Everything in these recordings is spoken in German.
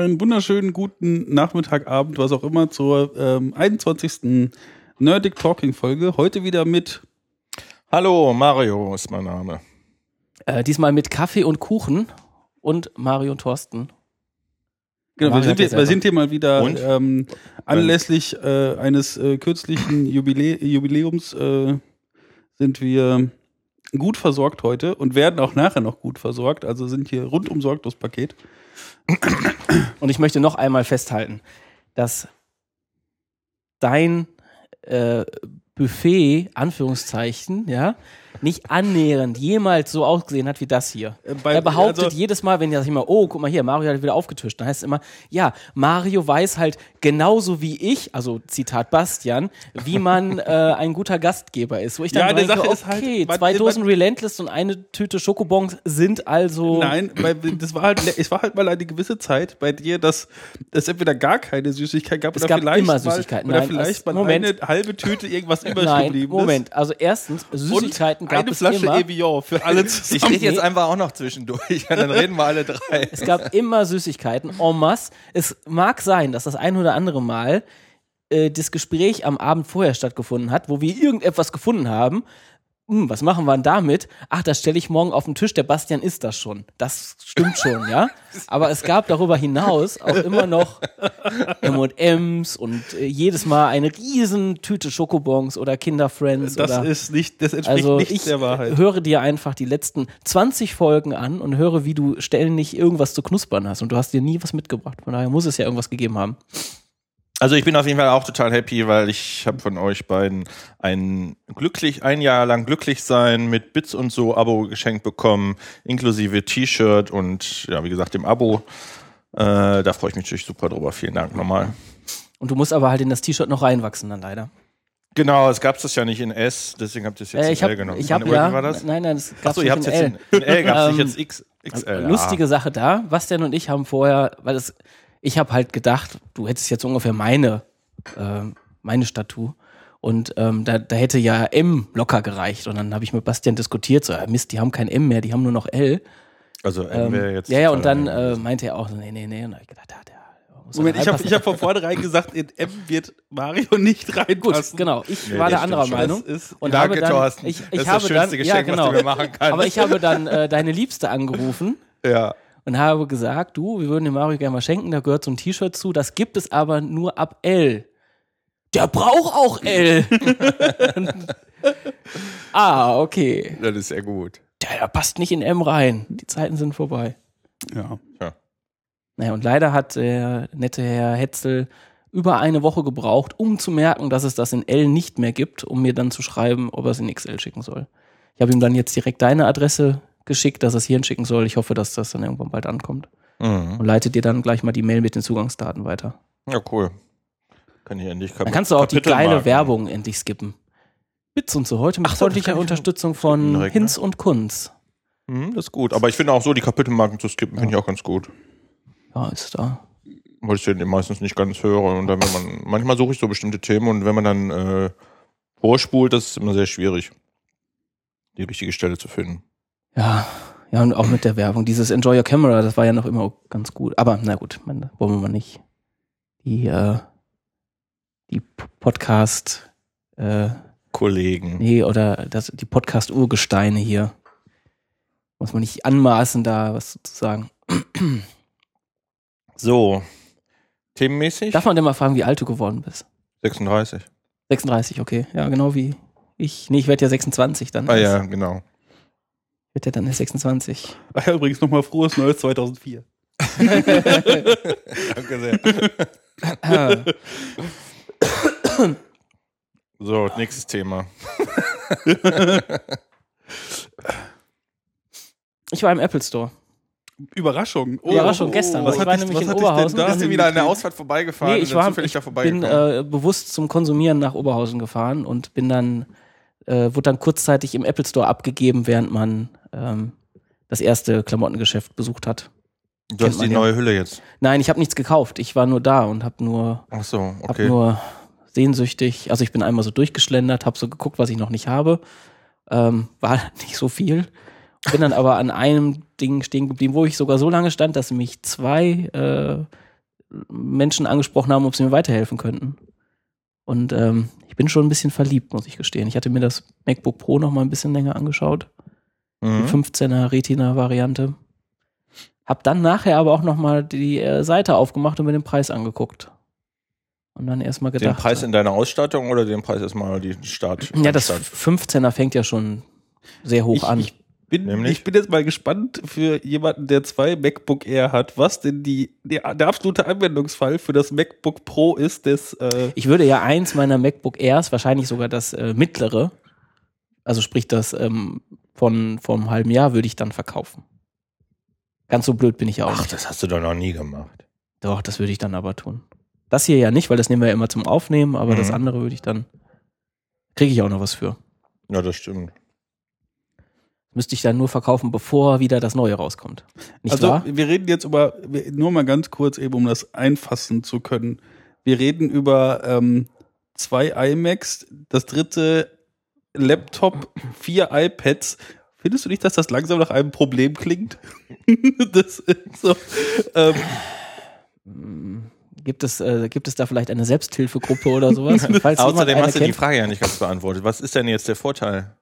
einen wunderschönen guten Nachmittag, Abend, was auch immer, zur 21. Nerdic Talking Folge. Heute wieder mit... Hallo, Mario ist mein Name. Diesmal mit Kaffee und Kuchen und Mario und Thorsten. Genau, wir sind hier mal wieder anlässlich eines kürzlichen Jubiläums sind wir gut versorgt heute und werden auch nachher noch gut versorgt. Also sind hier rundum sorglos Paket. Und ich möchte noch einmal festhalten, dass dein Buffet, Anführungszeichen, ja, nicht annähernd jemals so ausgesehen hat wie das hier. Er behauptet jedes Mal, wenn er sagt immer, oh, guck mal hier, Mario hat wieder aufgetischt, dann heißt es immer, ja, Mario weiß halt genauso wie ich, also Zitat Bastian, wie man ein guter Gastgeber ist. Wo ich dann denke, okay, halt, 2 Dosen Relentless und eine Tüte Schokobons sind also... Nein, weil es war halt mal eine gewisse Zeit bei dir, dass es entweder gar keine Süßigkeit gab oder vielleicht immer Süßigkeiten. Oder vielleicht mal eine halbe Tüte irgendwas übrig geblieben ist. Moment, also erstens, Süßigkeiten gab es immer. Eine Flasche Evian für alle zusammen. Ich rede jetzt einfach auch noch zwischendurch, dann reden wir alle drei. Es gab immer Süßigkeiten, en masse. Es mag sein, dass das ein oder andere Mal das Gespräch am Abend vorher stattgefunden hat, wo wir irgendetwas gefunden haben. Was machen wir denn damit? Ach, das stelle ich morgen auf den Tisch, der Bastian isst das schon. Das stimmt schon, ja? Aber es gab darüber hinaus auch immer noch M&M's und jedes Mal eine riesen Tüte Schokobons oder Kinderfriends. Das entspricht nicht der Wahrheit. Ich höre dir einfach die letzten 20 Folgen an und höre, wie du ständig irgendwas zu knuspern hast und du hast dir nie was mitgebracht. Von daher muss es ja irgendwas gegeben haben. Also ich bin auf jeden Fall auch total happy, weil ich habe von euch beiden ein Jahr lang glücklich sein mit Bits und so Abo geschenkt bekommen, inklusive T-Shirt und ja, wie gesagt, dem Abo. Da freue ich mich natürlich super drüber. Vielen Dank nochmal. Und du musst aber halt in das T-Shirt noch reinwachsen dann leider. Genau, es gab das ja nicht in S, deswegen habt ihr es jetzt in L genommen. Ich habe ja, war das? Nein, das gab es ihr habt es jetzt in L, gab es nicht jetzt XL. Lustige Sache da, Bastian und ich haben vorher, ich habe halt gedacht, du hättest jetzt ungefähr meine Statur und da hätte ja M locker gereicht und dann habe ich mit Bastian diskutiert, so Mist, die haben kein M mehr, die haben nur noch L. Also M wäre jetzt... Ja, und dann meinte er auch so, nee, und dann habe ich gedacht, Moment, ich hab von vornherein gesagt, in M wird Mario nicht reinpassen. Gut, genau. Ich war der anderer Meinung. Und danke, Thorsten. Ich das ist habe das schönste Geschenk, was du mir machen kannst. Aber ich habe dann deine Liebste angerufen. Ja. Und habe gesagt, wir würden dem Mario gerne mal schenken, da gehört so ein T-Shirt zu, das gibt es aber nur ab L. Der braucht auch L. Okay. Das ist sehr gut. Der passt nicht in M rein. Die Zeiten sind vorbei. Ja. Naja, und leider hat der nette Herr Hetzel über eine Woche gebraucht, um zu merken, dass es das in L nicht mehr gibt, um mir dann zu schreiben, ob er es in XL schicken soll. Ich habe ihm dann jetzt direkt deine Adresse geschickt, dass er es hierhin schicken soll. Ich hoffe, dass das dann irgendwann bald ankommt. Und leite dir dann gleich mal die Mail mit den Zugangsdaten weiter. Ja, cool. Kann ich endlich Dann kannst du auch die geile Werbung endlich skippen. Bits und so, heute mit freundlicher Unterstützung von Hinz und Kunz. Das ist gut, aber ich finde auch so, die Kapitelmarken zu skippen, finde ich auch ganz gut. Ja, ist da. Weil ich den meistens nicht ganz höre und dann, manchmal suche ich so bestimmte Themen und wenn man dann vorspult, das ist immer sehr schwierig, die richtige Stelle zu finden. Ja, und auch mit der Werbung. Dieses Enjoy Your Camera, das war ja noch immer ganz gut. Aber na gut, wollen wir mal nicht. Die Podcast Kollegen. Nee, oder die Podcast-Urgesteine hier. Muss man nicht anmaßen, da was zu sagen. So, themenmäßig? Darf man denn mal fragen, wie alt du geworden bist? 36. 36, okay. Ja, genau wie ich. Nee, ich werde ja 26 dann. Ja, genau. Wird er dann erst 26. Ach ja, übrigens nochmal frohes Neues 2004. Danke sehr. So, nächstes Thema. Ich war im Apple Store. Überraschung. Gestern. Ich war nämlich in Oberhausen. Bist du wieder an der Ausfahrt vorbeigefahren? Nee, ich bin bewusst zum Konsumieren nach Oberhausen gefahren und bin dann wurde dann kurzzeitig im Apple Store abgegeben, während man das erste Klamottengeschäft besucht hat. Du hast die neue Hülle jetzt? Nein, ich habe nichts gekauft. Ich war nur da und habe nur, hab nur sehnsüchtig, also ich bin einmal so durchgeschlendert, habe so geguckt, was ich noch nicht habe. War nicht so viel. Bin dann aber an einem Ding stehen geblieben, wo ich sogar so lange stand, dass mich zwei Menschen angesprochen haben, ob sie mir weiterhelfen könnten. Und ich bin schon ein bisschen verliebt, muss ich gestehen. Ich hatte mir das MacBook Pro noch mal ein bisschen länger angeschaut. Die 15er Retina-Variante. Hab dann nachher aber auch noch mal die Seite aufgemacht und mir den Preis angeguckt. Und dann erstmal gedacht. Den Preis in deiner Ausstattung oder den Preis erstmal die Start? Ja, das 15er fängt ja schon sehr hoch an. Ich bin jetzt mal gespannt für jemanden, der 2 MacBook Air hat, was denn der absolute Anwendungsfall für das MacBook Pro ist. Ich würde ja eins meiner MacBook Airs, wahrscheinlich sogar das mittlere, also sprich das vor einem halben Jahr, würde ich dann verkaufen. Ganz so blöd bin ich ja auch. Ach, das hast du doch noch nie gemacht. Doch, das würde ich dann aber tun. Das hier ja nicht, weil das nehmen wir ja immer zum Aufnehmen, aber das andere würde ich dann, kriege ich auch noch was für. Ja, das stimmt. Müsste ich dann nur verkaufen, bevor wieder das Neue rauskommt. Nicht wahr? Wir reden jetzt nur mal ganz kurz eben, um das einfassen zu können. Wir reden über 2 iMacs, das 3. Laptop, 4 iPads. Findest du nicht, dass das langsam nach einem Problem klingt? Das ist so. Gibt es da vielleicht eine Selbsthilfegruppe oder sowas? Außerdem hast du die Frage ja nicht ganz beantwortet. Was ist denn jetzt der Vorteil?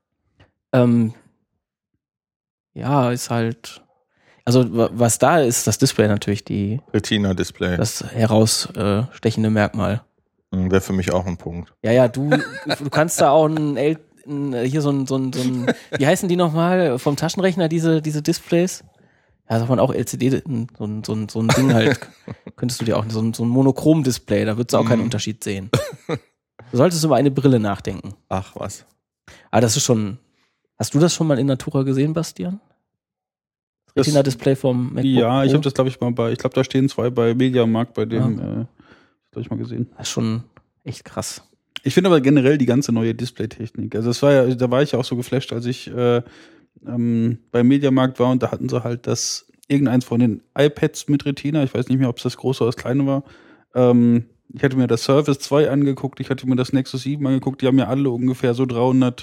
Ja, ist halt. Also, was da ist, das Display natürlich Retina-Display. Das herausstechende Merkmal. Wäre für mich auch ein Punkt. Ja, du kannst da auch hier so ein wie heißen die nochmal vom Taschenrechner, diese Displays? Ja, sagt man auch LCD, so ein Ding halt. Könntest du dir auch so ein Monochrom-Display, da würdest du auch keinen Unterschied sehen. Du solltest über eine Brille nachdenken. Ach, was. Aber das ist schon. Hast du das schon mal in Natura gesehen, Bastian? Das Retina-Display vom MacBook Ja, ich Pro? habe das, glaube ich, mal ich glaube, da stehen 2 bei Mediamarkt, bei dem, das habe ich mal gesehen. Das ist schon echt krass. Ich finde aber generell die ganze neue Display-Technik. Also da war ich ja auch so geflasht, als ich beim Mediamarkt war und da hatten sie halt irgendeins von den iPads mit Retina, ich weiß nicht mehr, ob es das große oder das kleine war. Ich hatte mir das Surface 2 angeguckt, ich hatte mir das Nexus 7 angeguckt, die haben ja alle ungefähr so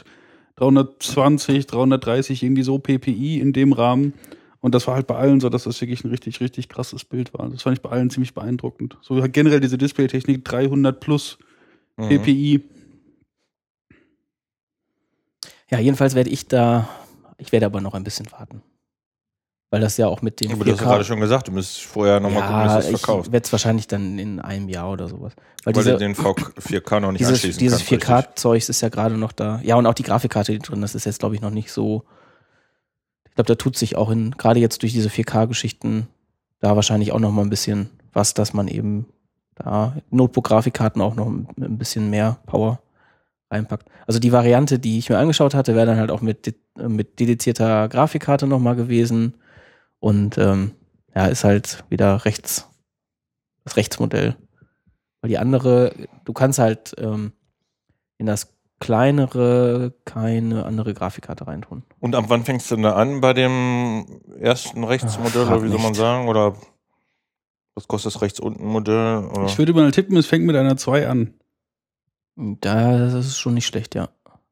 320, 330 irgendwie so PPI in dem Rahmen. Und das war halt bei allen so, dass das wirklich ein richtig, richtig krasses Bild war. Das fand ich bei allen ziemlich beeindruckend. So generell diese Display-Technik, 300 plus PPI. Ja, jedenfalls werde ich aber noch ein bisschen warten. Weil das ja auch mit dem Aber du hast ja gerade schon gesagt, du müsstest vorher nochmal gucken, dass du es verkaufst. Ich werde es wahrscheinlich dann in einem Jahr oder sowas. Weil du den 4K noch nicht anschließen dieses kannst. Dieses 4K-Zeugs ist ja gerade noch da. Ja, und auch die Grafikkarte, die drin ist, ist jetzt, glaube ich, noch nicht so. Ich glaube, da tut sich auch gerade jetzt durch diese 4K-Geschichten da wahrscheinlich auch noch mal ein bisschen was, dass man eben da Notebook-Grafikkarten auch noch ein bisschen mehr Power reinpackt. Also die Variante, die ich mir angeschaut hatte, wäre dann halt auch mit dedizierter Grafikkarte noch mal gewesen. Und ist halt wieder das Rechtsmodell. Weil die andere, du kannst halt in das kleinere keine andere Grafikkarte reintun. Und ab wann fängst du denn da an bei dem ersten Rechtsmodell, oder wie soll man sagen? Oder was kostet das rechts unten Modell? Oder? Ich würde mal tippen, es fängt mit einer 2 an. Das ist schon nicht schlecht, ja.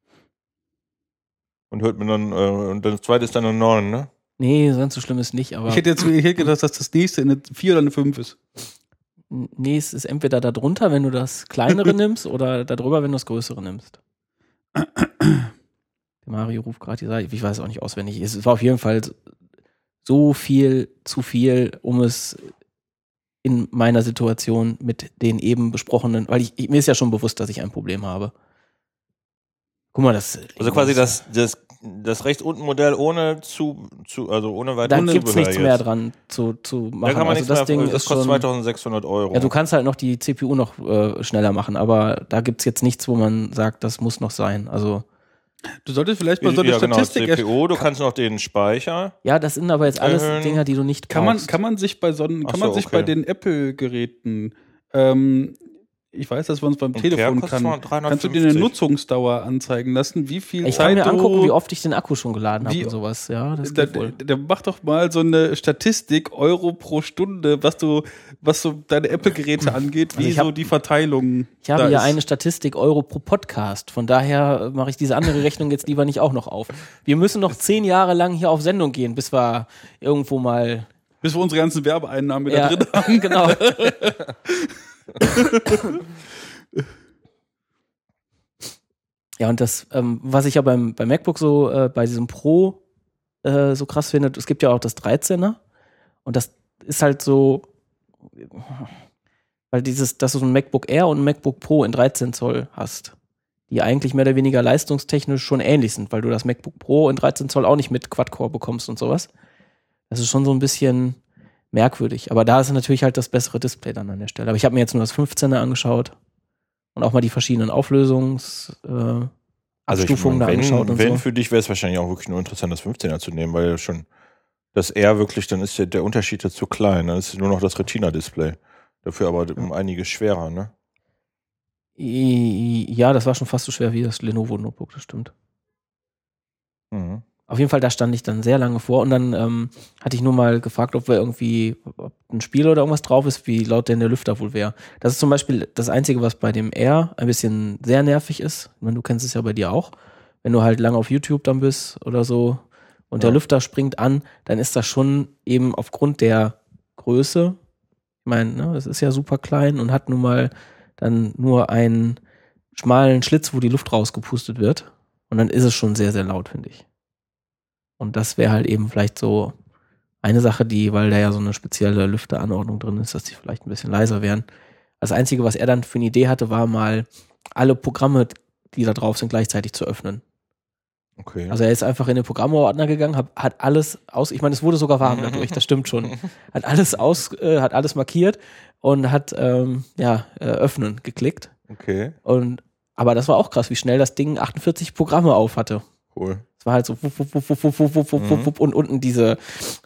Und hört man dann, und das zweite ist dann eine 9, ne? Nee, ganz so schlimm ist nicht, aber. Ich hätte gedacht, dass das nächste eine 4 oder eine 5 ist. Nee, es ist entweder da drunter, wenn du das kleinere nimmst, oder da drüber, wenn du das größere nimmst. Der Mario ruft gerade die Seite, ich weiß auch nicht auswendig. Es war auf jeden Fall so viel zu viel, um es in meiner Situation mit den eben besprochenen, weil mir ist ja schon bewusst, dass ich ein Problem habe. Guck mal, also quasi das rechts unten Modell ohne ohne weitere Dann gibt's nichts mehr dran zu machen. Da kann man also das Ding das kostet 2.600 €. Ja, du kannst halt noch die CPU noch schneller machen, aber da gibt's jetzt nichts, wo man sagt, das muss noch sein. Also du solltest vielleicht mal so eine Statistik. CPU, du kannst noch den Speicher. Ja, das sind aber jetzt alles Dinger, die du nicht brauchst. Kann man sich bei bei den Apple-Geräten ich weiß, dass man es beim Telefon kann. Kannst du dir eine Nutzungsdauer anzeigen lassen? Wie viel ich Zeit kann mir angucken, wie oft ich den Akku schon geladen habe und sowas. Ja, das geht wohl. Dann mach doch mal so eine Statistik, Euro pro Stunde, was so deine Apple-Geräte angeht, wie so die Verteilung. Ich habe ja eine Statistik Euro pro Podcast. Von daher mache ich diese andere Rechnung jetzt lieber nicht auch noch auf. Wir müssen noch 10 Jahre lang hier auf Sendung gehen, bis wir irgendwo mal Bis wir unsere ganzen Werbeeinnahmen wieder drin haben. Genau. Ja, und das, was ich ja beim MacBook so, bei diesem Pro so krass finde, es gibt ja auch das 13er und das ist halt so, weil dass du so ein MacBook Air und ein MacBook Pro in 13 Zoll hast, die eigentlich mehr oder weniger leistungstechnisch schon ähnlich sind, weil du das MacBook Pro in 13 Zoll auch nicht mit Quad-Core bekommst und sowas. Das ist schon so ein bisschen merkwürdig. Aber da ist natürlich halt das bessere Display dann an der Stelle. Aber ich habe mir jetzt nur das 15er angeschaut und auch mal die verschiedenen Abstufungen da angeschaut und so. Wenn für dich wäre es wahrscheinlich auch wirklich nur interessant, das 15er zu nehmen, weil schon das R wirklich, dann ist der Unterschied ja zu klein. Dann ist nur noch das Retina-Display. Dafür aber um einiges schwerer, ne? Ja, das war schon fast so schwer wie das Lenovo-Notebook, das stimmt. Mhm. Auf jeden Fall, da stand ich dann sehr lange vor und dann hatte ich nur mal gefragt, ob ein Spiel oder irgendwas drauf ist, wie laut denn der Lüfter wohl wäre. Das ist zum Beispiel das Einzige, was bei dem R ein bisschen sehr nervig ist. Ich meine, du kennst es ja bei dir auch. Wenn du halt lange auf YouTube dann bist oder so und der Lüfter springt an, dann ist das schon eben aufgrund der Größe, ich meine, ne, es ist ja super klein und hat nun mal dann nur einen schmalen Schlitz, wo die Luft rausgepustet wird. Und dann ist es schon sehr, sehr laut, finde ich. Und das wäre halt eben vielleicht so eine Sache, weil da ja so eine spezielle Lüfteranordnung drin ist, dass die vielleicht ein bisschen leiser wären. Das Einzige, was er dann für eine Idee hatte, war mal alle Programme, die da drauf sind, gleichzeitig zu öffnen. Okay. Also er ist einfach in den Programmordner gegangen, hat alles ich meine, es wurde sogar warm dadurch, das stimmt schon. Hat alles markiert und hat öffnen geklickt. Okay. Aber das war auch krass, wie schnell das Ding 48 Programme auf hatte. Cool. Es war halt so wupp, und unten diese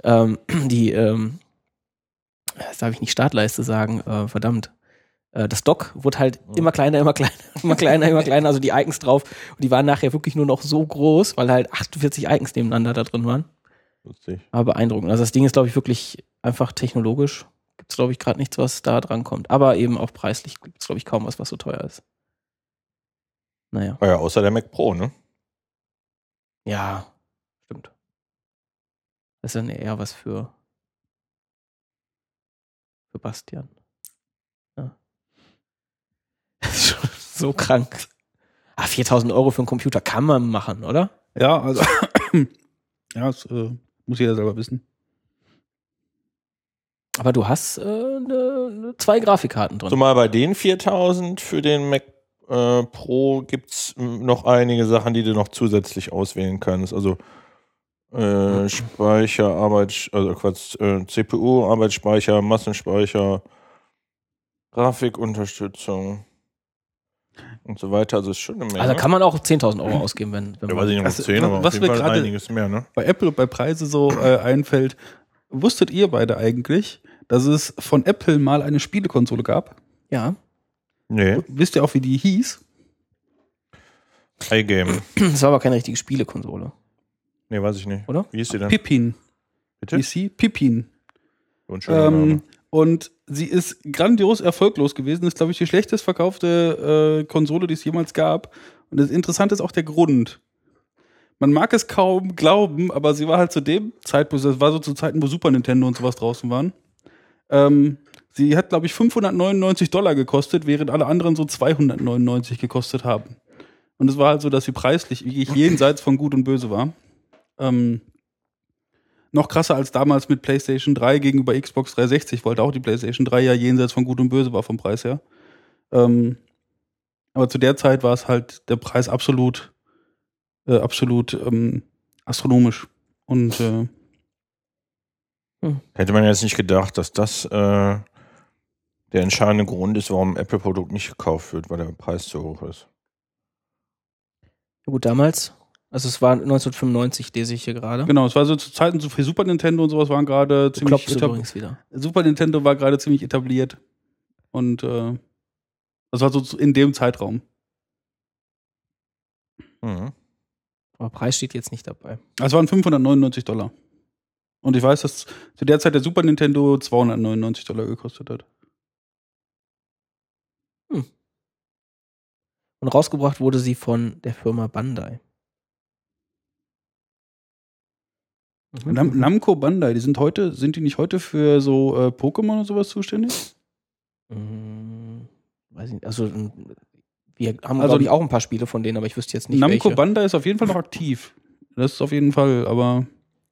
das darf ich nicht Startleiste sagen, verdammt. Das Dock wurde halt immer kleiner, immer kleiner, immer kleiner, immer kleiner, also die Icons drauf. Und die waren nachher wirklich nur noch so groß, weil halt 48 Icons nebeneinander da drin waren. Lustig. Aber beeindruckend. Also das Ding ist, glaube ich, wirklich einfach technologisch. Gibt es, glaube ich, gerade nichts, was da dran kommt. Aber eben auch preislich gibt es, glaube ich, kaum was so teuer ist. Naja. Ja, außer der Mac Pro, ne? Ja, stimmt. Das ist dann eher was für Bastian. Ja. Das ist schon so krank. 4.000 Euro für einen Computer kann man machen, oder? Ja, also ja, das muss jeder selber wissen. Aber du hast 2 Grafikkarten drin. Zumal bei den 4.000 für den Mac Pro gibt's noch einige Sachen, die du noch zusätzlich auswählen kannst. Also Speicher, CPU, Arbeitsspeicher, Massenspeicher, Grafikunterstützung und so weiter. Also ist schon eine Menge. Also kann man auch 10.000 Euro ausgeben, wenn ja, weiß ich nicht, also, 10, aber was auf jeden mir Fall gerade einiges mehr, ne? Bei Apple und bei Preise so einfällt, wusstet ihr beide eigentlich, dass es von Apple mal eine Spielekonsole gab? Ja. Nee. Wisst ihr auch, wie die hieß? iGame. Das war aber keine richtige Spielekonsole. Nee, weiß ich nicht. Oder? Wie ist die denn? Pippin. Bitte? Hieß sie? Pippin. Unschön. Und sie ist grandios erfolglos gewesen. Ist, glaube ich, die schlechtest verkaufte Konsole, die es jemals gab. Und das Interessante ist auch der Grund. Man mag es kaum glauben, aber sie war halt zu dem Zeitpunkt, das war so zu Zeiten, wo Super Nintendo und sowas draußen waren. Sie hat, glaube ich, $599 gekostet, während alle anderen so 299 gekostet haben. Und es war halt so, dass sie preislich wirklich jenseits von Gut und Böse war. Noch krasser als damals mit PlayStation 3 gegenüber Xbox 360, weil auch die PlayStation 3 ja jenseits von Gut und Böse war vom Preis her. Aber zu der Zeit war es halt der Preis absolut astronomisch. Und hätte man jetzt nicht gedacht, dass das der entscheidende Grund ist, warum ein Apple-Produkt nicht gekauft wird, weil der Preis zu hoch ist. Ja, gut, damals, also es war 1995, lese ich hier gerade. Genau, es war so zu Zeiten so für Super Nintendo und sowas waren gerade ziemlich übrigens wieder. Super Nintendo war gerade ziemlich etabliert. Und das war so in dem Zeitraum. Mhm. Aber Preis steht jetzt nicht dabei. Es waren $599. Und ich weiß, dass zu der Zeit der Super Nintendo $299 gekostet hat. Und rausgebracht wurde sie von der Firma Bandai. Namco Bandai, die sind die nicht heute für so Pokémon oder sowas zuständig? Weiß nicht, also wir haben, glaube ich, auch ein paar Spiele von denen, aber ich wüsste jetzt nicht, Namco welche. Bandai ist auf jeden Fall noch aktiv. Das ist auf jeden Fall, aber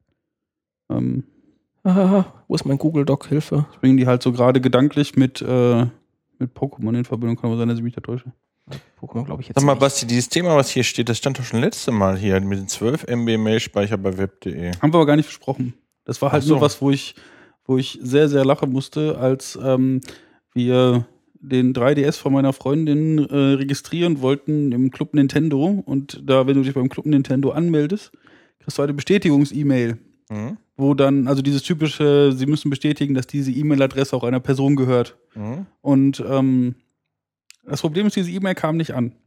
wo ist mein Google Doc? Hilfe. Das bringen die halt so gerade gedanklich mit Pokémon in Verbindung. Kann aber sein, dass ich mich da täusche. Pokémon, glaube ich, jetzt Sag mal, nicht. Basti, dieses Thema, was hier steht, das stand doch schon letzte Mal hier mit den 12 MB Mailspeicher bei web.de. Haben wir aber gar nicht besprochen. Das war halt nur was, wo ich sehr, sehr lachen musste, als wir den 3DS von meiner Freundin registrieren wollten im Club Nintendo. Und da, wenn du dich beim Club Nintendo anmeldest, kriegst du eine Bestätigungs-E-Mail. Wo dann, also dieses typische, sie müssen bestätigen, dass diese E-Mail-Adresse auch einer Person gehört. Und das Problem ist, diese E-Mail kam nicht an.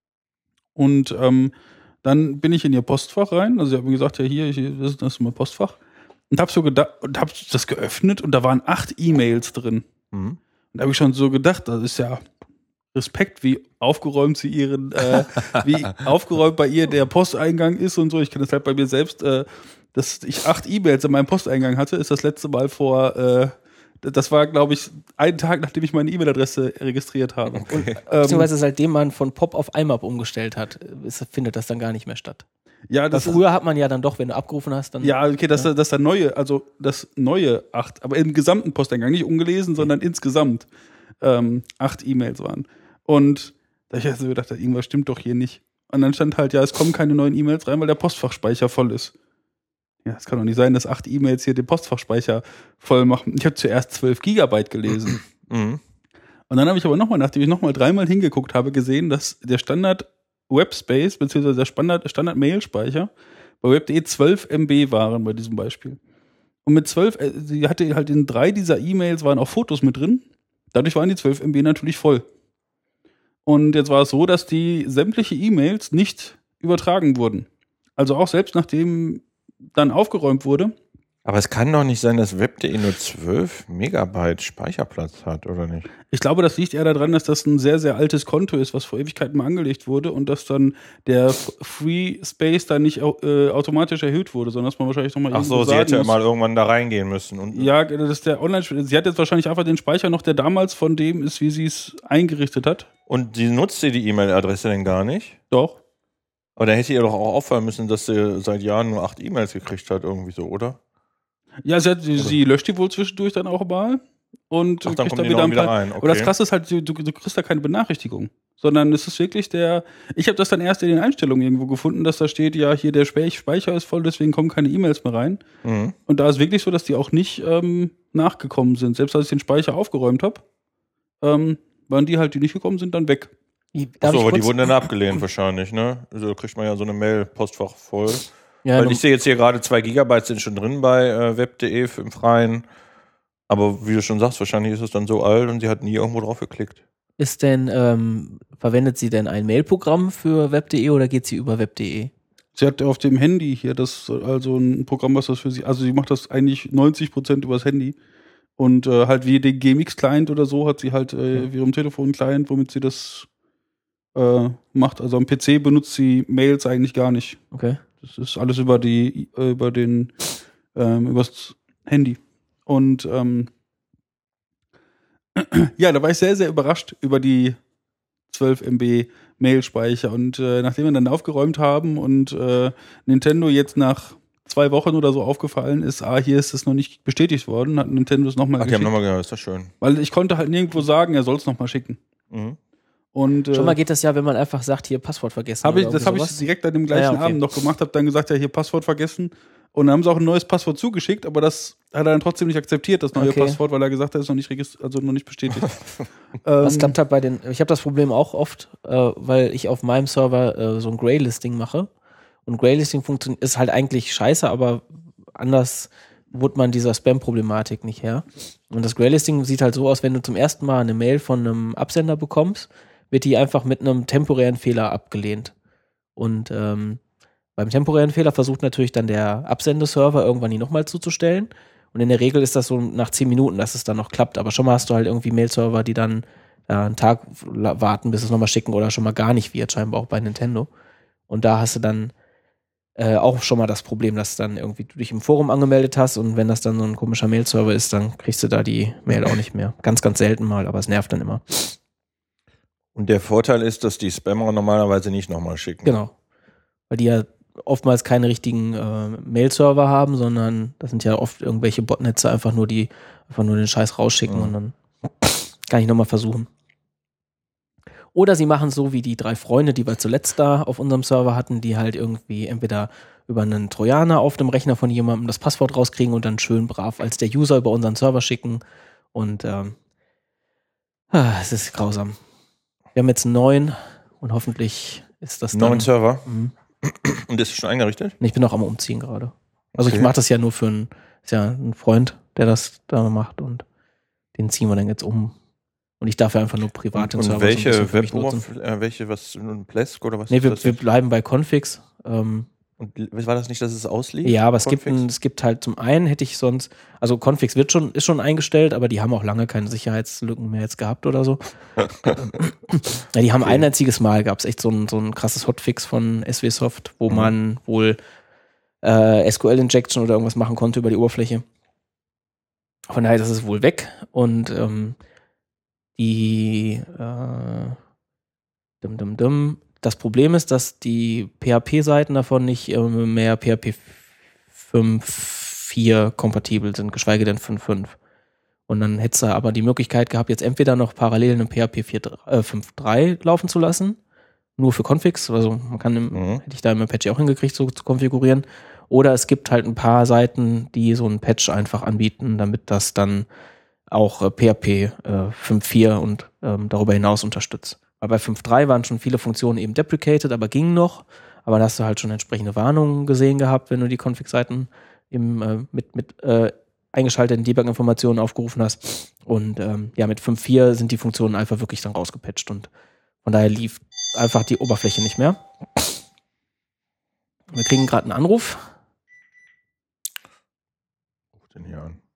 Und dann bin ich in ihr Postfach rein, also sie hat mir gesagt, ja hier, das ist mein Postfach. Und hab das geöffnet und da waren 8 E-Mails drin. Und da habe ich schon so gedacht, das ist ja Respekt, wie aufgeräumt wie aufgeräumt bei ihr der Posteingang ist und so. Ich kenne das halt bei mir selbst, dass ich 8 E-Mails in meinem Posteingang hatte, ist das letzte Mal das war, glaube ich, einen Tag, nachdem ich meine E-Mail-Adresse registriert habe. Okay. Beziehungsweise seitdem man von POP auf IMAP umgestellt hat, findet das dann gar nicht mehr statt. Ja, früher hat man ja dann doch, wenn du abgerufen hast, dann... Ja, okay, das neue 8, aber im gesamten Posteingang, nicht ungelesen, sondern insgesamt 8 E-Mails waren. Und da ich so gedacht, irgendwas stimmt doch hier nicht. Und dann stand halt, ja, es kommen keine neuen E-Mails rein, weil der Postfachspeicher voll ist. Ja, es kann doch nicht sein, dass 8 E-Mails hier den Postfachspeicher voll machen. Ich habe zuerst 12 Gigabyte gelesen. Und dann habe ich aber nochmal, nachdem ich nochmal 3-mal hingeguckt habe, gesehen, dass der Standard-Webspace, beziehungsweise der Standard-Mail-Speicher bei web.de 12 MB waren bei diesem Beispiel. Und mit 12, sie hatte halt in 3 dieser E-Mails waren auch Fotos mit drin. Dadurch waren die 12 MB natürlich voll. Und jetzt war es so, dass die sämtliche E-Mails nicht übertragen wurden. Also auch selbst nachdem dann aufgeräumt wurde. Aber es kann doch nicht sein, dass web.de nur 12 Megabyte Speicherplatz hat, oder nicht? Ich glaube, das liegt eher daran, dass das ein sehr, sehr altes Konto ist, was vor Ewigkeiten mal angelegt wurde und dass dann der Free Space dann nicht automatisch erhöht wurde, sondern dass man wahrscheinlich nochmal irgendwo sagen muss. Sie hätte mal irgendwann da reingehen müssen. Und ja, das ist der Online. Sie hat jetzt wahrscheinlich einfach den Speicher noch, der damals von dem ist, wie sie es eingerichtet hat. Und sie nutzt sie die E-Mail-Adresse denn gar nicht? Doch. Aber da hätte ihr doch auch auffallen müssen, dass sie seit Jahren nur 8 E-Mails gekriegt hat, irgendwie so, oder? Ja, sie löscht die wohl zwischendurch dann auch mal und dann kriegt kommt dann wieder ein paar rein. Okay. Aber das Krasse ist halt, du kriegst da keine Benachrichtigung, sondern es ist wirklich ich habe das dann erst in den Einstellungen irgendwo gefunden, dass da steht, ja, hier der Speicher ist voll, deswegen kommen keine E-Mails mehr rein. Und da ist wirklich so, dass die auch nicht nachgekommen sind. Selbst als ich den Speicher aufgeräumt habe, waren die halt, die nicht gekommen sind, dann weg. Achso, aber die wurden dann abgelehnt wahrscheinlich, ne? Also kriegt man ja so eine Mail-Postfach voll. Ja, weil ich sehe jetzt hier gerade 2 Gigabyte sind schon drin bei web.de im Freien. Aber wie du schon sagst, wahrscheinlich ist es dann so alt und sie hat nie irgendwo drauf geklickt. Verwendet sie denn ein Mailprogramm für web.de oder geht sie über web.de? Sie hat auf dem Handy hier also ein Programm, was das für sie, also sie macht das eigentlich 90% übers Handy. Und halt wie den GMX-Client oder so hat sie halt ihrem Telefon-Client, womit sie das macht. Also am PC benutzt sie Mails eigentlich gar nicht. Okay. Das ist alles übers Handy. Und ja, da war ich sehr, sehr überrascht über die 12 MB Mailspeicher. Und nachdem wir dann aufgeräumt haben und Nintendo jetzt nach 2 Wochen oder so aufgefallen ist, hier ist es noch nicht bestätigt worden, hat Nintendo es nochmal geschickt. Die haben nochmal gesagt, ist das schön. Weil ich konnte halt nirgendwo sagen, er soll es nochmal schicken. Und, schon mal geht das ja, wenn man einfach sagt, hier Passwort vergessen. Das habe ich direkt an dem gleichen Abend noch gemacht, habe dann gesagt, ja, hier Passwort vergessen. Und dann haben sie auch ein neues Passwort zugeschickt, aber das hat er dann trotzdem nicht akzeptiert, das neue Passwort, weil er gesagt hat, es ist noch nicht noch nicht bestätigt. Was klappt halt ich habe das Problem auch oft, weil ich auf meinem Server so ein Graylisting mache. Und Graylisting ist halt eigentlich scheiße, aber anders wurde man dieser Spam-Problematik nicht her. Und das Graylisting sieht halt so aus, wenn du zum ersten Mal eine Mail von einem Absender bekommst, wird die einfach mit einem temporären Fehler abgelehnt. Und beim temporären Fehler versucht natürlich dann der Absendeserver irgendwann die nochmal zuzustellen. Und in der Regel ist das so nach 10 Minuten, dass es dann noch klappt. Aber schon mal hast du halt irgendwie Mail-Server, die dann einen Tag warten, bis es nochmal schicken oder schon mal gar nicht wird, scheinbar auch bei Nintendo. Und da hast du dann auch schon mal das Problem, dass dann irgendwie du dich im Forum angemeldet hast und wenn das dann so ein komischer Mail-Server ist, dann kriegst du da die Mail auch nicht mehr. Ganz, ganz selten mal, aber es nervt dann immer. Und der Vorteil ist, dass die Spammer normalerweise nicht nochmal schicken. Genau. Weil die ja oftmals keine richtigen Mail-Server haben, sondern das sind ja oft irgendwelche Botnetze, einfach nur den Scheiß rausschicken und dann kann ich nochmal versuchen. Oder sie machen so wie die 3 Freunde, die wir zuletzt da auf unserem Server hatten, die halt irgendwie entweder über einen Trojaner auf dem Rechner von jemandem das Passwort rauskriegen und dann schön brav als der User über unseren Server schicken. Und es ist grausam. Wir haben jetzt einen neuen und hoffentlich ist das dann... Neuen Server? Und ist schon eingerichtet? Ich bin auch am Umziehen gerade. Also ich mache das ja nur für ein Freund, der das da macht und den ziehen wir dann jetzt um. Und ich darf ja einfach nur privat den Server welche so welche, was, ein Plesk oder was? Nee, wir bleiben bei Configs. Und war das nicht, dass es auslief? Ja, aber es gibt halt zum einen hätte ich sonst, also Configs ist schon eingestellt, aber die haben auch lange keine Sicherheitslücken mehr jetzt gehabt oder so. Ja, die haben ein einziges Mal, gab es echt so ein krasses Hotfix von SWSoft, wo man wohl SQL-Injection oder irgendwas machen konnte über die Oberfläche. Von daher, das ist wohl weg und das Problem ist, dass die PHP-Seiten davon nicht mehr PHP 5.4 kompatibel sind, geschweige denn 5.5. Und dann hättest du aber die Möglichkeit gehabt, jetzt entweder noch parallel eine PHP 5.3 laufen zu lassen, nur für Configs, also man kann hätte ich da im Apache auch hingekriegt, so zu konfigurieren. Oder es gibt halt ein paar Seiten, die so einen Patch einfach anbieten, damit das dann auch PHP 5.4 und darüber hinaus unterstützt. Weil bei 5.3 waren schon viele Funktionen eben deprecated, aber ging noch. Aber da hast du halt schon entsprechende Warnungen gesehen gehabt, wenn du die Config-Seiten mit eingeschalteten Debug-Informationen aufgerufen hast. Und mit 5.4 sind die Funktionen einfach wirklich dann rausgepatcht und von daher lief einfach die Oberfläche nicht mehr. Wir kriegen gerade einen Anruf. Ruf den hier an.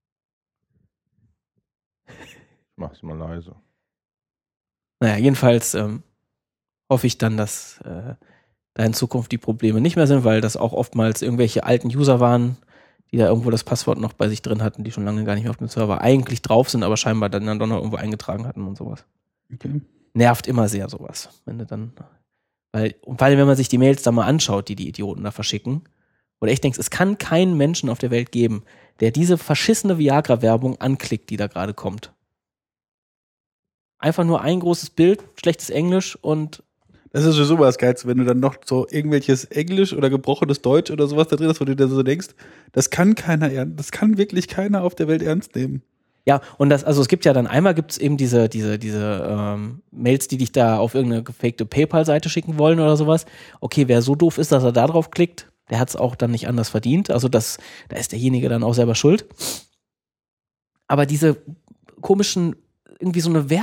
Mach's mal leise. Naja, jedenfalls hoffe ich dann, dass da in Zukunft die Probleme nicht mehr sind, weil das auch oftmals irgendwelche alten User waren, die da irgendwo das Passwort noch bei sich drin hatten, die schon lange gar nicht mehr auf dem Server eigentlich drauf sind, aber scheinbar dann doch noch irgendwo eingetragen hatten und sowas. Okay. Nervt immer sehr sowas. Wenn du dann, weil wenn man sich die Mails da mal anschaut, die Idioten da verschicken, oder ich denke, es kann keinen Menschen auf der Welt geben, der diese verschissene Viagra-Werbung anklickt, die da gerade kommt. Einfach nur ein großes Bild, schlechtes Englisch und das ist sowieso was Geilste, wenn du dann noch so irgendwelches Englisch oder gebrochenes Deutsch oder sowas da drin hast, wo du dir so denkst, das kann wirklich keiner auf der Welt ernst nehmen. Ja, und es gibt ja dann gibt's eben diese Mails, die dich da auf irgendeine gefakte PayPal-Seite schicken wollen oder sowas. Okay, wer so doof ist, dass er da drauf klickt, der hat's auch dann nicht anders verdient. Also da ist derjenige dann auch selber schuld. Aber diese komischen, irgendwie so eine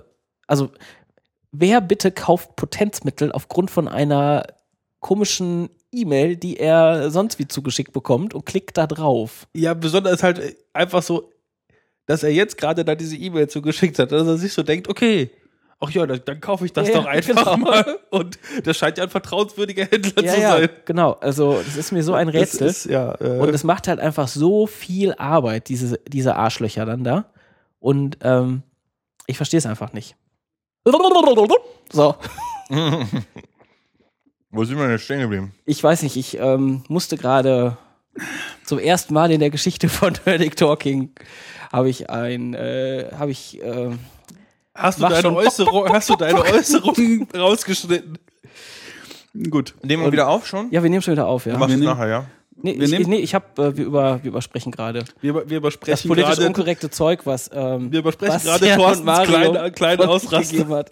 wer bitte kauft Potenzmittel aufgrund von einer komischen E-Mail, die er sonst wie zugeschickt bekommt und klickt da drauf? Ja, besonders halt einfach so, dass er jetzt gerade da diese E-Mail zugeschickt hat, dass er sich so denkt, okay, ach ja, dann kaufe ich das doch einfach mal. Und das scheint ja ein vertrauenswürdiger Händler zu sein. Ja, genau. Also das ist mir so ein Rätsel. Und es macht halt einfach so viel Arbeit, diese Arschlöcher dann da. Und ich verstehe es einfach nicht. So. Wo sind wir denn stehen geblieben? Ich weiß nicht, ich musste gerade zum ersten Mal in der Geschichte von Nerdic Talking hast du deine Äußerung rausgeschnitten? Gut. Nehmen wir wieder auf schon? Ja, wir nehmen schon wieder auf, ja. Du machst es nachher, ja? Wir übersprechen gerade. Wir übersprechen das politisch unkorrekte Zeug, was wir übersprechen gerade Thorstens kleine Ausraster hat.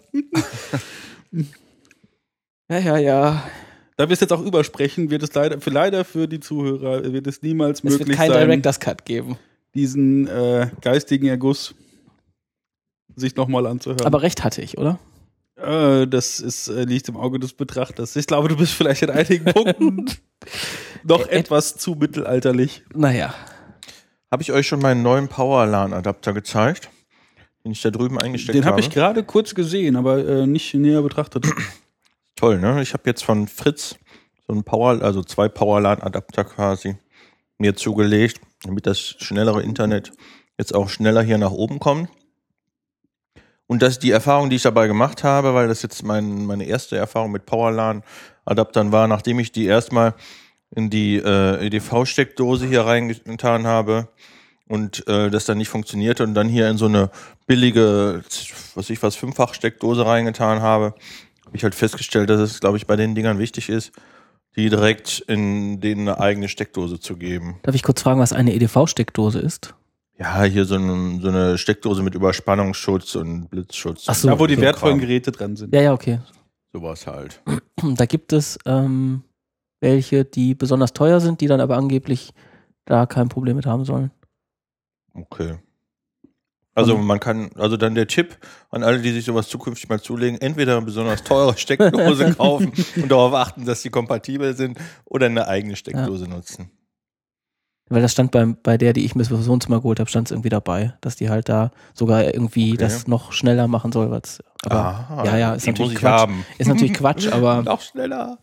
Ja. Da wir es jetzt auch übersprechen, wird es leider für die Zuhörer wird es niemals möglich sein. Es wird kein Director's Cut geben. Diesen geistigen Erguss sich nochmal anzuhören. Aber recht hatte ich, oder? Das liegt im Auge des Betrachters. Ich glaube, du bist vielleicht in einigen Punkten noch etwas zu mittelalterlich. Naja. Habe ich euch schon meinen neuen Power-LAN-Adapter gezeigt, den ich da drüben eingesteckt habe? Den habe ich gerade kurz gesehen, aber nicht näher betrachtet. Toll, ne? Ich habe jetzt von Fritz so ein also 2 Powerline-Adapter quasi mir zugelegt, damit das schnellere Internet jetzt auch schneller hier nach oben kommt. Und das ist die Erfahrung, die ich dabei gemacht habe, weil das jetzt meine erste Erfahrung mit Powerline-Adaptern war, nachdem ich die erstmal in die EDV-Steckdose hier reingetan habe und das dann nicht funktionierte und dann hier in so eine billige, 5-fach-Steckdose reingetan habe, habe ich halt festgestellt, dass es, glaube ich, bei den Dingern wichtig ist, die direkt in denen eine eigene Steckdose zu geben. Darf ich kurz fragen, was eine EDV-Steckdose ist? Ja, hier so eine Steckdose mit Überspannungsschutz und Blitzschutz. Ach so, da, wo die wertvollen Geräte dran sind. Ja, okay. Sowas halt. Da gibt es welche, die besonders teuer sind, die dann aber angeblich da kein Problem mit haben sollen. Okay. Also also dann der Tipp an alle, die sich sowas zukünftig mal zulegen, entweder eine besonders teure Steckdose kaufen und darauf achten, dass sie kompatibel sind oder eine eigene Steckdose nutzen. Weil das stand bei der, die ich mir fürs Wohnzimmer geholt habe, stand es irgendwie dabei, dass die halt da sogar irgendwie das noch schneller machen soll. Aber ist natürlich Quatsch. Ist natürlich Quatsch, aber noch schneller.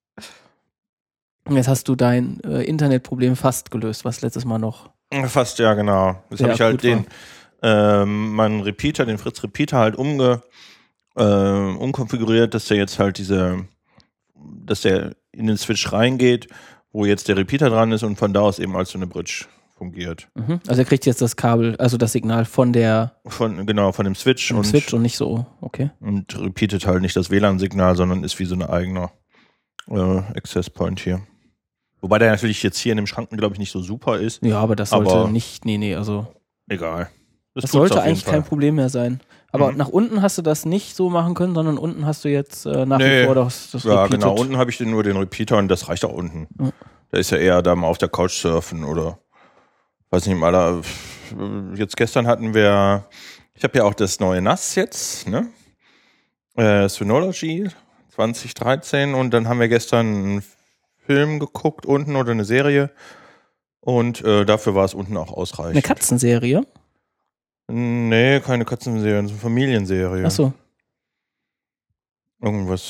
Jetzt hast du dein Internetproblem fast gelöst, was letztes Mal noch. Fast, ja, genau. Jetzt habe ich halt meinen Repeater, den Fritz Repeater halt umkonfiguriert, dass der jetzt halt dass der in den Switch reingeht, wo jetzt der Repeater dran ist und von da aus eben als so eine Bridge fungiert. Mhm. Also er kriegt jetzt das Kabel, also das Signal von dem Switch. Switch und nicht so, okay. Und repeatet halt nicht das WLAN-Signal, sondern ist wie so eine eigene Access Point hier. Wobei der natürlich jetzt hier in dem Schranken, glaube ich, nicht so super ist. Ja, aber das sollte also. Egal. Das sollte eigentlich kein Problem mehr sein. Aber nach unten hast du das nicht so machen können, sondern unten hast du jetzt nach wie vor das Ja, repeated. Genau. Unten habe ich nur den Repeater und das reicht auch unten. Ja. Da ist ja eher da mal auf der Couch surfen oder weiß nicht mal. Jetzt gestern ich habe ja auch das neue NAS jetzt, ne? Synology 2013 und dann haben wir gestern einen Film geguckt unten oder eine Serie und dafür war es unten auch ausreichend. Eine Katzenserie? Nee, keine Katzenserie, eine Familienserie. Ach so. Irgendwas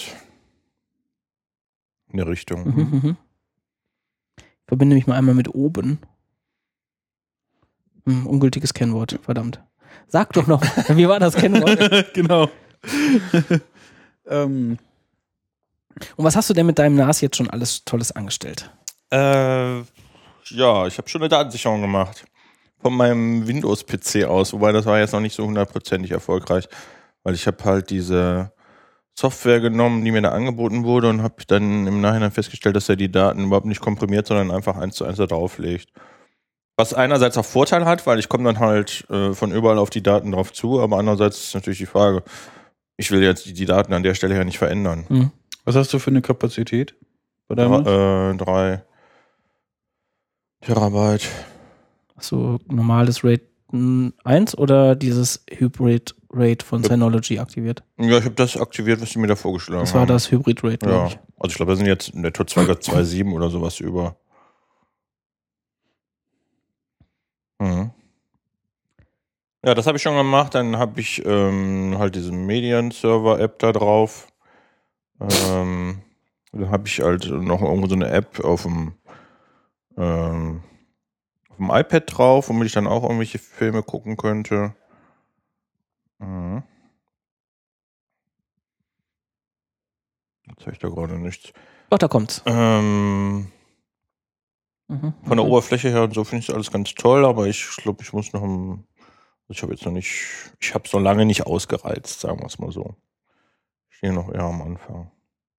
in der Richtung. Mhm. Ich verbinde mich mal einmal mit oben. Ungültiges Kennwort, verdammt. Sag doch noch, wie war das Kennwort? Genau. Und was hast du denn mit deinem NAS jetzt schon alles Tolles angestellt? Ja, ich habe schon eine Datensicherung gemacht. Von meinem Windows-PC aus, wobei das war jetzt noch nicht so 100% erfolgreich, weil ich habe halt diese Software genommen, die mir da angeboten wurde und habe dann im Nachhinein festgestellt, dass er die Daten überhaupt nicht komprimiert, sondern einfach 1:1 da drauflegt. Was einerseits auch Vorteil hat, weil ich komme dann halt von überall auf die Daten drauf zu, aber andererseits ist natürlich die Frage, ich will jetzt die Daten an der Stelle ja nicht verändern. Mhm. Was hast du für eine Kapazität? 3 Terabyte. Achso, normales RAID 1 oder dieses Hybrid RAID von Synology aktiviert? Ja, ich habe das aktiviert, was sie mir da vorgeschlagen haben. Das war das Hybrid RAID, glaube ich. Also ich glaube, da sind jetzt netto 2.7 oder sowas über. Mhm. Ja, das habe ich schon gemacht. Dann habe ich halt diese Medienserver-App da drauf. Dann habe ich halt noch irgendwo so eine App auf dem iPad drauf, womit ich dann auch irgendwelche Filme gucken könnte. Mhm. Jetzt habe ich da gerade nichts. Doch, da kommt's. Von der Oberfläche her und so finde ich das alles ganz toll, aber ich glaube, ich muss noch ich habe es noch lange nicht ausgereizt, sagen wir es mal so. Ich stehe noch eher am Anfang.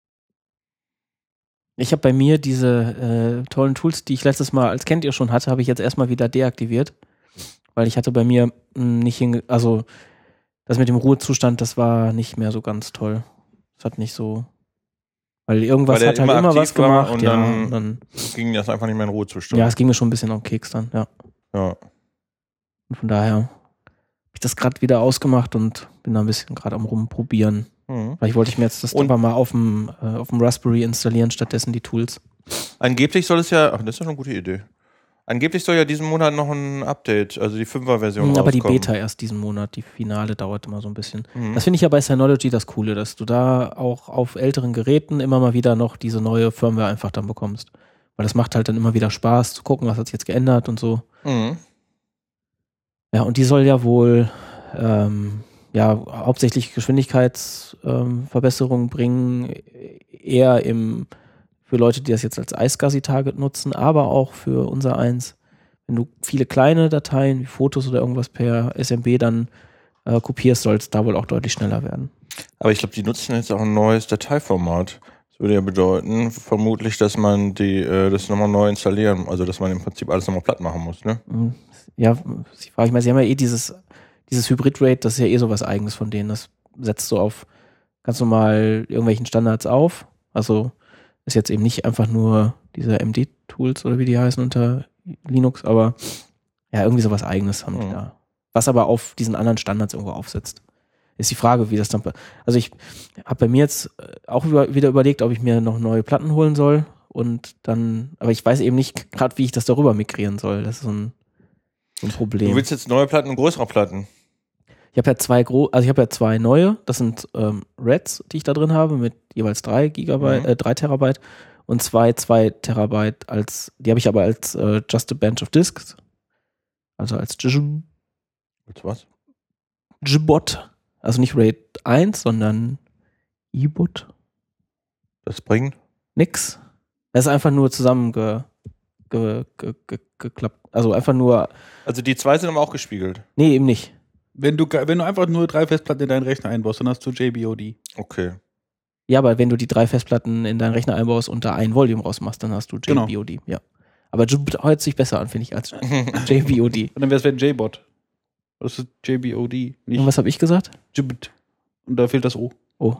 Ich habe bei mir diese tollen Tools, die ich letztes Mal als Kennt ihr schon hatte, habe ich jetzt erstmal wieder deaktiviert, weil ich hatte bei mir nicht also das mit dem Ruhezustand, das war nicht mehr so ganz toll. Das hat nicht so, weil irgendwas hat halt immer was gemacht. Und dann ging das einfach nicht mehr in Ruhezustand. Ja, es ging mir schon ein bisschen auf den Keks dann, ja. Und von daher habe ich das gerade wieder ausgemacht und bin da ein bisschen gerade am Rumprobieren. Vielleicht wollte ich mir jetzt das einfach mal auf dem Raspberry installieren, stattdessen die Tools. Angeblich soll es ja, das ist ja schon eine gute Idee. Angeblich soll ja diesen Monat noch ein Update, also die 5er-Version aber rauskommen. die Beta erst diesen Monat, die Finale dauert immer so ein bisschen. Das finde ich ja bei Synology das Coole, dass du da auch auf älteren Geräten immer mal wieder noch diese neue Firmware einfach dann bekommst. Weil das macht halt dann immer wieder Spaß zu gucken, was hat sich jetzt geändert und so. Ja, und die soll ja wohl hauptsächlich Geschwindigkeitsverbesserungen bringen, eher für Leute, die das jetzt als iSCSI-Target nutzen, aber auch für unser eins. Wenn du viele kleine Dateien wie Fotos oder irgendwas per SMB dann kopierst, soll es da wohl auch deutlich schneller werden. Aber ich glaube, die nutzen jetzt auch ein neues Dateiformat. Das würde ja bedeuten, vermutlich, dass man das nochmal neu installieren, also dass man im Prinzip alles nochmal platt machen muss, ne? Ja, ich frage mich, sie haben ja dieses Hybrid-Rate, das ist ja sowas Eigenes von denen. Das setzt so auf ganz normal irgendwelchen Standards auf. Also ist jetzt eben nicht einfach nur diese MD-Tools oder wie die heißen unter Linux, aber ja, irgendwie sowas Eigenes haben die da. Was aber auf diesen anderen Standards irgendwo aufsetzt. Ist die Frage, wie das dann. Also ich habe bei mir jetzt auch wieder überlegt, ob ich mir noch neue Platten holen soll und dann, aber ich weiß eben nicht gerade, wie ich das darüber migrieren soll. Das ist so ein Problem. Du willst jetzt neue Platten und größere Platten? Ich habe ja zwei neue, das sind Reds, die ich da drin habe, mit jeweils 3 Terabyte und 2 Terabyte die habe ich aber als Just a Bunch of Disks, also als JBOT, also nicht RAID 1, sondern eBOT. Das bringt? Nix. Das ist einfach nur zusammengeklappt, also einfach nur. Also die 2 sind aber auch gespiegelt? Nee, eben nicht. Wenn du einfach nur 3 Festplatten in deinen Rechner einbaust, dann hast du JBOD. Okay. Ja, aber wenn du die 3 Festplatten in deinen Rechner einbaust und da ein Volume rausmachst, dann hast du JBOD. Genau. Ja. Aber JBOD hört sich besser an, finde ich, als JBOD. Und dann wäre es JBOD. Das ist JBOD. Nicht und was habe ich gesagt? JBOD. Und da fehlt das O. Oh.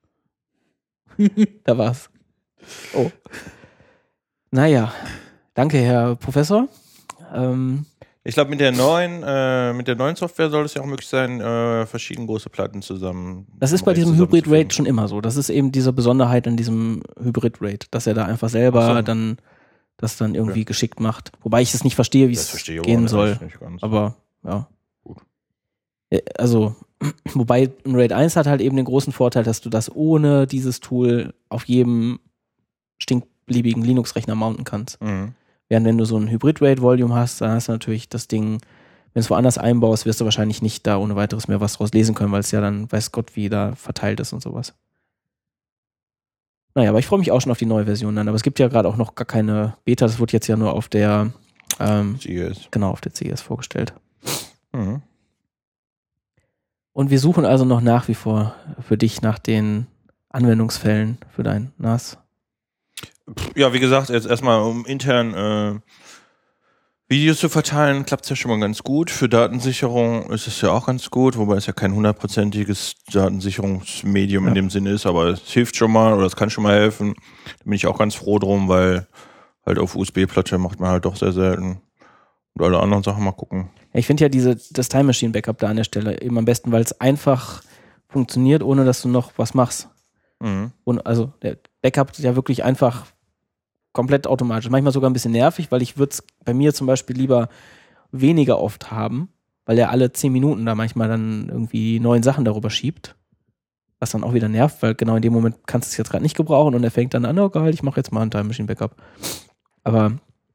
Da war's. Oh. Naja. Danke, Herr Professor. Ich glaube, mit der neuen Software soll es ja auch möglich sein, verschiedene große Platten zusammen. Das ist bei diesem Hybrid-Rate schon immer so. Das ist eben diese Besonderheit an diesem Hybrid-Rate, dass er da einfach selber dann das dann irgendwie geschickt macht. Wobei ich das nicht verstehe, wie es gehen soll. Aber ja. Gut. Also, wobei ein RAID 1 hat halt eben den großen Vorteil, dass du das ohne dieses Tool auf jedem stinkbeliebigen Linux-Rechner mounten kannst. Während wenn du so ein Hybrid-RAID-Volume hast, dann hast du natürlich das Ding, wenn du es woanders einbaust, wirst du wahrscheinlich nicht da ohne weiteres mehr was draus lesen können, weil es ja dann, weiß Gott, wie da verteilt ist und sowas. Naja, aber ich freue mich auch schon auf die neue Version dann. Aber es gibt ja gerade auch noch gar keine Beta, das wurde jetzt ja nur auf der CES. Genau, auf der CES vorgestellt. Und wir suchen also noch nach wie vor für dich nach den Anwendungsfällen für dein NAS. Ja, wie gesagt, jetzt erstmal um intern Videos zu verteilen, klappt es ja schon mal ganz gut. Für Datensicherung ist es ja auch ganz gut, wobei es ja kein 100%iges Datensicherungsmedium in dem Sinne ist, aber es hilft schon mal oder es kann schon mal helfen. Da bin ich auch ganz froh drum, weil halt auf USB-Platte macht man halt doch sehr selten. Und alle anderen Sachen mal gucken. Ja, ich finde ja das Time Machine Backup da an der Stelle eben am besten, weil es einfach funktioniert, ohne dass du noch was machst. Und also der Backup ist ja wirklich einfach komplett automatisch. Manchmal sogar ein bisschen nervig, weil ich würde es bei mir zum Beispiel lieber weniger oft haben, weil er alle 10 Minuten da manchmal dann irgendwie neuen Sachen darüber schiebt. Was dann auch wieder nervt, weil genau in dem Moment kannst du es jetzt gerade nicht gebrauchen und er fängt dann an, oh geil, ich mache jetzt mal ein Time Machine Backup. Aber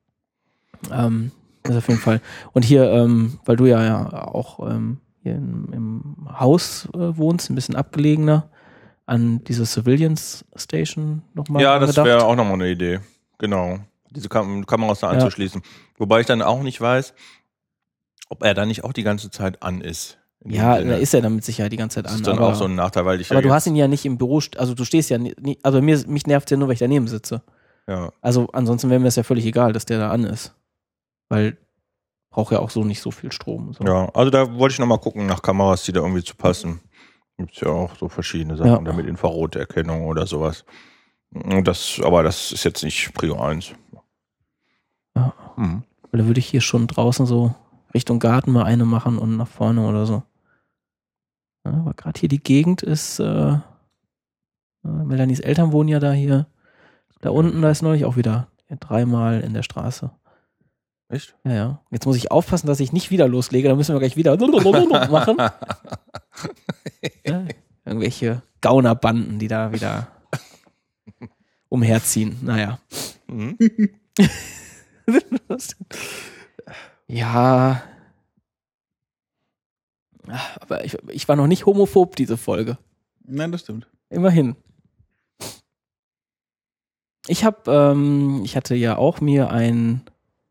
das auf jeden Fall. Und hier, weil du ja auch hier im Haus wohnst, ein bisschen abgelegener, an diese Surveillance Station nochmal. Ja, das wäre auch nochmal eine Idee. Genau. Diese Kameras da anzuschließen. Wobei ich dann auch nicht weiß, ob er da nicht auch die ganze Zeit an ist. Ja, da ist er dann mit Sicherheit die ganze Zeit an. Das ist dann auch so ein Nachteil, weil ich aber du hast ihn ja nicht im Büro, also du stehst ja nicht, also mich nervt es ja nur, weil ich daneben sitze. Ja. Also ansonsten wäre mir das ja völlig egal, dass der da an ist. Weil braucht ja auch so nicht so viel Strom. So. Ja, also da wollte ich nochmal gucken nach Kameras, die da irgendwie zu passen. Gibt es ja auch so verschiedene Sachen, da mit Infraroterkennung oder sowas. Aber das ist jetzt nicht Prio 1. Ja. Weil da würde ich hier schon draußen so Richtung Garten mal eine machen und nach vorne oder so. Ja, aber gerade hier die Gegend ist, Melanies Eltern wohnen ja da hier. Da unten, da ist neulich auch wieder 3-mal in der Straße. Echt? Ja. Jetzt muss ich aufpassen, dass ich nicht wieder loslege, dann müssen wir gleich wieder machen. Ja, irgendwelche Gaunerbanden, die da wieder umherziehen. Naja. Mhm. Ja. Aber ich war noch nicht homophob, diese Folge. Nein, das stimmt. Immerhin. Ich hatte ja auch mir ein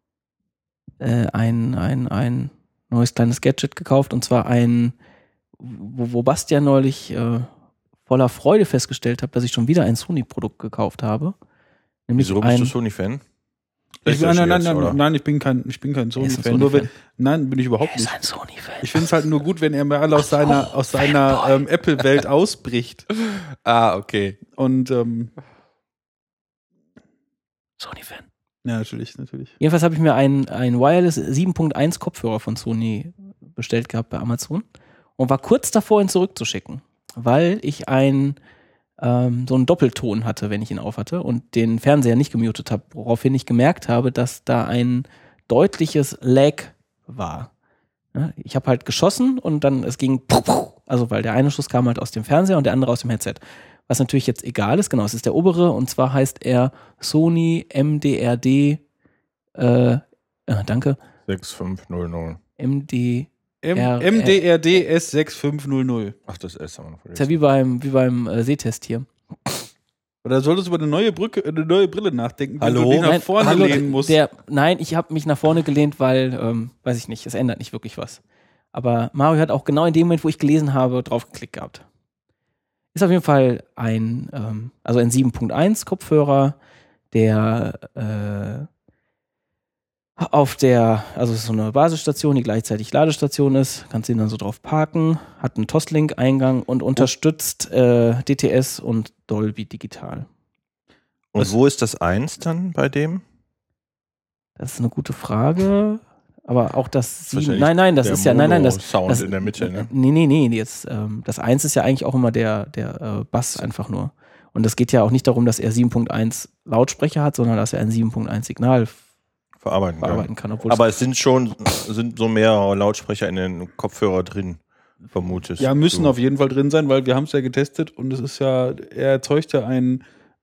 neues kleines Gadget gekauft, und zwar wo Bastian neulich voller Freude festgestellt hat, dass ich schon wieder ein Sony-Produkt gekauft habe. Nämlich Wieso bist du Sony-Fan? Nein, ich bin kein Sony-Fan. Nein, bin ich überhaupt nicht. Er ist ein Sony-Fan. Ich finde es halt nur gut, wenn er mal aus seiner Apple-Welt ausbricht. Okay. Und Sony-Fan. ja, natürlich. Jedenfalls habe ich mir einen Wireless 7.1 Kopfhörer von Sony bestellt gehabt bei Amazon und war kurz davor, ihn zurückzuschicken, weil ich so einen Doppelton hatte, wenn ich ihn aufhatte und den Fernseher nicht gemutet habe, woraufhin ich gemerkt habe, dass da ein deutliches Lag war. Ja, ich habe halt geschossen und dann es ging, also weil der eine Schuss kam halt aus dem Fernseher und der andere aus dem Headset. Was natürlich jetzt egal ist, genau, es ist der obere, und zwar heißt er Sony MDRD, danke. 6500. MDRD MDRD-S6500. Ach, das S haben wir noch Ist ja wie beim Sehtest hier. Oder solltest du über eine neue Brille nachdenken, Hallo? die du dich nach vorne lehnen musst? Nein, ich habe mich nach vorne gelehnt, weil, weiß ich nicht, es ändert nicht wirklich was. Aber Mario hat auch genau in dem Moment, wo ich gelesen habe, draufgeklickt gehabt. Ist auf jeden Fall ein 7.1 Kopfhörer, der also es ist so eine Basisstation, die gleichzeitig Ladestation ist, kannst ihn dann so drauf parken, hat einen Toslink-Eingang und unterstützt DTS und Dolby Digital. Und wo ist das 1 dann bei dem? Das ist eine gute Frage. Aber auch das 7. Nein, das ist ja, das Sound in der Mitte, ne? Nee, jetzt, das 1 ist ja eigentlich auch immer der Bass einfach nur. Und es geht ja auch nicht darum, dass er 7.1 Lautsprecher hat, sondern dass er ein 7.1 Signal verarbeiten kann. Aber es sind so mehrere Lautsprecher in den Kopfhörer drin, vermutest. Ja, müssen auf jeden Fall drin sein, weil wir haben es ja getestet und es ist ja, er erzeugt ja ein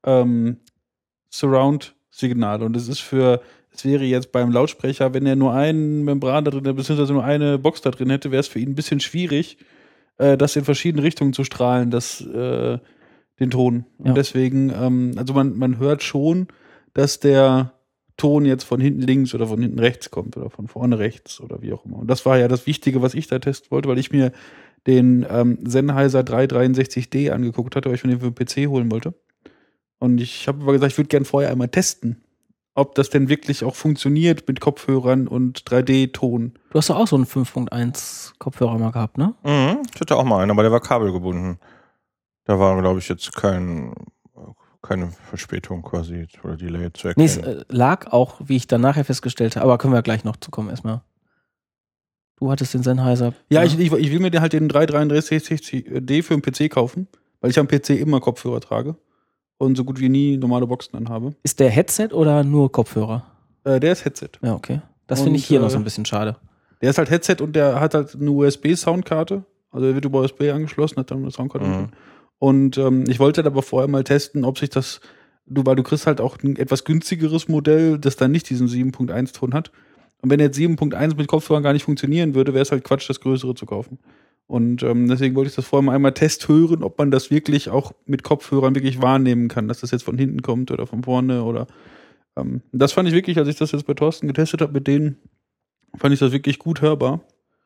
Surround-Signal und es wäre jetzt beim Lautsprecher, wenn er nur eine Membran da drin hätte, beziehungsweise nur eine Box da drin hätte, wäre es für ihn ein bisschen schwierig, das in verschiedene Richtungen zu strahlen, den Ton. Ja. Und deswegen, also man hört schon, dass der Ton jetzt von hinten links oder von hinten rechts kommt oder von vorne rechts oder wie auch immer. Und das war ja das Wichtige, was ich da testen wollte, weil ich mir den Sennheiser 363D angeguckt hatte, weil ich mir den für den PC holen wollte. Und ich habe aber gesagt, ich würde gerne vorher einmal testen, ob das denn wirklich auch funktioniert mit Kopfhörern und 3D-Ton. Du hast doch auch so einen 5.1 Kopfhörer mal gehabt, ne? Mhm, ich hatte auch mal einen, aber der war kabelgebunden. Da war, glaube ich, jetzt keine Verspätung quasi oder Delay zu erkennen. Nee, es lag auch, wie ich dann nachher festgestellt habe, aber können wir gleich noch zu kommen erstmal. Du hattest den Sennheiser. Ja, ich will mir halt den 363D für den PC kaufen, weil ich am PC immer Kopfhörer trage und so gut wie nie normale Boxen dann habe. Ist der Headset oder nur Kopfhörer? Der ist Headset. Ja, okay. Das finde ich hier noch so ein bisschen schade. Der ist halt Headset und der hat halt eine USB-Soundkarte. Also der wird über USB angeschlossen, hat dann eine Soundkarte. Mhm. Und ich wollte dann aber vorher mal testen, ob sich das, weil du kriegst halt auch ein etwas günstigeres Modell, das dann nicht diesen 7.1-Ton hat. Und wenn jetzt 7.1 mit Kopfhörern gar nicht funktionieren würde, wäre es halt Quatsch, das Größere zu kaufen. Und deswegen wollte ich das vorher mal einmal Test hören, ob man das wirklich auch mit Kopfhörern wirklich wahrnehmen kann, dass das jetzt von hinten kommt oder von vorne oder das fand ich wirklich, als ich das jetzt bei Thorsten getestet habe mit denen, fand ich das wirklich gut hörbar.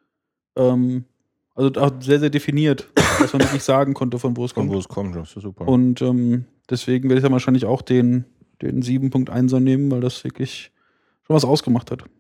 Also auch sehr, sehr definiert, dass man wirklich sagen konnte, von wo es kommt. Von wo es kommt, das ist super. Und deswegen werde ich dann wahrscheinlich auch den 7.1er nehmen, weil das wirklich schon was ausgemacht hat.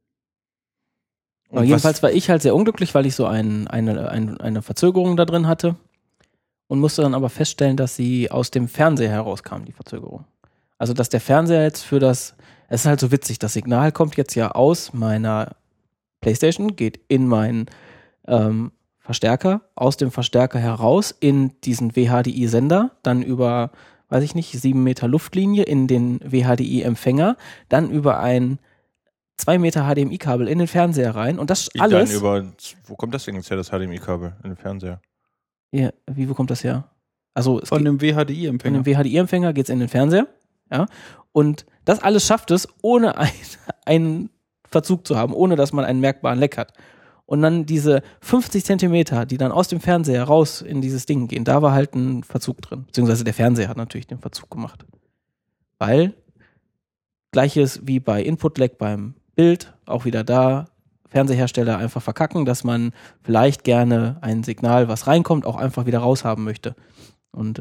Aber jedenfalls war ich halt sehr unglücklich, weil ich so eine Verzögerung da drin hatte und musste dann aber feststellen, dass sie aus dem Fernseher herauskam, die Verzögerung. Also, dass der Fernseher jetzt es ist halt so witzig, das Signal kommt jetzt ja aus meiner PlayStation, geht in meinen Verstärker, aus dem Verstärker heraus in diesen WHDI-Sender, dann über, weiß ich nicht, 7 Meter Luftlinie in den WHDI-Empfänger, dann über ein 2 Meter HDMI-Kabel in den Fernseher rein und das Wie alles. Wo kommt das denn jetzt her, das HDMI-Kabel in den Fernseher? Ja, wo kommt das her? Also von dem WHDI-Empfänger. Von dem WHDI-Empfänger geht es in den Fernseher. Ja. Und das alles schafft es, ohne einen Verzug zu haben, ohne dass man einen merkbaren Leck hat. Und dann diese 50 Zentimeter, die dann aus dem Fernseher raus in dieses Ding gehen, da war halt ein Verzug drin. Beziehungsweise der Fernseher hat natürlich den Verzug gemacht. Weil, gleiches wie bei Input-Lag beim Bild, auch wieder da, Fernsehersteller einfach verkacken, dass man vielleicht gerne ein Signal, was reinkommt, auch einfach wieder raushaben möchte. Und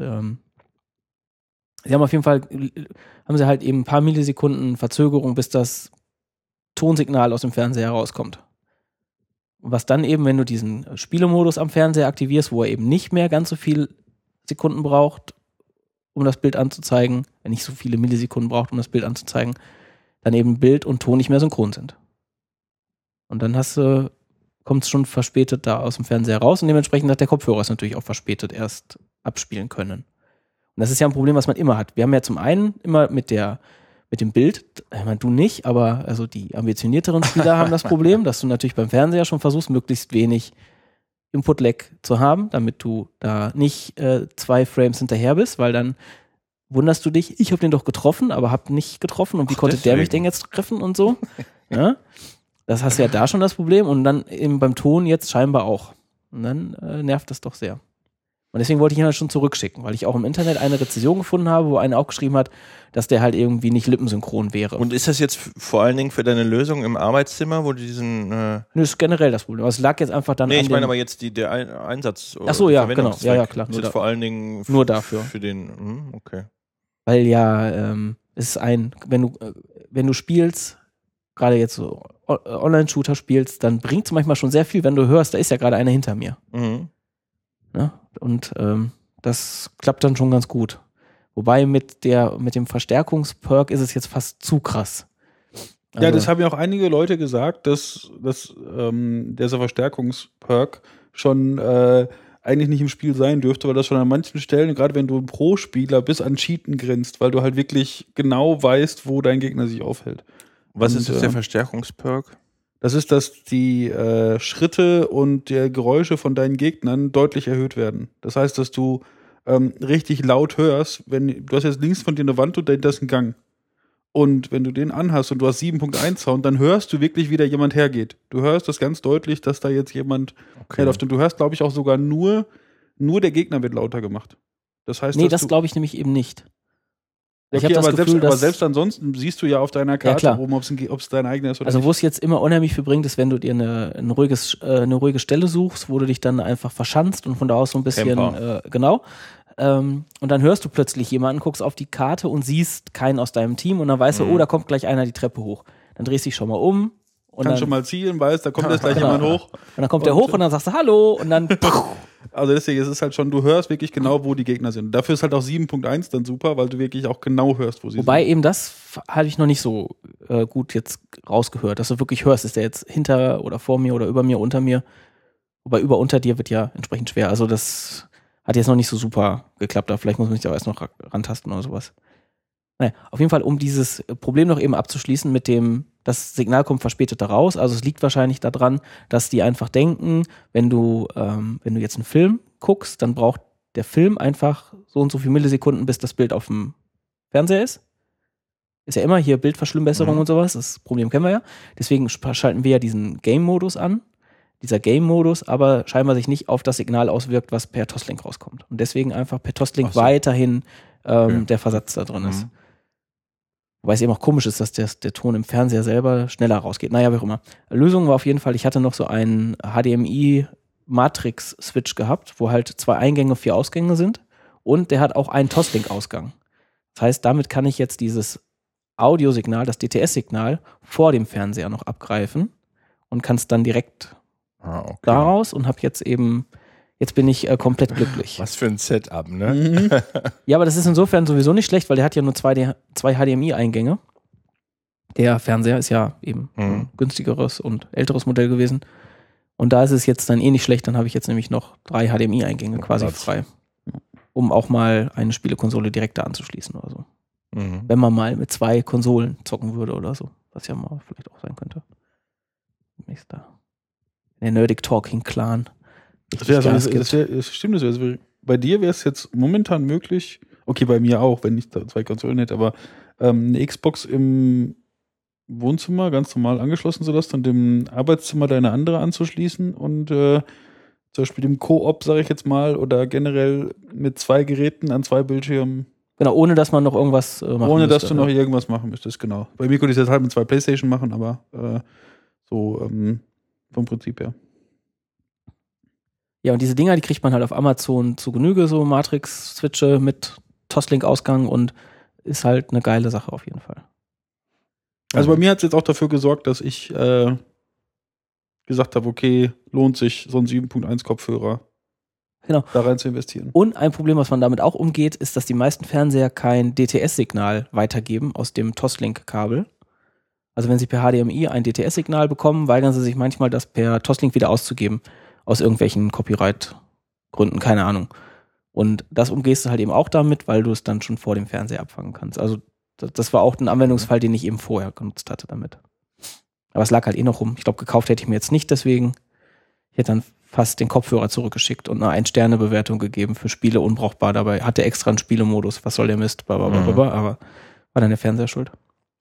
sie haben auf jeden Fall, haben sie halt eben ein paar Millisekunden Verzögerung, bis das Tonsignal aus dem Fernseher rauskommt. Und was dann eben, wenn du diesen Spielemodus am Fernseher aktivierst, wo er eben nicht mehr ganz so viele Sekunden braucht, um das Bild anzuzeigen, wenn nicht so viele Millisekunden braucht, um das Bild anzuzeigen, dann eben Bild und Ton nicht mehr synchron sind. Und dann kommt es schon verspätet da aus dem Fernseher raus und dementsprechend hat der Kopfhörer es natürlich auch verspätet erst abspielen können. Und das ist ja ein Problem, was man immer hat. Wir haben ja zum einen immer mit dem Bild, ich meine, du nicht, aber also die ambitionierteren Spieler haben das Problem, dass du natürlich beim Fernseher schon versuchst, möglichst wenig Input-Lag zu haben, damit du da nicht 2 Frames hinterher bist, weil dann wunderst du dich, ich habe den doch getroffen, aber hab nicht getroffen und wie konnte der mich denn jetzt treffen und so. Ja? Das hast du ja da schon das Problem und dann eben beim Ton jetzt scheinbar auch. Und dann nervt das doch sehr. Und deswegen wollte ich ihn halt schon zurückschicken, weil ich auch im Internet eine Rezension gefunden habe, wo einer auch geschrieben hat, dass der halt irgendwie nicht lippensynchron wäre. Und ist das jetzt vor allen Dingen für deine Lösung im Arbeitszimmer, wo du diesen... Nö, das ist generell das Problem. Es lag jetzt einfach dann ich meine aber jetzt der Einsatz. Ach so, ja, genau. Ja, klar. Ist jetzt vor allen Dingen nur dafür. Für den... okay. Weil ja, es ist wenn du spielst, gerade jetzt so Online-Shooter spielst, dann bringt es manchmal schon sehr viel, wenn du hörst, da ist ja gerade einer hinter mir. Mhm. Ja, und das klappt dann schon ganz gut. Wobei mit dem Verstärkungsperk ist es jetzt fast zu krass. Also, ja, das haben ja auch einige Leute gesagt, dass dieser Verstärkungsperk schon eigentlich nicht im Spiel sein dürfte, weil das schon an manchen Stellen, gerade wenn du ein Pro-Spieler bist, an Cheaten grenzt, weil du halt wirklich genau weißt, wo dein Gegner sich aufhält. Was ist jetzt der Verstärkungsperk? Das ist, dass die Schritte und die Geräusche von deinen Gegnern deutlich erhöht werden. Das heißt, dass du richtig laut hörst, du hast jetzt links von dir eine Wand und dahinter ist ein Gang. Und wenn du den anhast und du hast 7.1 Sound, dann hörst du wirklich, wie da jemand hergeht. Du hörst das ganz deutlich, dass da jetzt jemand herläuft. Und du hörst, glaube ich, auch sogar nur der Gegner wird lauter gemacht. Das heißt, nee, das glaube ich nämlich eben nicht. Ich habe das Gefühl, aber selbst ansonsten siehst du ja auf deiner Karte oben, ob es dein eigener ist oder also nicht. Wo es jetzt immer unheimlich viel bringt, ist, wenn du dir eine ruhige Stelle suchst, wo du dich dann einfach verschanzt und von da aus so ein bisschen, genau. Und dann hörst du plötzlich jemanden, guckst auf die Karte und siehst keinen aus deinem Team und dann weißt du, da kommt gleich einer die Treppe hoch. Dann drehst du dich schon mal um. Und kannst schon mal zielen, weißt, da kommt jetzt gleich jemand hoch. Und dann kommt der hoch und dann sagst du Hallo und dann also deswegen ist es halt schon, du hörst wirklich genau, wo die Gegner sind. Dafür ist halt auch 7.1 dann super, weil du wirklich auch genau hörst, wo sie sind. Wobei eben das hatte ich noch nicht so gut jetzt rausgehört, dass du wirklich hörst, ist der jetzt hinter oder vor mir oder über mir, unter mir. Wobei unter dir wird ja entsprechend schwer. Also das hat jetzt noch nicht so super geklappt, aber vielleicht muss man sich da erst noch rantasten oder sowas. Naja, auf jeden Fall, um dieses Problem noch eben abzuschließen mit dem, das Signal kommt verspätet da raus. Also es liegt wahrscheinlich daran, dass die einfach denken, wenn du jetzt einen Film guckst, dann braucht der Film einfach so und so viele Millisekunden, bis das Bild auf dem Fernseher ist. Ist ja immer hier Bildverschlimmbesserung und sowas. Das Problem kennen wir ja. Deswegen schalten wir ja diesen Game-Modus an. Dieser Game-Modus aber scheinbar sich nicht auf das Signal auswirkt, was per Toslink rauskommt. Und deswegen einfach per Toslink weiterhin der Versatz da drin ist. Wobei es eben auch komisch ist, dass der Ton im Fernseher selber schneller rausgeht. Naja, wie auch immer. Lösung war auf jeden Fall, ich hatte noch so einen HDMI-Matrix-Switch gehabt, wo halt 2 Eingänge, 4 Ausgänge sind. Und der hat auch einen Toslink-Ausgang. Das heißt, damit kann ich jetzt dieses Audiosignal, das DTS-Signal, vor dem Fernseher noch abgreifen und kann es dann direkt daraus und habe jetzt bin ich komplett glücklich. Was für ein Setup, ne? Ja, aber das ist insofern sowieso nicht schlecht, weil der hat ja nur 2 HDMI-Eingänge. Der Fernseher ist ja eben ein günstigeres und älteres Modell gewesen. Und da ist es jetzt dann nicht schlecht, dann habe ich jetzt nämlich noch 3 HDMI-Eingänge quasi frei. Um auch mal eine Spielekonsole direkt da anzuschließen oder so. Wenn man mal mit 2 Konsolen zocken würde oder so. was ja mal vielleicht auch sein könnte. Nächster. Der Nerdic Talking Clan. Stimmt, bei dir wäre es jetzt momentan möglich, okay, bei mir auch, wenn ich da 2 Konsolen hätte, aber eine Xbox im Wohnzimmer ganz normal angeschlossen zu lassen und im Arbeitszimmer deine andere anzuschließen und zum Beispiel im Koop, sage ich jetzt mal, oder generell mit 2 Geräten an 2 Bildschirmen. Genau, ohne dass man noch irgendwas machen ohne müsste, dass du noch irgendwas machen müsstest, genau. Bei mir könnte ich das halt mit 2 PlayStation machen, aber vom Prinzip her. Ja, und diese Dinger, die kriegt man halt auf Amazon zu Genüge, so Matrix-Switche mit Toslink-Ausgang und ist halt eine geile Sache auf jeden Fall. Also bei mir hat es jetzt auch dafür gesorgt, dass ich gesagt habe, okay, lohnt sich so ein 7.1 Kopfhörer da rein zu investieren. Und ein Problem, was man damit auch umgeht, ist, dass die meisten Fernseher kein DTS-Signal weitergeben aus dem Toslink-Kabel. Also wenn sie per HDMI ein DTS-Signal bekommen, weigern sie sich manchmal, das per Toslink wieder auszugeben. Aus irgendwelchen Copyright-Gründen, keine Ahnung. Und das umgehst du halt eben auch damit, weil du es dann schon vor dem Fernseher abfangen kannst. Also das war auch ein Anwendungsfall, den ich eben vorher genutzt hatte damit. Aber es lag halt noch rum. Ich glaube, gekauft hätte ich mir jetzt nicht, deswegen. Ich hätte dann fast den Kopfhörer zurückgeschickt und eine 1-Sterne-Bewertung gegeben für Spiele unbrauchbar. Dabei hatte extra einen Spielemodus. Was soll der Mist? Aber war dann der Fernseher schuld.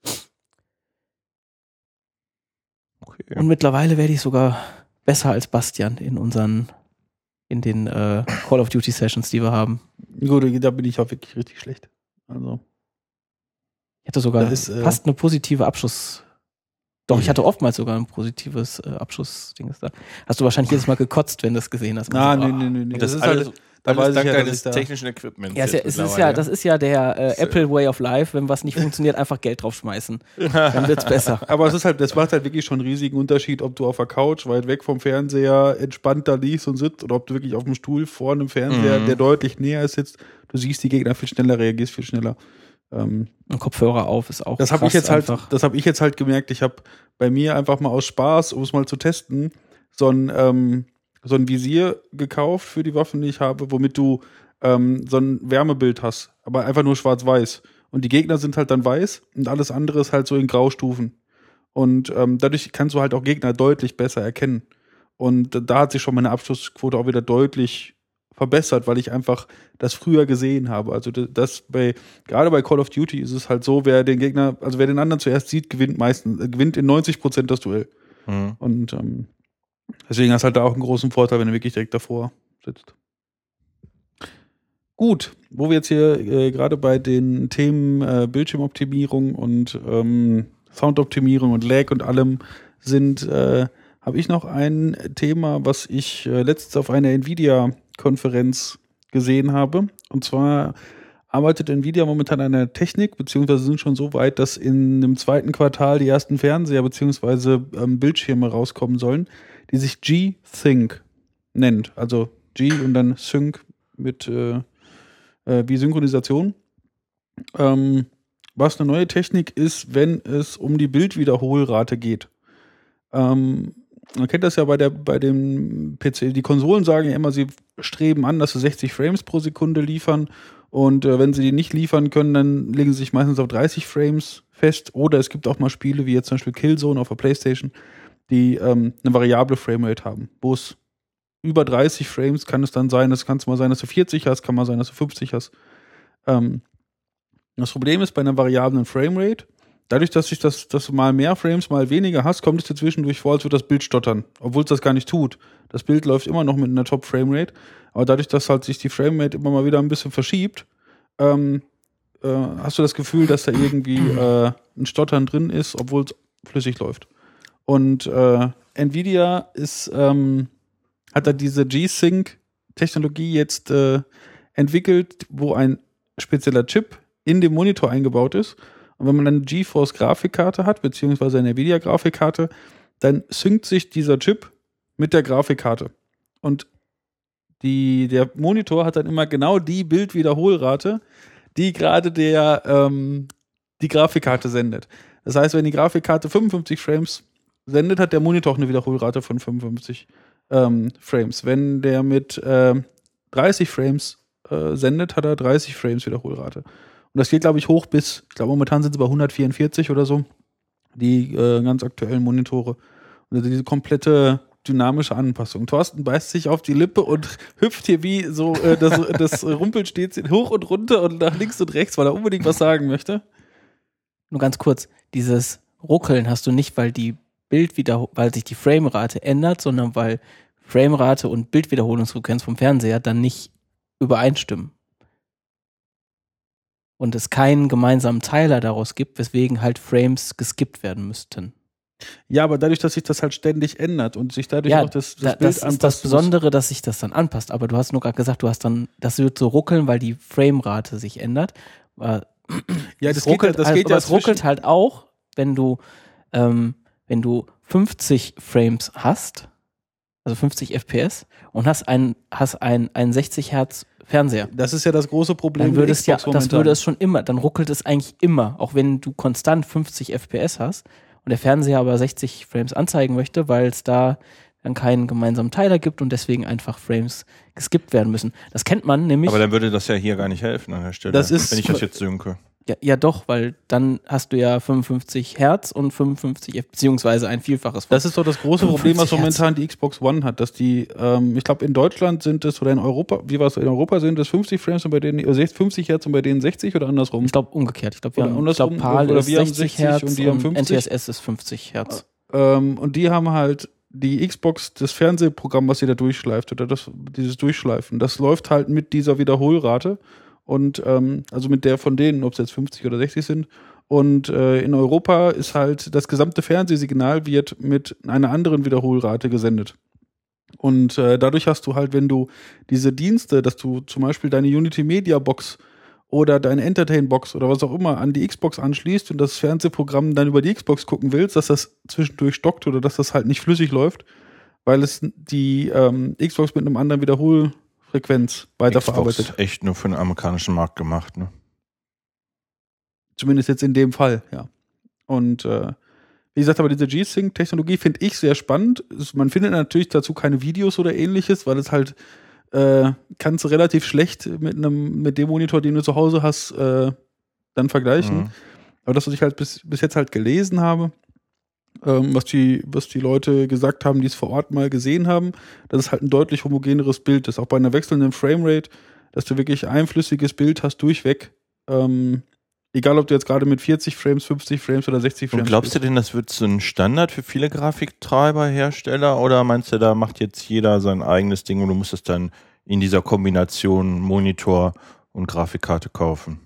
Okay. Und mittlerweile werde ich sogar besser als Bastian in den Call of Duty Sessions, die wir haben. Gut, da bin ich auch wirklich richtig schlecht. Also. Ich hatte sogar fast eine positive Abschuss. Doch, ich hatte oftmals sogar ein positives Abschussding da. Hast du wahrscheinlich jedes Mal gekotzt, wenn du es gesehen hast. Nee. Das ist alles, alles dank deines technischen Equipments. Ja, das ist ja der Apple Way of Life. Wenn was nicht funktioniert, einfach Geld draufschmeißen. Dann wird's besser. Aber das macht halt wirklich schon einen riesigen Unterschied, ob du auf der Couch weit weg vom Fernseher entspannt da liegst und sitzt oder ob du wirklich auf dem Stuhl vor einem Fernseher, der deutlich näher sitzt. Du siehst die Gegner viel schneller, reagierst viel schneller. Und Kopfhörer auf ist auch das habe ich jetzt halt gemerkt. Ich habe bei mir einfach mal aus Spaß, um es mal zu testen, so ein Visier gekauft für die Waffen, die ich habe, womit du so ein Wärmebild hast, aber einfach nur schwarz-weiß. Und die Gegner sind halt dann weiß und alles andere ist halt so in Graustufen. Und dadurch kannst du halt auch Gegner deutlich besser erkennen. Und da hat sich schon meine Abschlussquote auch wieder deutlich verbessert, weil ich einfach das früher gesehen habe. Also gerade bei Call of Duty ist es halt so, wer den anderen zuerst sieht, gewinnt in 90% das Duell. Und deswegen hast du halt da auch einen großen Vorteil, wenn du wirklich direkt davor sitzt. Gut, wo wir jetzt hier gerade bei den Themen Bildschirmoptimierung und Soundoptimierung und Lag und allem sind, habe ich noch ein Thema, was ich letztens auf einer Nvidia-Konferenz gesehen habe. Und zwar arbeitet Nvidia momentan an einer Technik, beziehungsweise sind schon so weit, dass in einem 2. Quartal die ersten Fernseher beziehungsweise Bildschirme rauskommen sollen, die sich G-Sync nennt. Also G und dann Sync mit wie Synchronisation. Was eine neue Technik ist, wenn es um die Bildwiederholrate geht. Man kennt das ja bei dem PC. Die Konsolen sagen ja immer, sie streben an, dass sie 60 Frames pro Sekunde liefern. Und wenn sie die nicht liefern können, dann legen sie sich meistens auf 30 Frames fest. Oder es gibt auch mal Spiele, wie jetzt zum Beispiel Killzone auf der PlayStation, die eine variable Framerate haben. Wo es über 30 Frames kann es dann sein, kann es mal sein, dass du 40 hast, kann mal sein, dass du 50 hast. Das Problem ist bei einer variablen Framerate, dadurch, dass du mal mehr Frames, mal weniger hast, kommt es dir zwischendurch vor, als würde das Bild stottern. Obwohl es das gar nicht tut. Das Bild läuft immer noch mit einer Top-Framerate, aber dadurch, dass halt sich die Framerate immer mal wieder ein bisschen verschiebt, hast du das Gefühl, dass da irgendwie ein Stottern drin ist, obwohl es flüssig läuft. Und Nvidia hat da diese G-Sync-Technologie jetzt entwickelt, wo ein spezieller Chip in dem Monitor eingebaut ist. Und wenn man dann eine GeForce-Grafikkarte hat, beziehungsweise eine Nvidia-Grafikkarte, dann synkt sich dieser Chip mit der Grafikkarte. Und der Monitor hat dann immer genau die Bildwiederholrate, die gerade die Grafikkarte sendet. Das heißt, wenn die Grafikkarte 55 Frames sendet, hat der Monitor auch eine Wiederholrate von 55 Frames. Wenn der mit 30 Frames sendet, hat er 30 Frames Wiederholrate. Und das geht, glaube ich, hoch bis, ich glaube, momentan sind es bei 144 oder so. Die ganz aktuellen Monitore. Und also diese komplette dynamische Anpassung. Thorsten beißt sich auf die Lippe und hüpft hier wie so, das Rumpelstilzchen hoch und runter und nach links und rechts, weil er unbedingt was sagen möchte. Nur ganz kurz, dieses Ruckeln hast du nicht, weil weil sich die Framerate ändert, sondern weil Framerate und Bildwiederholungsfrequenz vom Fernseher dann nicht übereinstimmen. Und es keinen gemeinsamen Teiler daraus gibt, weswegen halt Frames geskippt werden müssten. Ja, aber dadurch, dass sich das halt ständig ändert und sich dadurch auch das Bild anpasst. Das ist das Besondere, dass sich das dann anpasst. Aber du hast nur gerade gesagt, das wird so ruckeln, weil die Framerate sich ändert. Ja, das ruckelt halt auch, wenn du 50 Frames hast, also 50 FPS und hast einen 60 Hertz Fernseher. Das ist ja das große Problem. Dann würde es schon immer, dann ruckelt es eigentlich immer, auch wenn du konstant 50 FPS hast und der Fernseher aber 60 Frames anzeigen möchte, weil es da dann keinen gemeinsamen Teiler gibt und deswegen einfach Frames geskippt werden müssen. Das kennt man nämlich. Aber dann würde das ja hier gar nicht helfen an der Stelle, wenn ich das jetzt synke. Ja, doch, weil dann hast du ja 55 Hertz und 55 beziehungsweise ein Vielfaches von. Das ist doch das große Problem, was momentan die Xbox One hat, dass die, ich glaube in Deutschland sind es, oder in Europa, wie war es, in Europa sind es 50 Frames und bei denen 50 Hertz und bei denen 60 oder andersrum? Ich glaube umgekehrt. Ich glaube, PAL ist 60 Hertz und die haben 50. NTSS ist 50 Hertz. Und die haben halt die Xbox, das Fernsehprogramm, was sie da durchschleift, oder dieses Durchschleifen, das läuft halt mit dieser Wiederholrate. Und also mit der von denen, ob es jetzt 50 oder 60 sind. Und in Europa ist halt das gesamte Fernsehsignal wird mit einer anderen Wiederholrate gesendet. Und dadurch hast du halt, wenn du diese Dienste, dass du zum Beispiel deine Unity Media Box oder deine Entertain Box oder was auch immer an die Xbox anschließt und das Fernsehprogramm dann über die Xbox gucken willst, dass das zwischendurch stockt oder dass das halt nicht flüssig läuft, weil es die Xbox mit einem anderen Wiederholfrequenz weiterverarbeitet. Xbox echt nur für den amerikanischen Markt gemacht, ne? Zumindest jetzt in dem Fall, ja. Und wie gesagt, aber diese G-Sync-Technologie finde ich sehr spannend. Man findet natürlich dazu keine Videos oder ähnliches, weil es halt kannst du relativ schlecht mit dem Monitor, den du zu Hause hast, dann vergleichen. Mhm. Aber das, was ich halt bis jetzt halt gelesen habe, was die Leute gesagt haben, die es vor Ort mal gesehen haben, dass es halt ein deutlich homogeneres Bild ist. Auch bei einer wechselnden Framerate, dass du wirklich einflüssiges Bild hast durchweg. Egal, ob du jetzt gerade mit 40 Frames, 50 Frames oder 60 Frames. Und glaubst du denn, das wird so ein Standard für viele Grafiktreiberhersteller oder meinst du, da macht jetzt jeder sein eigenes Ding und du musst es dann in dieser Kombination Monitor und Grafikkarte kaufen?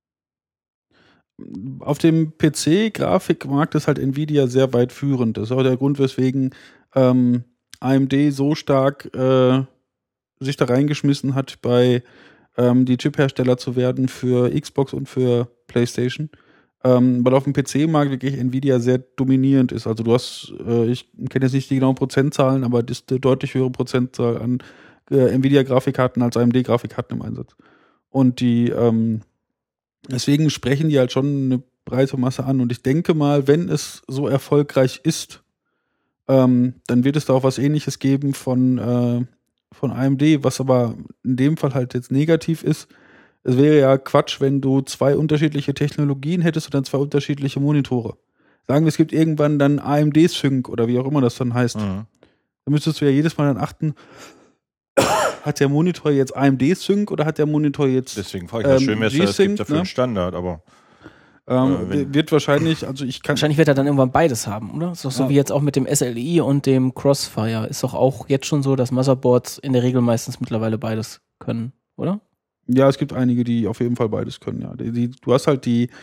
Auf dem PC-Grafikmarkt ist halt Nvidia sehr weit führend. Das ist auch der Grund, weswegen AMD so stark sich da reingeschmissen hat, bei die Chip-Hersteller zu werden für Xbox und für PlayStation. Weil auf dem PC-Markt wirklich Nvidia sehr dominierend ist. Also du hast, ich kenne jetzt nicht die genauen Prozentzahlen, aber das ist eine deutlich höhere Prozentzahl an Nvidia-Grafikkarten als AMD-Grafikkarten im Einsatz. Und die deswegen sprechen die halt schon eine breite Masse an. Und ich denke mal, wenn es so erfolgreich ist, dann wird es da auch was Ähnliches geben von AMD, was aber in dem Fall halt jetzt negativ ist. Es wäre ja Quatsch, wenn du zwei unterschiedliche Technologien hättest und dann zwei unterschiedliche Monitore. Sagen wir, es gibt irgendwann dann AMD-Sync oder wie auch immer das dann heißt. Mhm. Da müsstest du ja jedes Mal dann achten, hat der Monitor jetzt AMD-Sync oder hat der Monitor jetzt Deswegen frage ich, das schön wäre, es gibt dafür einen Standard, aber wird wahrscheinlich, wahrscheinlich wird er dann irgendwann beides haben, oder? Ist doch so wie jetzt auch mit dem SLI und dem Crossfire. Ist doch auch jetzt schon so, dass Motherboards in der Regel meistens mittlerweile beides können, oder? Ja, es gibt einige, die auf jeden Fall beides können, ja. Du hast halt die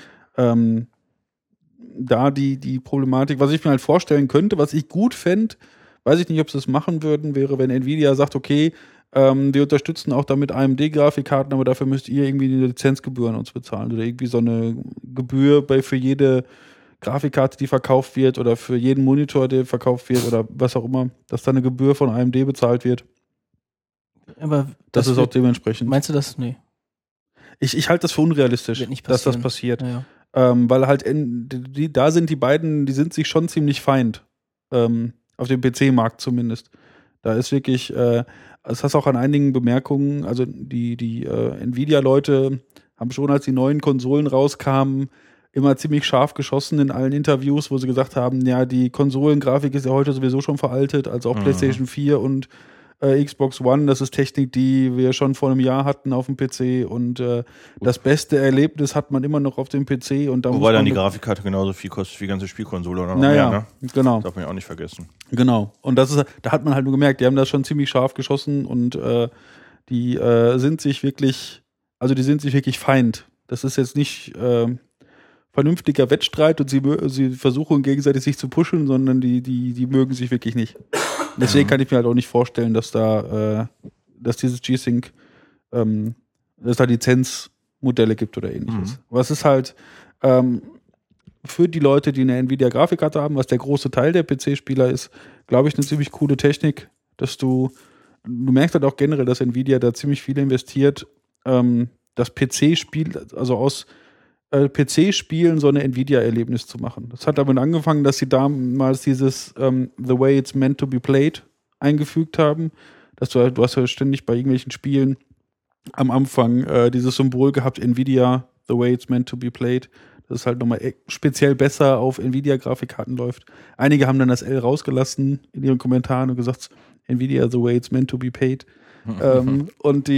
Problematik, was ich mir halt vorstellen könnte, was ich gut fände, weiß ich nicht, ob sie es machen würden, wäre, wenn Nvidia sagt, okay, wir unterstützen auch damit AMD-Grafikkarten, aber dafür müsst ihr irgendwie eine Lizenzgebühr an uns bezahlen oder irgendwie so eine Gebühr für jede Grafikkarte, die verkauft wird oder für jeden Monitor, der verkauft wird oder was auch immer, dass da eine Gebühr von AMD bezahlt wird. Aber das ist auch dementsprechend. Meinst du das? Nee. Ich halte das für unrealistisch, dass das passiert. Ja. Weil halt da sind die beiden, die sind sich schon ziemlich feind. Auf dem PC-Markt zumindest. Da ist wirklich, das hast auch an einigen Bemerkungen, also die Nvidia-Leute haben schon, als die neuen Konsolen rauskamen, immer ziemlich scharf geschossen in allen Interviews, wo sie gesagt haben, ja, die Konsolengrafik ist ja heute sowieso schon veraltet, also auch PlayStation 4 und Xbox One, das ist Technik, die wir schon vor einem Jahr hatten auf dem PC und das beste Erlebnis hat man immer noch auf dem PC. Und da wobei dann die Grafikkarte genauso viel kostet wie die ganze Spielkonsole oder noch mehr, ne? Genau. Das darf man ja auch nicht vergessen. Genau. Und da hat man halt nur gemerkt, die haben das schon ziemlich scharf geschossen und die sind sich wirklich Feind. Das ist jetzt nicht vernünftiger Wettstreit und sie versuchen gegenseitig sich zu pushen, sondern die mögen sich wirklich nicht. Deswegen kann ich mir halt auch nicht vorstellen, dass dieses G-Sync, dass da Lizenzmodelle gibt oder ähnliches. Aber es ist halt für die Leute, die eine Nvidia-Grafikkarte haben, was der große Teil der PC-Spieler ist, glaube ich, eine ziemlich coole Technik, dass du merkst halt auch generell, dass Nvidia da ziemlich viel investiert, das PC-Spiel, also aus PC-Spielen so eine Nvidia-Erlebnis zu machen. Das hat damit angefangen, dass sie damals dieses The Way It's Meant to Be Played eingefügt haben. Dass du hast ja ständig bei irgendwelchen Spielen am Anfang dieses Symbol gehabt, Nvidia, The Way It's Meant to Be Played. Das ist halt nochmal speziell besser auf Nvidia-Grafikkarten läuft. Einige haben dann das L rausgelassen in ihren Kommentaren und gesagt, Nvidia, The Way It's Meant to Be Paid. Und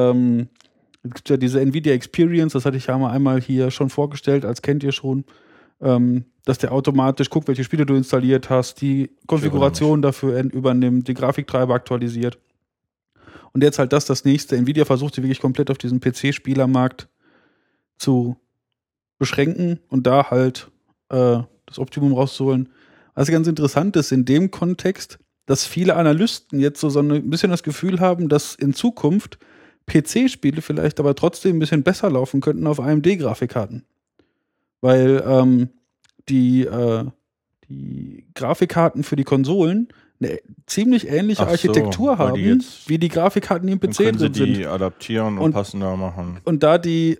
es gibt ja diese Nvidia Experience, das hatte ich ja mal einmal hier schon vorgestellt, als kennt ihr schon, dass der automatisch guckt, welche Spiele du installiert hast, die Konfiguration dafür übernimmt, die Grafiktreiber aktualisiert. Und jetzt halt das nächste. Nvidia versucht sich wirklich komplett auf diesen PC-Spielermarkt zu beschränken und da halt das Optimum rauszuholen. Was ganz interessant ist in dem Kontext, dass viele Analysten jetzt so ein bisschen das Gefühl haben, dass in Zukunft PC-Spiele vielleicht aber trotzdem ein bisschen besser laufen könnten auf AMD-Grafikkarten. Weil die Grafikkarten für die Konsolen eine ziemlich ähnliche Architektur haben, wie die Grafikkarten, die im PC drin sind. Die adaptieren und passender machen. Und da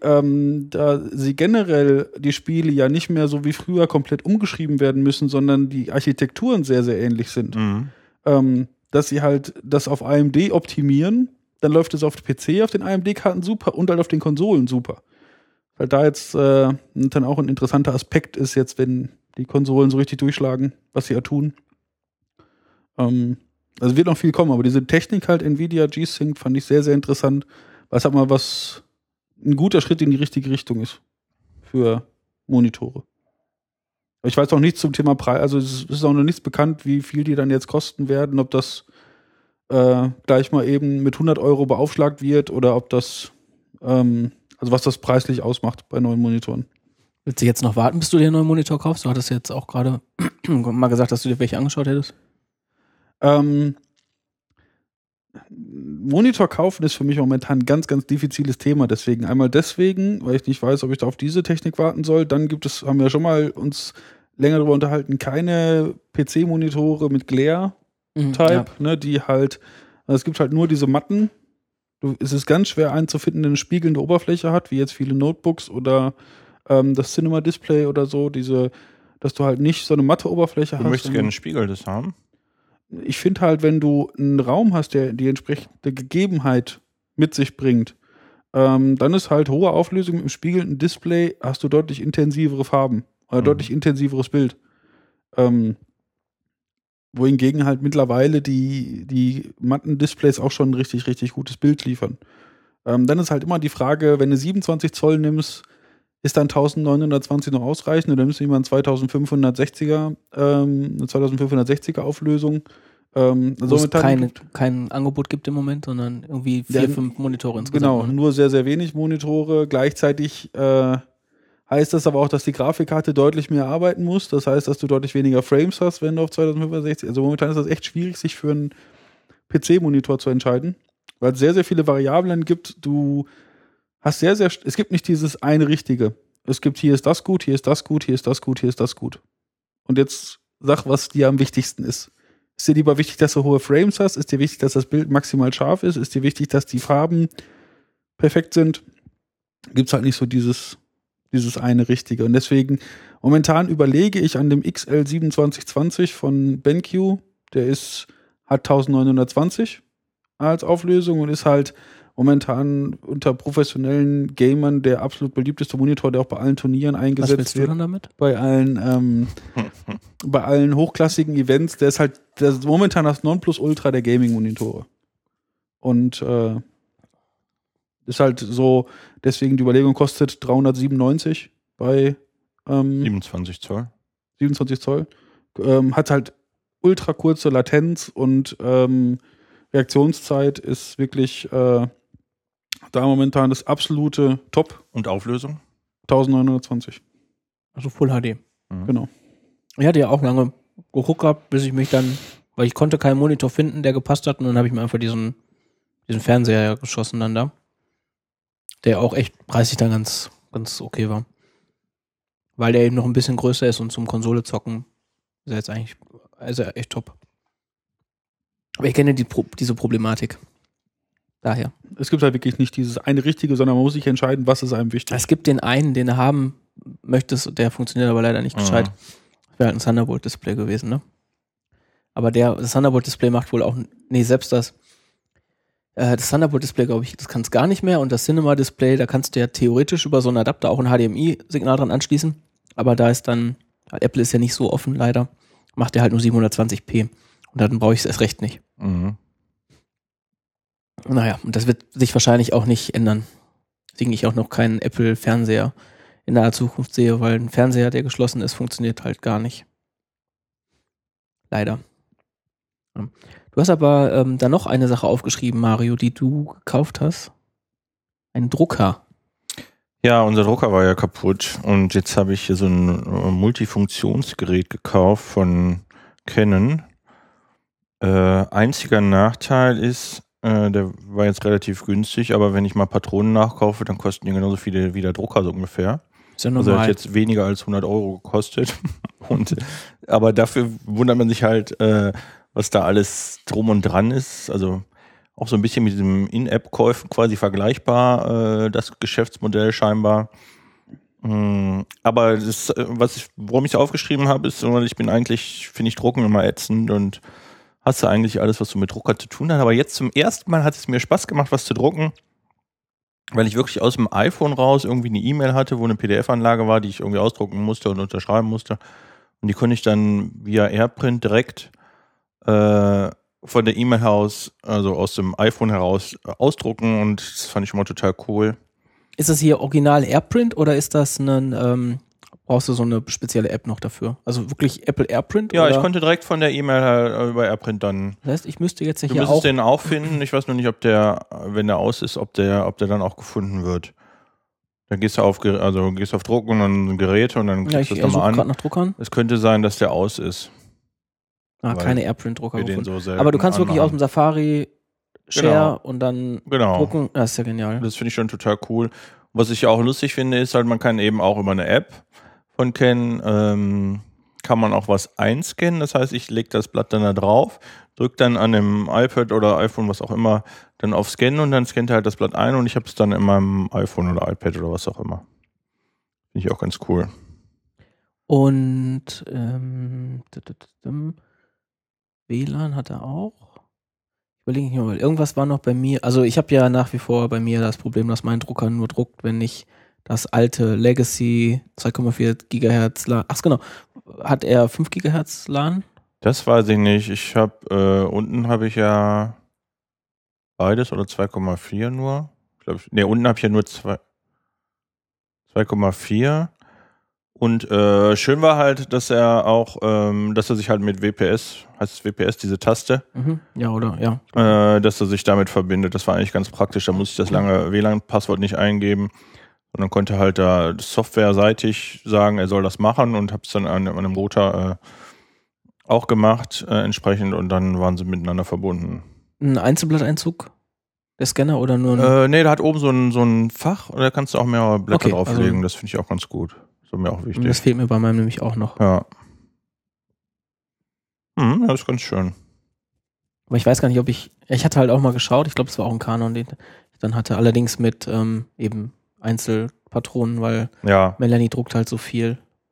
sie generell die Spiele ja nicht mehr so wie früher komplett umgeschrieben werden müssen, sondern die Architekturen sehr, sehr ähnlich sind, dass sie halt das auf AMD optimieren, dann läuft es auf PC, auf den AMD-Karten super und halt auf den Konsolen super. Weil da jetzt dann auch ein interessanter Aspekt ist jetzt, wenn die Konsolen so richtig durchschlagen, was sie ja tun. Also wird noch viel kommen, aber diese Technik halt Nvidia G-Sync fand ich sehr, sehr interessant, weil es halt mal ein guter Schritt in die richtige Richtung ist für Monitore. Ich weiß auch nichts zum Thema Preis, also es ist auch noch nichts bekannt, wie viel die dann jetzt kosten werden, ob das gleich mal eben mit 100 € beaufschlagt wird oder ob das, also was das preislich ausmacht bei neuen Monitoren. Willst du jetzt noch warten, bis du dir einen neuen Monitor kaufst? Du hattest jetzt auch gerade mal gesagt, dass du dir welche angeschaut hättest. Monitor kaufen ist für mich momentan ein ganz, ganz diffiziles Thema. Deswegen, weil ich nicht weiß, ob ich da auf diese Technik warten soll. Dann haben wir schon mal uns länger darüber unterhalten, keine PC-Monitore mit Glare-Type, ne, die halt, also es gibt halt nur diese Matten. Es ist ganz schwer einzufinden, eine spiegelnde Oberfläche hat, wie jetzt viele Notebooks oder das Cinema-Display oder so, dass du halt nicht so eine matte Oberfläche hast. Du möchtest gerne ein spiegelndes haben? Ich finde halt, wenn du einen Raum hast, der die entsprechende Gegebenheit mit sich bringt, dann ist halt hohe Auflösung mit dem spiegelnden Display, hast du deutlich intensivere Farben oder deutlich intensiveres Bild. Wohingegen halt mittlerweile die matten Displays auch schon ein richtig, richtig gutes Bild liefern. Dann ist halt immer die Frage, wenn du 27 Zoll nimmst, ist dann 1920 noch ausreichend oder nimmst du immer eine 2560er Auflösung? Wo es kein Angebot gibt im Moment, sondern irgendwie 4-5 Monitore insgesamt. Genau, nur sehr, sehr wenig Monitore. Gleichzeitig heißt das aber auch, dass die Grafikkarte deutlich mehr arbeiten muss. Das heißt, dass du deutlich weniger Frames hast, wenn du auf 2560. Also momentan ist das echt schwierig, sich für einen PC-Monitor zu entscheiden, weil es sehr, sehr viele Variablen gibt. Es gibt nicht dieses eine Richtige. Es gibt, hier ist das gut, hier ist das gut, hier ist das gut, hier ist das gut. Und jetzt sag, was dir am wichtigsten ist. Ist dir lieber wichtig, dass du hohe Frames hast? Ist dir wichtig, dass das Bild maximal scharf ist? Ist dir wichtig, dass die Farben perfekt sind? Gibt's halt nicht so dieses eine Richtige. Und deswegen, momentan überlege ich an dem XL2720 von BenQ. Der hat 1920 als Auflösung und ist halt momentan unter professionellen Gamern der absolut beliebteste Monitor, der auch bei allen Turnieren eingesetzt wird. Was willst du dann damit? Bei allen hochklassigen Events. Der ist momentan das Nonplusultra der Gaming-Monitore. Und ist halt so, deswegen die Überlegung kostet 397 bei 27 Zoll. 27 Zoll. Hat halt ultra kurze Latenz und Reaktionszeit ist wirklich da momentan das absolute Top. Und Auflösung? 1920. Also Full HD. Genau. Ich hatte ja auch lange geguckt gehabt, bis ich mich dann, weil ich konnte keinen Monitor finden, der gepasst hat, und dann habe ich mir einfach diesen Fernseher geschossen dann da. Der auch echt preislich dann ganz, ganz okay war. Weil der eben noch ein bisschen größer ist und zum Konsole zocken ist er jetzt eigentlich, ist er echt top. Aber ich kenne diese Problematik. Daher. Es gibt halt wirklich nicht dieses eine richtige, sondern man muss sich entscheiden, was ist einem wichtig. Es gibt den einen, den du haben möchtest, der funktioniert aber leider nicht gescheit. Das wäre halt ein Thunderbolt-Display gewesen, ne? Aber das Thunderbolt-Display macht wohl auch, selbst das Thunderbolt-Display, glaube ich, das kann es gar nicht mehr, und das Cinema-Display, da kannst du ja theoretisch über so einen Adapter auch ein HDMI-Signal dran anschließen, aber da ist dann, Apple ist ja nicht so offen, leider, macht der halt nur 720p, und dann brauche ich es erst recht nicht. Naja, und das wird sich wahrscheinlich auch nicht ändern, deswegen ich auch noch keinen Apple-Fernseher in naher Zukunft sehe, weil ein Fernseher, der geschlossen ist, funktioniert halt gar nicht. Leider. Du hast aber da noch eine Sache aufgeschrieben, Mario, die du gekauft hast. Ein Drucker. Ja, unser Drucker war ja kaputt und jetzt habe ich hier so ein Multifunktionsgerät gekauft von Canon. Einziger Nachteil ist, der war jetzt relativ günstig, aber wenn ich mal Patronen nachkaufe, dann kosten die genauso viele wie der Drucker so ungefähr. Ist ja normal. Also hat jetzt weniger als 100 Euro gekostet. Aber dafür wundert man sich halt, was da alles drum und dran ist. Also auch so ein bisschen mit diesem In-App-Käufen quasi vergleichbar, das Geschäftsmodell scheinbar. Aber das, worum ich es aufgeschrieben habe, ist, finde ich Drucken immer ätzend und hasse eigentlich alles, was so mit Drucker zu tun hat. Aber jetzt zum ersten Mal hat es mir Spaß gemacht, was zu drucken, weil ich wirklich aus dem iPhone raus irgendwie eine E-Mail hatte, wo eine PDF-Anlage war, die ich irgendwie ausdrucken musste und unterschreiben musste. Und die konnte ich dann via AirPrint direkt von der E-Mail heraus, also aus dem iPhone heraus ausdrucken, und das fand ich schon mal total cool. Ist das hier original AirPrint oder ist das brauchst du so eine spezielle App noch dafür? Also wirklich Apple AirPrint? Ja, oder? Ich konnte direkt von der E-Mail über AirPrint dann. Das heißt, ich müsste jetzt Du hier müsstest auch... den auch finden. Ich weiß nur nicht, ob der, wenn der aus ist, ob der dann auch gefunden wird. Dann gehst du auf Drucken und dann Geräte und dann klickst du das nochmal an. Nach Druckern. Es könnte sein, dass der aus ist. Keine AirPrint-Drucker gefunden. So aber du kannst wirklich aus dem Safari Share und dann drucken. Das ist ja genial. Das finde ich schon total cool. Was ich auch lustig finde, ist halt, man kann eben auch über eine App von Canon kann man auch was einscannen. Das heißt, ich lege das Blatt dann da drauf, drücke dann an dem iPad oder iPhone, was auch immer, dann auf Scannen und dann scannt er halt das Blatt ein und ich habe es dann in meinem iPhone oder iPad oder was auch immer. Finde ich auch ganz cool. Und WLAN hat er auch. Überlege ich mir mal, irgendwas war noch bei mir. Also ich habe ja nach wie vor bei mir das Problem, dass mein Drucker nur druckt, wenn ich das alte Legacy 2,4 GHz LAN. Ach genau. Hat er 5 GHz LAN? Das weiß ich nicht. Ich habe, unten habe ich ja beides oder 2,4 nur. Unten habe ich ja nur 2,4. Und schön war halt, dass er auch, dass er sich halt mit WPS, heißt es WPS, diese Taste? Ja. Dass er sich damit verbindet. Das war eigentlich ganz praktisch. Da musste ich das lange WLAN-Passwort nicht eingeben. Und dann konnte halt da softwareseitig sagen, er soll das machen, und habe es dann an einem Router auch gemacht entsprechend, und dann waren sie miteinander verbunden. Ein Einzelblatteinzug? Der Scanner oder nur ein... Nee, der hat oben so ein Fach, und da kannst du auch mehrere Blätter drauflegen. Also, das finde ich auch ganz gut. Das ist mir auch wichtig. Das fehlt mir bei meinem nämlich auch noch. Ja. Das ist ganz schön. Aber ich weiß gar nicht, ob ich hatte halt auch mal geschaut, ich glaube, es war auch ein Canon, den ich dann hatte, allerdings mit eben Einzelpatronen, weil Melanie druckt halt so viel.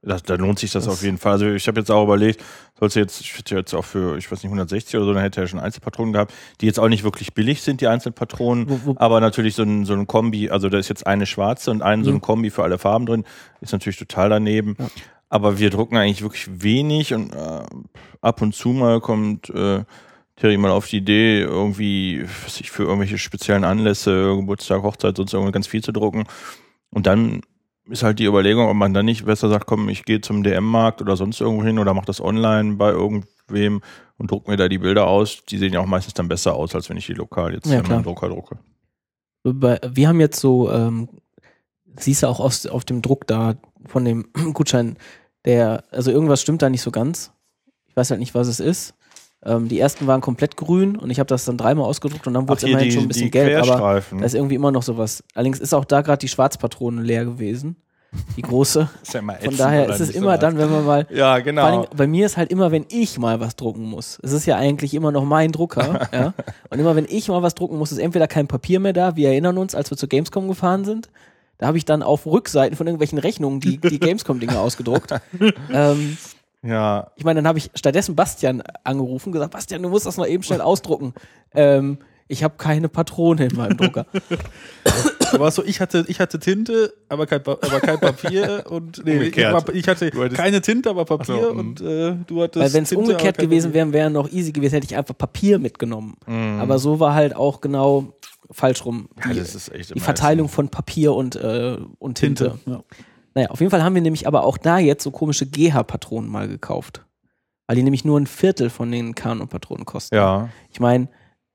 Da lohnt sich das auf jeden Fall. Also ich habe jetzt auch überlegt, ich hätte jetzt auch für, ich weiß nicht, 160 oder so, dann hätte er schon Einzelpatronen gehabt, die jetzt auch nicht wirklich billig sind, die Einzelpatronen, aber natürlich so ein Kombi, also da ist jetzt eine schwarze und so ein Kombi für alle Farben drin, ist natürlich total daneben. Ja. Aber wir drucken eigentlich wirklich wenig und ab und zu mal kommt Terry mal auf die Idee, irgendwie für irgendwelche speziellen Anlässe, Geburtstag, Hochzeit, sonst irgendwie ganz viel zu drucken. Und dann ist halt die Überlegung, ob man dann nicht besser sagt, komm, ich gehe zum DM-Markt oder sonst irgendwo hin oder mach das online bei irgendwem und druck mir da die Bilder aus. Die sehen ja auch meistens dann besser aus, als wenn ich die lokal jetzt in meinem Drucker drucke. Wir haben jetzt so, siehst du auch auf dem Druck da von dem Gutschein, also irgendwas stimmt da nicht so ganz. Ich weiß halt nicht, was es ist. Die ersten waren komplett grün und ich habe das dann 3-mal ausgedruckt und dann wurde es immerhin schon ein bisschen gelb, aber da ist irgendwie immer noch sowas. Allerdings ist auch da gerade die Schwarzpatrone leer gewesen, die große. Ist ja immer von daher ist es immer dann, wenn man mal, ja, genau. Vor allem, bei mir ist halt immer, wenn ich mal was drucken muss. Es ist ja eigentlich immer noch mein Drucker, ja. Und immer wenn ich mal was drucken muss, ist entweder kein Papier mehr da. Wir erinnern uns, als wir zur Gamescom gefahren sind. Da habe ich dann auf Rückseiten von irgendwelchen Rechnungen die Gamescom-Dinge ausgedruckt. Ja. Ich meine, dann habe ich stattdessen Bastian angerufen und gesagt, Bastian, du musst das noch eben schnell ausdrucken. Ich habe keine Patrone in meinem Drucker. Aber so, ich hatte Tinte, aber kein Papier und ich hatte keine Tinte, aber Papier und du hattest. Weil wenn es Tinte, umgekehrt gewesen wäre, wäre noch easy gewesen, hätte ich einfach Papier mitgenommen. Aber so war halt auch genau falsch rum. Das ist echt die Verteilung von Papier und Tinte. Ja. Naja, auf jeden Fall haben wir nämlich aber auch da jetzt so komische GH-Patronen mal gekauft. Weil die nämlich nur 1/4 von den Canon-Patronen kosten. Ja. Ich meine,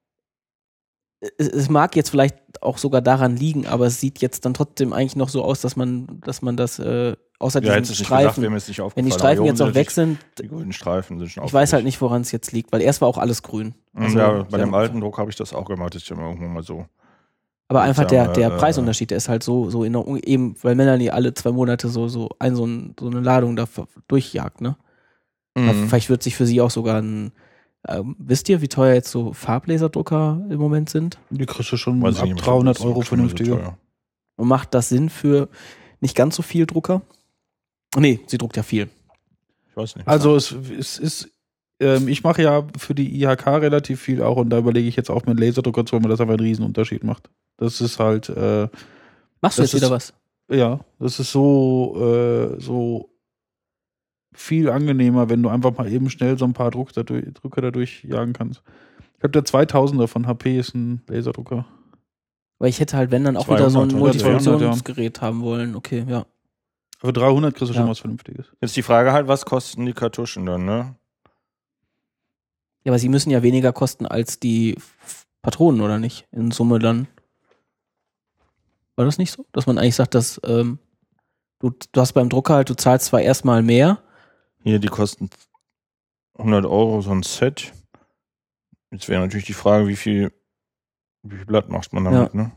es mag jetzt vielleicht auch sogar daran liegen, aber es sieht jetzt dann trotzdem eigentlich noch so aus, dass man das außer diesen Streifen, wenn die Streifen jetzt auch weg sind, die grünen Streifen sind schon ich weiß halt nicht, woran es jetzt liegt, weil erst war auch alles grün. Also, ja, bei dem alten Druck habe ich das auch gemacht, das ist ja irgendwann mal so. Aber einfach der Preisunterschied, der ist halt so enorm, eben, weil Melanie alle 2 Monate so eine Ladung da durchjagt, ne? Vielleicht wird sich für sie auch sogar wisst ihr, wie teuer jetzt so Farblaserdrucker im Moment sind? Die kriegst du schon ab 300 Euro vernünftige. Und macht das Sinn für nicht ganz so viel Drucker? Nee, sie druckt ja viel. Ich weiß nicht. Also es ist, ich mache ja für die IHK relativ viel auch und da überlege ich jetzt auch mit Laserdrucker zu, weil man das einfach einen Riesenunterschied macht. Das ist halt machst du jetzt wieder was? Ja, das ist so viel angenehmer, wenn du einfach mal eben schnell so ein paar Drucker da durchjagen kannst. Ich habe der 2000er von HP ist ein Laserdrucker. Weil ich hätte halt, wenn dann auch wieder so ein Multifunktionsgerät haben wollen. Okay, ja. Für 300 kriegst du schon was Vernünftiges. Jetzt die Frage halt, was kosten die Kartuschen dann, ne? Ja, aber sie müssen ja weniger kosten als die Patronen, oder nicht? In Summe dann. War das nicht so? Dass man eigentlich sagt, dass du hast beim Drucker halt, du zahlst zwar erstmal mehr. Hier, die kosten 100 Euro so ein Set. Jetzt wäre natürlich die Frage, wie viel Blatt macht man damit, ne?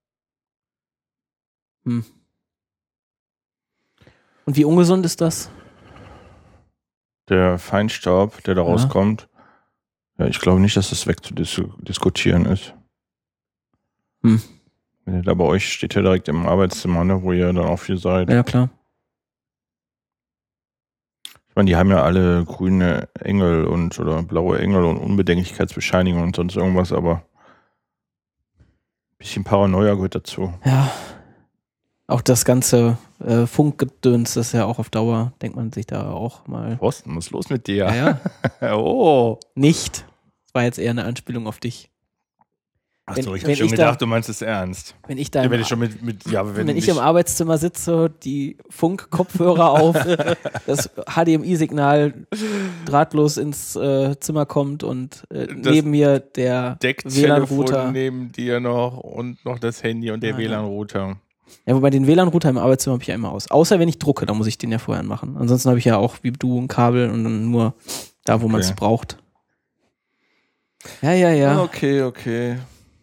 Und wie ungesund ist das? Der Feinstaub, der da rauskommt. Ja, ich glaube nicht, dass das wegzudiskutieren ist. Da bei euch steht ja direkt im Arbeitszimmer, ne, wo ihr dann auch viel seid. Ja, klar. Ich meine, die haben ja alle grüne Engel oder blaue Engel und Unbedenklichkeitsbescheinigung und sonst irgendwas, aber ein bisschen Paranoia gehört dazu. Ja. Auch das ganze Funkgedöns, das ist ja auch auf Dauer, denkt man sich da auch mal. Thorsten, was ist los mit dir? Ja. Oh. Nicht. Das war jetzt eher eine Anspielung auf dich. Achso, ich habe schon gedacht, du meinst es ernst. Wenn ich da wenn ich im Arbeitszimmer sitze, die Funk-Kopfhörer auf, das HDMI-Signal drahtlos ins Zimmer kommt und neben mir der WLAN-Router. Neben dir noch und noch das Handy und der WLAN-Router. Ja, wobei den WLAN-Router im Arbeitszimmer habe ich ja immer aus. Außer wenn ich drucke, da muss ich den ja vorher machen. Ansonsten habe ich ja auch wie du ein Kabel und dann nur da, wo man es braucht. Ja. Okay.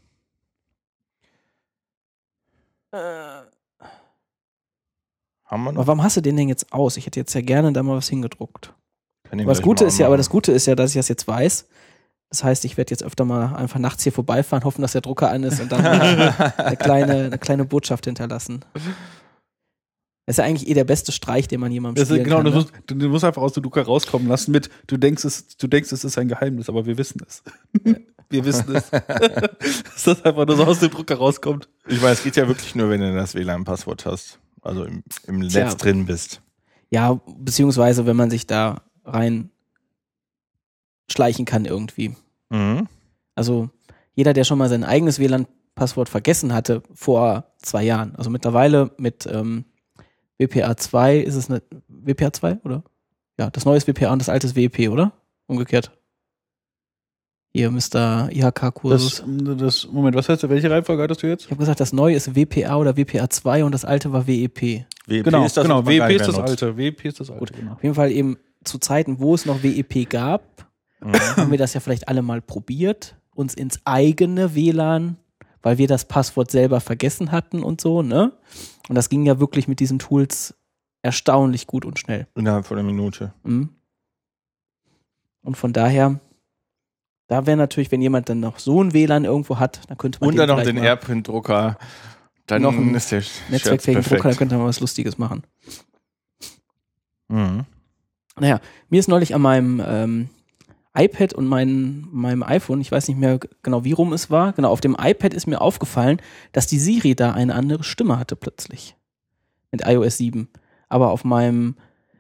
Haben wir noch? Aber warum hast du den denn jetzt aus? Ich hätte jetzt ja gerne da mal was hingedruckt. Aber das Gute ist ja, dass ich das jetzt weiß. Das heißt, ich werde jetzt öfter mal einfach nachts hier vorbeifahren, hoffen, dass der Drucker an ist und dann eine kleine Botschaft hinterlassen. Das ist ja eigentlich der beste Streich, den man jemandem spielen kann. Genau, du musst einfach aus der Luca rauskommen lassen mit, du denkst, es ist ein Geheimnis, aber wir wissen es. Ja. Wir wissen es. Dass das einfach nur so aus dem Drucker rauskommt. Ich meine, es geht ja wirklich nur, wenn du das WLAN-Passwort hast. Also im Netz drin bist. Ja, beziehungsweise wenn man sich da rein schleichen kann irgendwie. Mhm. Also jeder, der schon mal sein eigenes WLAN-Passwort vergessen hatte vor 2 Jahren, also mittlerweile mit WPA2 ist es eine WPA2, oder? Ja, das neue ist WPA und das alte ist WEP, oder? Umgekehrt. Hier, Mr. IHK-Kursus. Moment, was heißt, welche Reihenfolge hattest du jetzt? Ich habe gesagt, das neue ist WPA oder WPA2 und das alte war WEP. WEP genau, ist das, genau. WEP ist das alte. WEP ist das alte. Gut, genau. Auf jeden Fall eben zu Zeiten, wo es noch WEP gab, haben wir das ja vielleicht alle mal probiert, uns ins eigene WLAN, weil wir das Passwort selber vergessen hatten und so, ne? Und das ging ja wirklich mit diesen Tools erstaunlich gut und schnell. Innerhalb von einer Minute. Mhm. Und von daher, da wäre natürlich, wenn jemand dann noch so ein WLAN irgendwo hat, dann könnte man und dann noch den AirPrint-Drucker. Dann noch einen ist der netzwerkfähigen Drucker, dann könnte man was Lustiges machen. Mhm. Naja, mir ist neulich an meinem iPad und meinem iPhone, ich weiß nicht mehr genau, wie rum es war, genau, auf dem iPad ist mir aufgefallen, dass die Siri da eine andere Stimme hatte plötzlich. Mit iOS 7. Aber auf meinem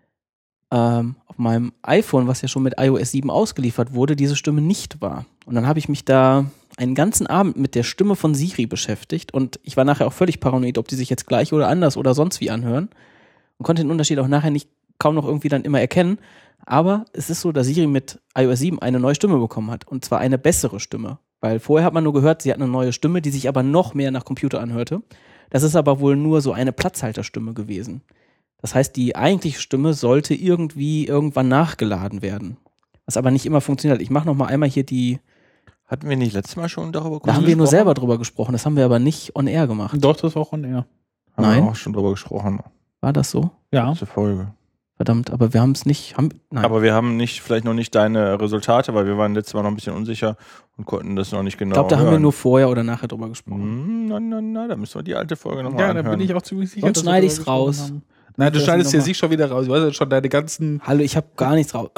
iPhone, was ja schon mit iOS 7 ausgeliefert wurde, diese Stimme nicht war. Und dann habe ich mich da einen ganzen Abend mit der Stimme von Siri beschäftigt und ich war nachher auch völlig paranoid, ob die sich jetzt gleich oder anders oder sonst wie anhören und konnte den Unterschied auch nachher kaum noch irgendwie dann immer erkennen. Aber es ist so, dass Siri mit iOS 7 eine neue Stimme bekommen hat und zwar eine bessere Stimme. Weil vorher hat man nur gehört, sie hat eine neue Stimme, die sich aber noch mehr nach Computer anhörte. Das ist aber wohl nur so eine Platzhalterstimme gewesen. Das heißt, die eigentliche Stimme sollte irgendwann nachgeladen werden. Was aber nicht immer funktioniert. Ich mache noch mal einmal hier die... Hatten wir nicht letztes Mal schon darüber gesprochen? Da haben wir nur selber drüber gesprochen. Das haben wir aber nicht on air gemacht. Doch, das war auch on air. Haben wir auch schon drüber gesprochen. War das so? Ja. Letzte Folge. Verdammt, aber wir haben es nicht... Nein. Aber wir haben vielleicht noch nicht deine Resultate, weil wir waren letztes Mal noch ein bisschen unsicher und konnten das noch nicht genau hören. Ich glaube, da haben wir nur vorher oder nachher drüber gesprochen. Na, da müssen wir die alte Folge nochmal anhören. Ja, da bin ich auch ziemlich sicher. Sonst schneide ich es raus. Nein, du schneidest ja sich schon wieder raus. Du hast ja schon deine ganzen... Hallo, ich habe gar nichts raus.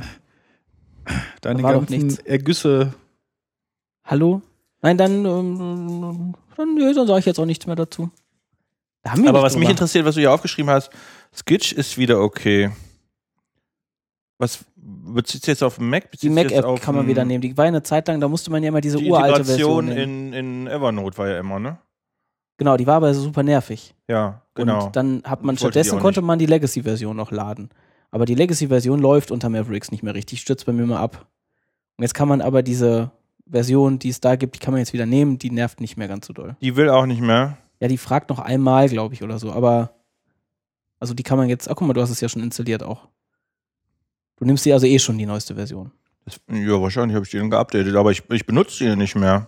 Deine ganzen Ergüsse. Hallo? Nein, dann sage ich jetzt auch nichts mehr dazu. Aber was mich interessiert, was du hier aufgeschrieben hast, Skitch ist wieder okay. Was bezieht jetzt auf Mac? Die Mac-App kann man wieder nehmen. Die war eine Zeit lang, da musste man ja immer diese uralte Version nehmen. In Evernote war ja immer, ne? Genau, die war aber super nervig. Ja, genau. Und dann hat man konnte man die Legacy-Version noch laden. Aber die Legacy-Version läuft unter Mavericks nicht mehr richtig, stürzt bei mir mal ab. Und jetzt kann man aber diese Version, die es da gibt, die kann man jetzt wieder nehmen, die nervt nicht mehr ganz so doll. Die will auch nicht mehr? Ja, die fragt noch einmal, glaube ich, oder so. Aber, also die kann man jetzt, guck mal, du hast es ja schon installiert auch. Du nimmst die also schon die neueste Version. Ja, wahrscheinlich habe ich die dann geupdatet, aber ich benutze die nicht mehr.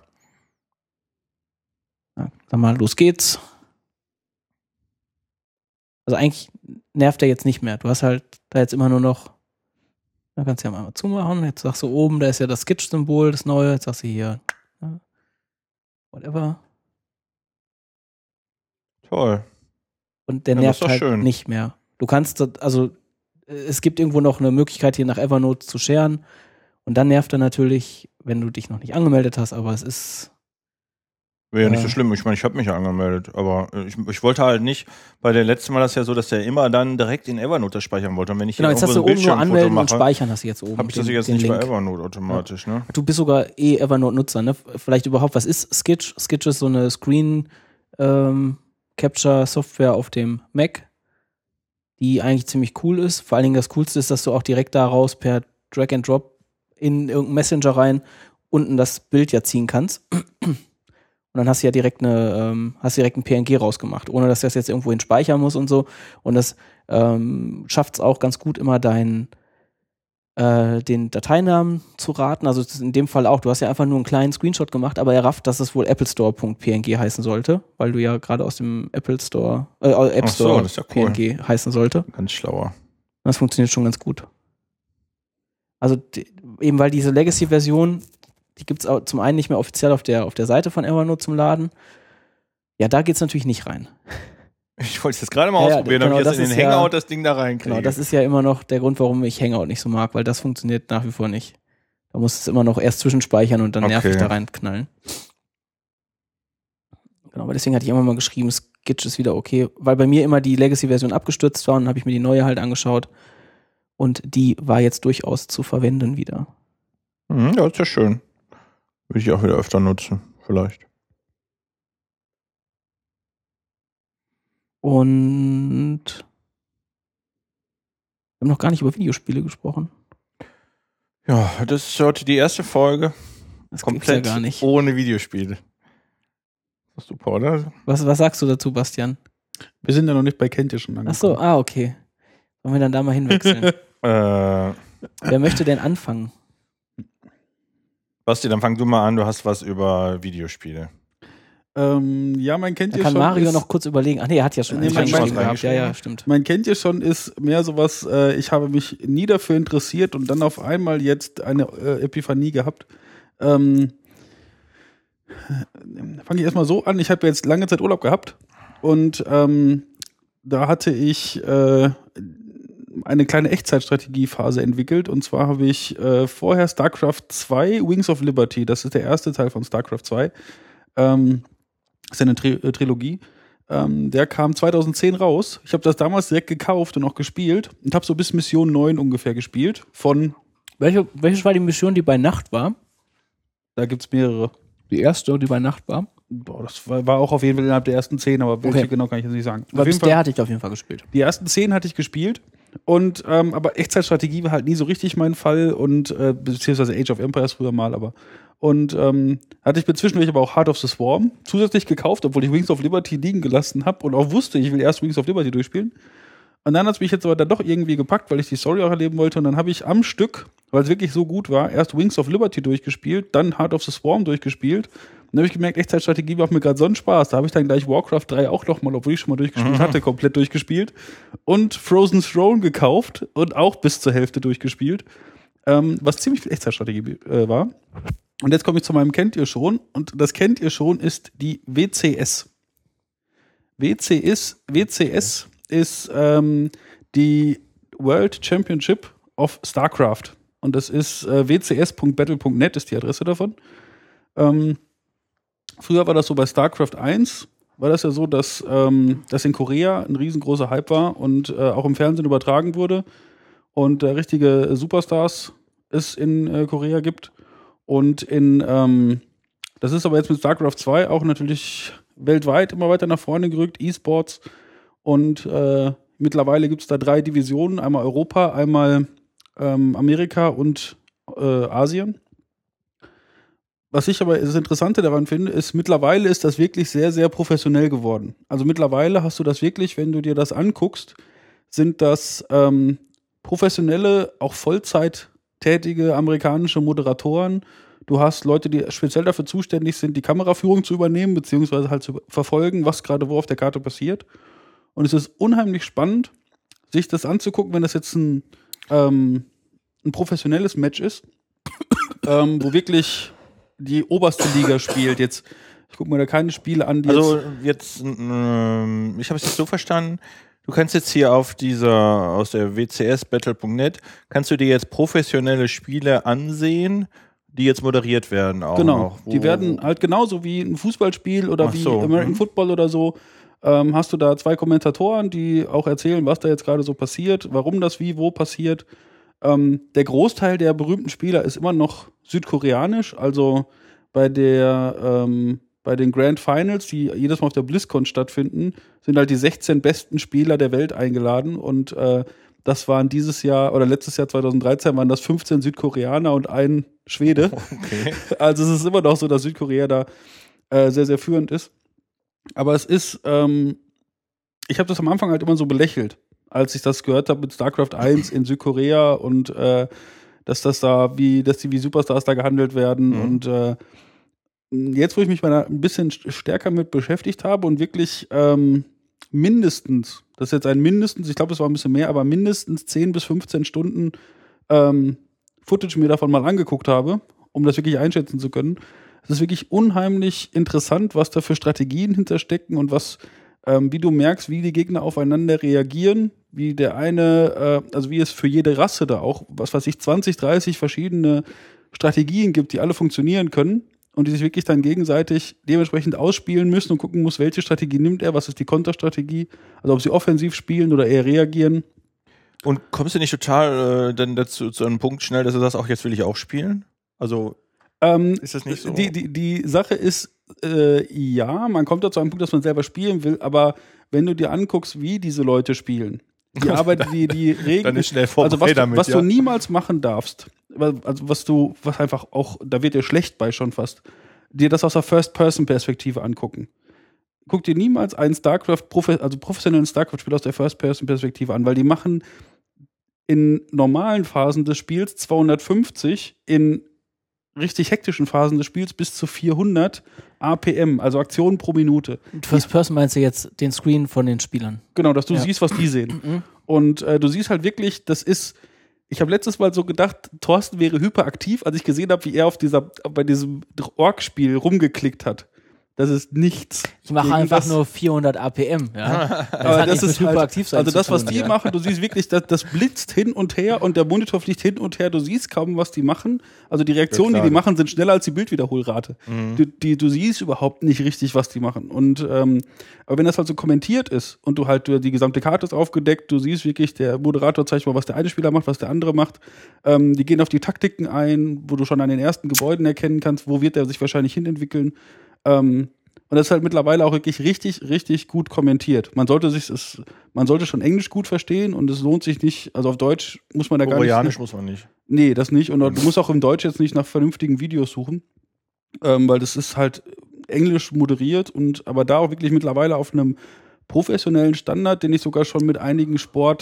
Ja, sag mal, los geht's. Also eigentlich nervt der jetzt nicht mehr. Du hast halt da jetzt immer nur noch, da kannst du ja mal zumachen. Jetzt sagst du oben, da ist ja das Skitch-Symbol, das neue. Jetzt sagst du hier, whatever. Toll. Und der nervt halt nicht mehr. Du kannst, also es gibt irgendwo noch eine Möglichkeit, hier nach Evernote zu sharen. Und dann nervt er natürlich, wenn du dich noch nicht angemeldet hast, aber es ist... Wäre ja nicht so schlimm. Ich meine, ich habe mich ja angemeldet, aber ich wollte halt nicht, bei der letzten Mal das ja so, dass der immer dann direkt in Evernote das speichern wollte. Und wenn ich genau, jetzt hast du oben nur anmelden und speichern hast du jetzt oben. Habe ich das jetzt nicht Link. Bei Evernote automatisch, ne? Du bist sogar Evernote-Nutzer, ne? Vielleicht überhaupt, was ist Skitch? Skitch ist so eine Screen-Capture-Software auf dem Mac, die eigentlich ziemlich cool ist. Vor allen Dingen das Coolste ist, dass du auch direkt daraus per Drag and Drop in irgendeinen Messenger rein unten das Bild ja ziehen kannst. Und dann hast du ja direkt ein PNG rausgemacht, ohne dass das jetzt irgendwo hin speichern muss und so. Und das schafft es auch ganz gut, immer den Dateinamen zu raten. Also in dem Fall auch, du hast ja einfach nur einen kleinen Screenshot gemacht, aber er rafft, dass es wohl applestore.png heißen sollte, weil du ja gerade aus dem App Store das ist ja cool. PNG heißen sollte. Ganz schlauer. Das funktioniert schon ganz gut. Also eben weil diese Legacy-Version, die gibt es zum einen nicht mehr offiziell auf der Seite von Evernote zum Laden. Ja, da geht es natürlich nicht rein. Ich wollte es jetzt gerade mal ausprobieren, genau, ob ich jetzt in den Hangout das Ding da reinkriege. Genau, das ist ja immer noch der Grund, warum ich Hangout nicht so mag, weil das funktioniert nach wie vor nicht. Da muss es immer noch erst zwischenspeichern und dann nervig da reinknallen. Genau, aber deswegen hatte ich immer mal geschrieben, Skitch ist wieder okay, weil bei mir immer die Legacy-Version abgestürzt war und dann habe ich mir die neue halt angeschaut und die war jetzt durchaus zu verwenden wieder. Ja, ist ja schön. Würde ich auch wieder öfter nutzen, vielleicht. Und wir haben noch gar nicht über Videospiele gesprochen. Ja, das ist heute die erste Folge. Das komplett ja gar nicht. Ohne Videospiele. Das ist super, oder? Was sagst du dazu, Bastian? Wir sind ja noch nicht bei Kennt ihr schon Ach angekommen. so, okay. Wollen wir dann da mal hinwechseln? Wer möchte denn anfangen? Basti, dann fang du mal an. Du hast was über Videospiele. Ja, mein Kennt ihr schon. Kann Mario noch kurz überlegen? Ach nee, er hat ja schon reingeschrieben gehabt. Ja, stimmt. Mein Kennt ihr schon ist mehr sowas, ich habe mich nie dafür interessiert und dann auf einmal jetzt eine Epiphanie gehabt. Fange ich erstmal so an, ich habe jetzt lange Zeit Urlaub gehabt und da hatte ich eine kleine Echtzeitstrategiephase entwickelt und zwar habe ich vorher StarCraft 2 Wings of Liberty, das ist der erste Teil von StarCraft 2, ist ja eine Trilogie. Der kam 2010 raus. Ich habe das damals direkt gekauft und auch gespielt und habe so bis Mission 9 ungefähr gespielt. Welche war die Mission, die bei Nacht war? Da gibt's mehrere. Die erste, die bei Nacht war? Boah, das war auch auf jeden Fall innerhalb der ersten 10, aber welche genau kann ich jetzt nicht sagen. Aber bis der hatte ich auf jeden Fall gespielt. Die ersten 10 hatte ich gespielt und aber Echtzeitstrategie war halt nie so richtig mein Fall und beziehungsweise Age of Empires früher mal, aber und hatte ich zwischendurch aber auch Heart of the Swarm zusätzlich gekauft, obwohl ich Wings of Liberty liegen gelassen habe und auch wusste, ich will erst Wings of Liberty durchspielen. Und dann hat es mich jetzt aber dann doch irgendwie gepackt, weil ich die Story auch erleben wollte. Und dann habe ich am Stück, weil es wirklich so gut war, erst Wings of Liberty durchgespielt, dann Heart of the Swarm durchgespielt. Und dann habe ich gemerkt, Echtzeitstrategie macht mir gerade so einen Spaß. Da habe ich dann gleich Warcraft 3 auch nochmal, obwohl ich schon mal durchgespielt hatte, komplett durchgespielt. Und Frozen Throne gekauft und auch bis zur Hälfte durchgespielt. Was ziemlich viel Echtzeitstrategie war. Und jetzt komme ich zu meinem Kennt ihr schon. Und das Kennt ihr schon ist die WCS. WCS ist die World Championship of StarCraft. Und das ist wcs.battle.net ist die Adresse davon. Früher war das so bei StarCraft 1, war das ja so, dass das in Korea ein riesengroßer Hype war und auch im Fernsehen übertragen wurde und richtige Superstars es in Korea gibt. Und das ist aber jetzt mit StarCraft 2 auch natürlich weltweit immer weiter nach vorne gerückt, E-Sports. Und mittlerweile gibt es da 3 Divisionen, einmal Europa, einmal Amerika und Asien. Was ich aber das Interessante daran finde, ist, mittlerweile ist das wirklich sehr, sehr professionell geworden. Also mittlerweile hast du das wirklich, wenn du dir das anguckst, sind das professionelle, auch Vollzeit tätige amerikanische Moderatoren. Du hast Leute, die speziell dafür zuständig sind, die Kameraführung zu übernehmen, beziehungsweise halt zu verfolgen, was gerade wo auf der Karte passiert. Und es ist unheimlich spannend, sich das anzugucken, wenn das jetzt ein professionelles Match ist, wo wirklich die oberste Liga spielt. Jetzt, ich gucke mir da keine Spiele an, die also jetzt, ich habe es jetzt so verstanden, du kannst jetzt hier auf aus der wcs-battle.net, kannst du dir jetzt professionelle Spiele ansehen, die jetzt moderiert werden auch. Genau, noch, die werden halt genauso wie ein Fußballspiel oder wie American Football oder so, hast du da 2 Kommentatoren, die auch erzählen, was da jetzt gerade so passiert, warum das wie, wo passiert. Der Großteil der berühmten Spieler ist immer noch südkoreanisch, also bei den Grand Finals, die jedes Mal auf der BlizzCon stattfinden, sind halt die 16 besten Spieler der Welt eingeladen und das waren dieses Jahr oder letztes Jahr 2013 waren das 15 Südkoreaner und ein Schwede. Okay. Also es ist immer noch so, dass Südkorea da sehr, sehr führend ist. Aber es ist, ich habe das am Anfang halt immer so belächelt, als ich das gehört habe mit StarCraft 1 in Südkorea und dass die wie Superstars da gehandelt werden. Und jetzt, wo ich mich mal ein bisschen stärker mit beschäftigt habe und wirklich mindestens, das ist jetzt ein mindestens, ich glaube, es war ein bisschen mehr, aber mindestens 10 bis 15 Stunden Footage mir davon mal angeguckt habe, um das wirklich einschätzen zu können. Es ist wirklich unheimlich interessant, was da für Strategien hinterstecken und was wie du merkst, wie die Gegner aufeinander reagieren, wie der eine, also wie es für jede Rasse da auch, was weiß ich, 20, 30 verschiedene Strategien gibt, die alle funktionieren können und die sich wirklich dann gegenseitig dementsprechend ausspielen müssen und gucken muss, welche Strategie nimmt er, was ist die Konterstrategie, also ob sie offensiv spielen oder eher reagieren. Und kommst du nicht total dann dazu zu einem Punkt schnell, dass du sagst, auch jetzt will ich auch spielen? Also ist das nicht so? Die Sache ist, ja, man kommt da zu einem Punkt, dass man selber spielen will, aber wenn du dir anguckst, wie diese Leute spielen, die Arbeit, die Regeln, dann ist schnell vorbei also damit, was du niemals machen darfst, also was einfach auch, da wird dir schlecht bei schon fast, dir das aus der First-Person-Perspektive angucken. Guck dir niemals einen professionellen StarCraft-Spiel aus der First-Person-Perspektive an, weil die machen in normalen Phasen des Spiels 250, in richtig hektischen Phasen des Spiels bis zu 400 APM, also Aktionen pro Minute. First Person meinst du jetzt den Screen von den Spielern? Genau, dass du siehst, was die sehen. Und du siehst halt wirklich, ich habe letztes Mal so gedacht, Thorsten wäre hyperaktiv, als ich gesehen habe, wie er bei diesem Org-Spiel rumgeklickt hat. Das ist nichts. Ich mache einfach nur 400 APM. Ja. Aber das ist hyperaktiv sein. Also das, was die machen, du siehst wirklich, das blitzt hin und her und der Monitor fliegt hin und her. Du siehst kaum, was die machen. Also die Reaktionen, die die machen, sind schneller als die Bildwiederholrate. Du siehst überhaupt nicht richtig, was die machen. Und aber wenn das halt so kommentiert ist und du halt die gesamte Karte ist aufgedeckt, du siehst wirklich, der Moderator zeigt mal, was der eine Spieler macht, was der andere macht. Die gehen auf die Taktiken ein, wo du schon an den ersten Gebäuden erkennen kannst, wo wird der sich wahrscheinlich hinentwickeln. Und das ist halt mittlerweile auch wirklich richtig, richtig gut kommentiert. Man sollte schon Englisch gut verstehen und es lohnt sich nicht, also auf Deutsch muss man da gar nicht. Koreanisch muss man nicht. Nee, das nicht. Und du musst auch im Deutsch jetzt nicht nach vernünftigen Videos suchen, weil das ist halt Englisch moderiert aber da auch wirklich mittlerweile auf einem professionellen Standard, den ich sogar schon mit einigen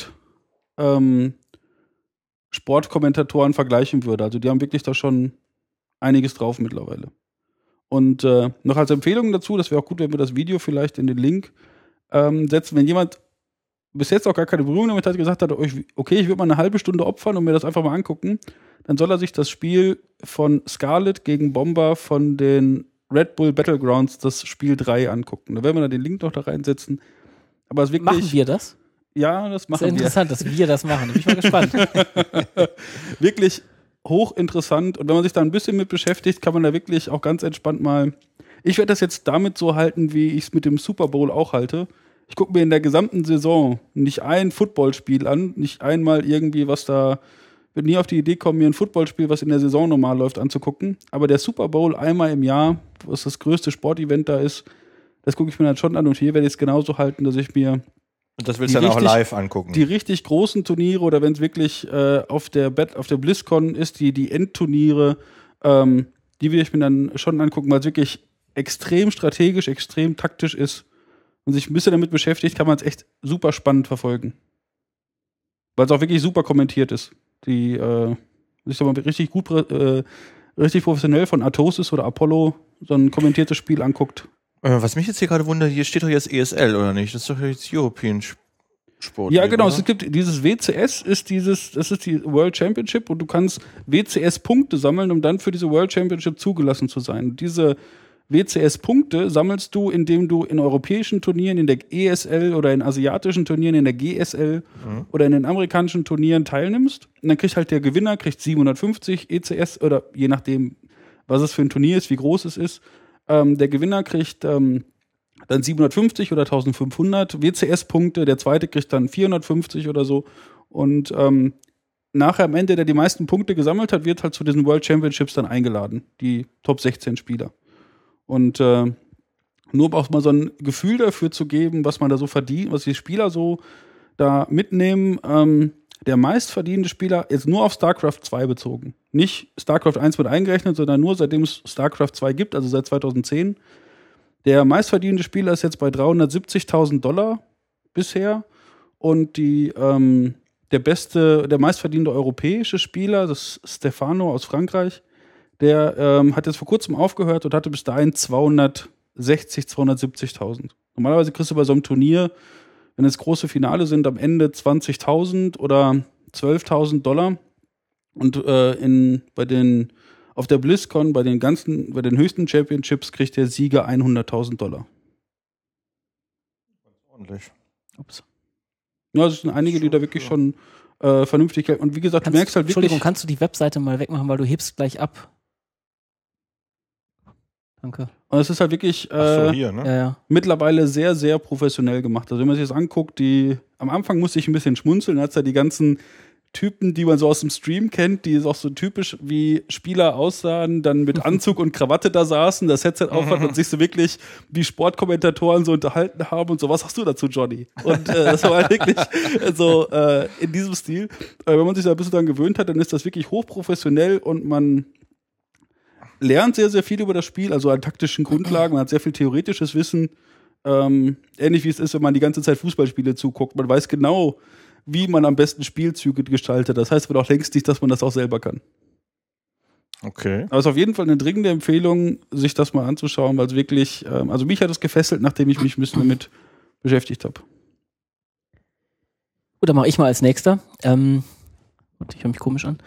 Sportkommentatoren vergleichen würde. Also die haben wirklich da schon einiges drauf mittlerweile. Und noch als Empfehlung dazu, das wäre auch gut, wenn wir das Video vielleicht in den Link setzen. Wenn jemand bis jetzt auch gar keine Berührung damit hat, gesagt hat, okay, ich würde mal eine halbe Stunde opfern und mir das einfach mal angucken, dann soll er sich das Spiel von Scarlet gegen Bomber von den Red Bull Battlegrounds, das Spiel 3, angucken. Da werden wir dann den Link noch da reinsetzen. Aber es wirklich. Machen wir das? Ja, das machen wir. Das ist interessant, dass wir das machen. Da bin ich mal gespannt. Wirklich hochinteressant, und wenn man sich da ein bisschen mit beschäftigt, kann man da wirklich auch ganz entspannt mal. Ich werde das jetzt damit so halten, wie ich es mit dem Super Bowl auch halte. Ich gucke mir in der gesamten Saison nicht ein Footballspiel an, nicht einmal irgendwie, würde nie auf die Idee kommen, mir ein Footballspiel, was in der Saison normal läuft, anzugucken. Aber der Super Bowl einmal im Jahr, was das größte Sportevent da ist, das gucke ich mir dann schon an, und hier werde ich es genauso halten, dass ich mir und das willst du dann auch live angucken? Die richtig großen Turniere, oder wenn es wirklich auf der BlizzCon ist, die Endturniere, die will ich mir dann schon angucken, weil es wirklich extrem strategisch, extrem taktisch ist. Und sich ein bisschen damit beschäftigt, kann man es echt super spannend verfolgen. Weil es auch wirklich super kommentiert ist. Die sich mal richtig gut, richtig professionell von Atosis oder Apollo so ein kommentiertes Spiel anguckt. Was mich jetzt hier gerade wundert, hier steht doch jetzt ESL, oder nicht? Das ist doch jetzt European Sport. Ja, genau. Oder? Es gibt dieses WCS, das ist die World Championship, und du kannst WCS-Punkte sammeln, um dann für diese World Championship zugelassen zu sein. Diese WCS-Punkte sammelst du, indem du in europäischen Turnieren, in der ESL, oder in asiatischen Turnieren, in der GSL oder in den amerikanischen Turnieren teilnimmst. Und dann kriegt halt der Gewinner 750 ECS, oder je nachdem, was es für ein Turnier ist, wie groß es ist. Der Gewinner kriegt dann 750 oder 1500 WCS-Punkte, der zweite kriegt dann 450 oder so. Und nachher am Ende, der die meisten Punkte gesammelt hat, wird halt zu diesen World Championships dann eingeladen, die Top 16 Spieler. Und nur auch mal so ein Gefühl dafür zu geben, was man da so verdient, was die Spieler so da mitnehmen. Der meistverdienende Spieler ist nur auf StarCraft 2 bezogen. Nicht StarCraft 1 wird eingerechnet, sondern nur seitdem es StarCraft 2 gibt, also seit 2010. Der meistverdienende Spieler ist jetzt bei $370.000 bisher. Und der meistverdienende europäische Spieler, das ist Stefano aus Frankreich, der hat jetzt vor kurzem aufgehört und hatte bis dahin 270.000. Normalerweise kriegst du bei so einem Turnier, wenn es große Finale sind, am Ende 20.000 oder $12.000. Und auf der BlizzCon, bei den höchsten Championships, kriegt der Sieger $100.000. ordentlich. Ups. Ja, es sind einige, die da wirklich schon vernünftig. Und wie gesagt, du merkst halt wirklich. Entschuldigung, kannst du die Webseite mal wegmachen, weil du hebst gleich ab. Danke. Und es ist halt wirklich hier, ne? Ja. mittlerweile sehr, sehr professionell gemacht. Also wenn man sich das anguckt, am Anfang musste ich ein bisschen schmunzeln, als da die ganzen Typen, die man so aus dem Stream kennt, die auch so typisch wie Spieler aussahen, dann mit Anzug und Krawatte da saßen, das Headset aufhatten und sich so wirklich wie Sportkommentatoren so unterhalten haben und so. Was sagst du dazu, Johnny? Und das war halt wirklich so in diesem Stil. Wenn man sich da ein bisschen dran gewöhnt hat, dann ist das wirklich hochprofessionell und man lernt sehr, sehr viel über das Spiel, also an taktischen Grundlagen, man hat sehr viel theoretisches Wissen, ähnlich wie es ist, wenn man die ganze Zeit Fußballspiele zuguckt. Man weiß genau, wie man am besten Spielzüge gestaltet. Das heißt aber auch längst nicht, dass man das auch selber kann. Okay. Aber es ist auf jeden Fall eine dringende Empfehlung, sich das mal anzuschauen, weil es wirklich, also mich hat es gefesselt, nachdem ich mich ein bisschen damit beschäftigt habe. Gut, dann mache ich mal als nächster. Ich höre mich komisch an.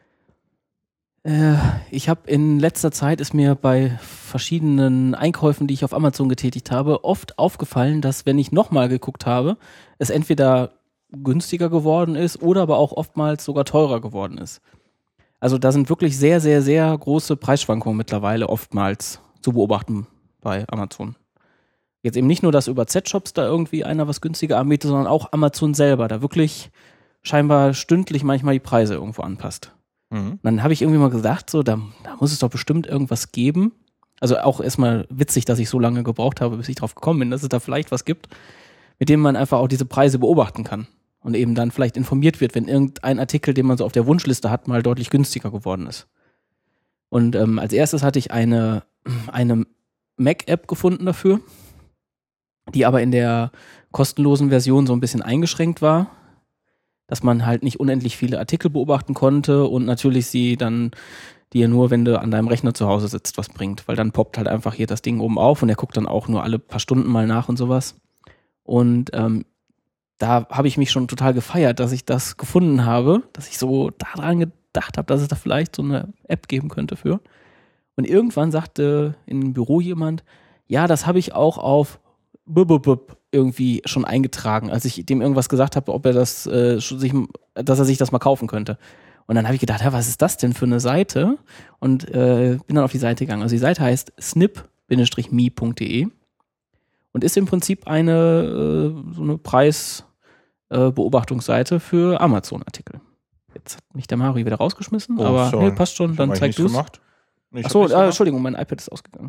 Ich habe in letzter Zeit, ist mir bei verschiedenen Einkäufen, die ich auf Amazon getätigt habe, oft aufgefallen, dass, wenn ich nochmal geguckt habe, es entweder günstiger geworden ist oder aber auch oftmals sogar teurer geworden ist. Also da sind wirklich sehr, sehr, sehr große Preisschwankungen mittlerweile oftmals zu beobachten bei Amazon. Jetzt eben nicht nur, dass über Z-Shops da irgendwie einer was günstiger anbietet, sondern auch Amazon selber, da wirklich scheinbar stündlich manchmal die Preise irgendwo anpasst. Und dann habe ich irgendwie mal gedacht, so, da muss es doch bestimmt irgendwas geben. Also auch erstmal witzig, dass ich so lange gebraucht habe, bis ich drauf gekommen bin, dass es da vielleicht was gibt, mit dem man einfach auch diese Preise beobachten kann. Und eben dann vielleicht informiert wird, wenn irgendein Artikel, den man so auf der Wunschliste hat, mal deutlich günstiger geworden ist. Und als erstes hatte ich eine Mac-App gefunden dafür, die aber in der kostenlosen Version so ein bisschen eingeschränkt war, dass man halt nicht unendlich viele Artikel beobachten konnte und natürlich sie dann dir nur, wenn du an deinem Rechner zu Hause sitzt, was bringt, weil dann poppt halt einfach hier das Ding oben auf und der guckt dann auch nur alle paar Stunden mal nach und sowas. Und da habe ich mich schon total gefeiert, dass ich das gefunden habe, dass ich so daran gedacht habe, dass es da vielleicht so eine App geben könnte für. Und irgendwann sagte in dem Büro jemand, ja, das habe ich auch auf irgendwie schon eingetragen, als ich dem irgendwas gesagt habe, ob er dass er sich das mal kaufen könnte. Und dann habe ich gedacht, ja, was ist das denn für eine Seite? Und bin dann auf die Seite gegangen. Also die Seite heißt snip-me.de und ist im Prinzip so eine Preisbeobachtungsseite für Amazon-Artikel. Jetzt hat mich der Mario wieder rausgeschmissen, aber nee, passt schon, dann zeig du es. Achso, Entschuldigung, mein iPad ist ausgegangen.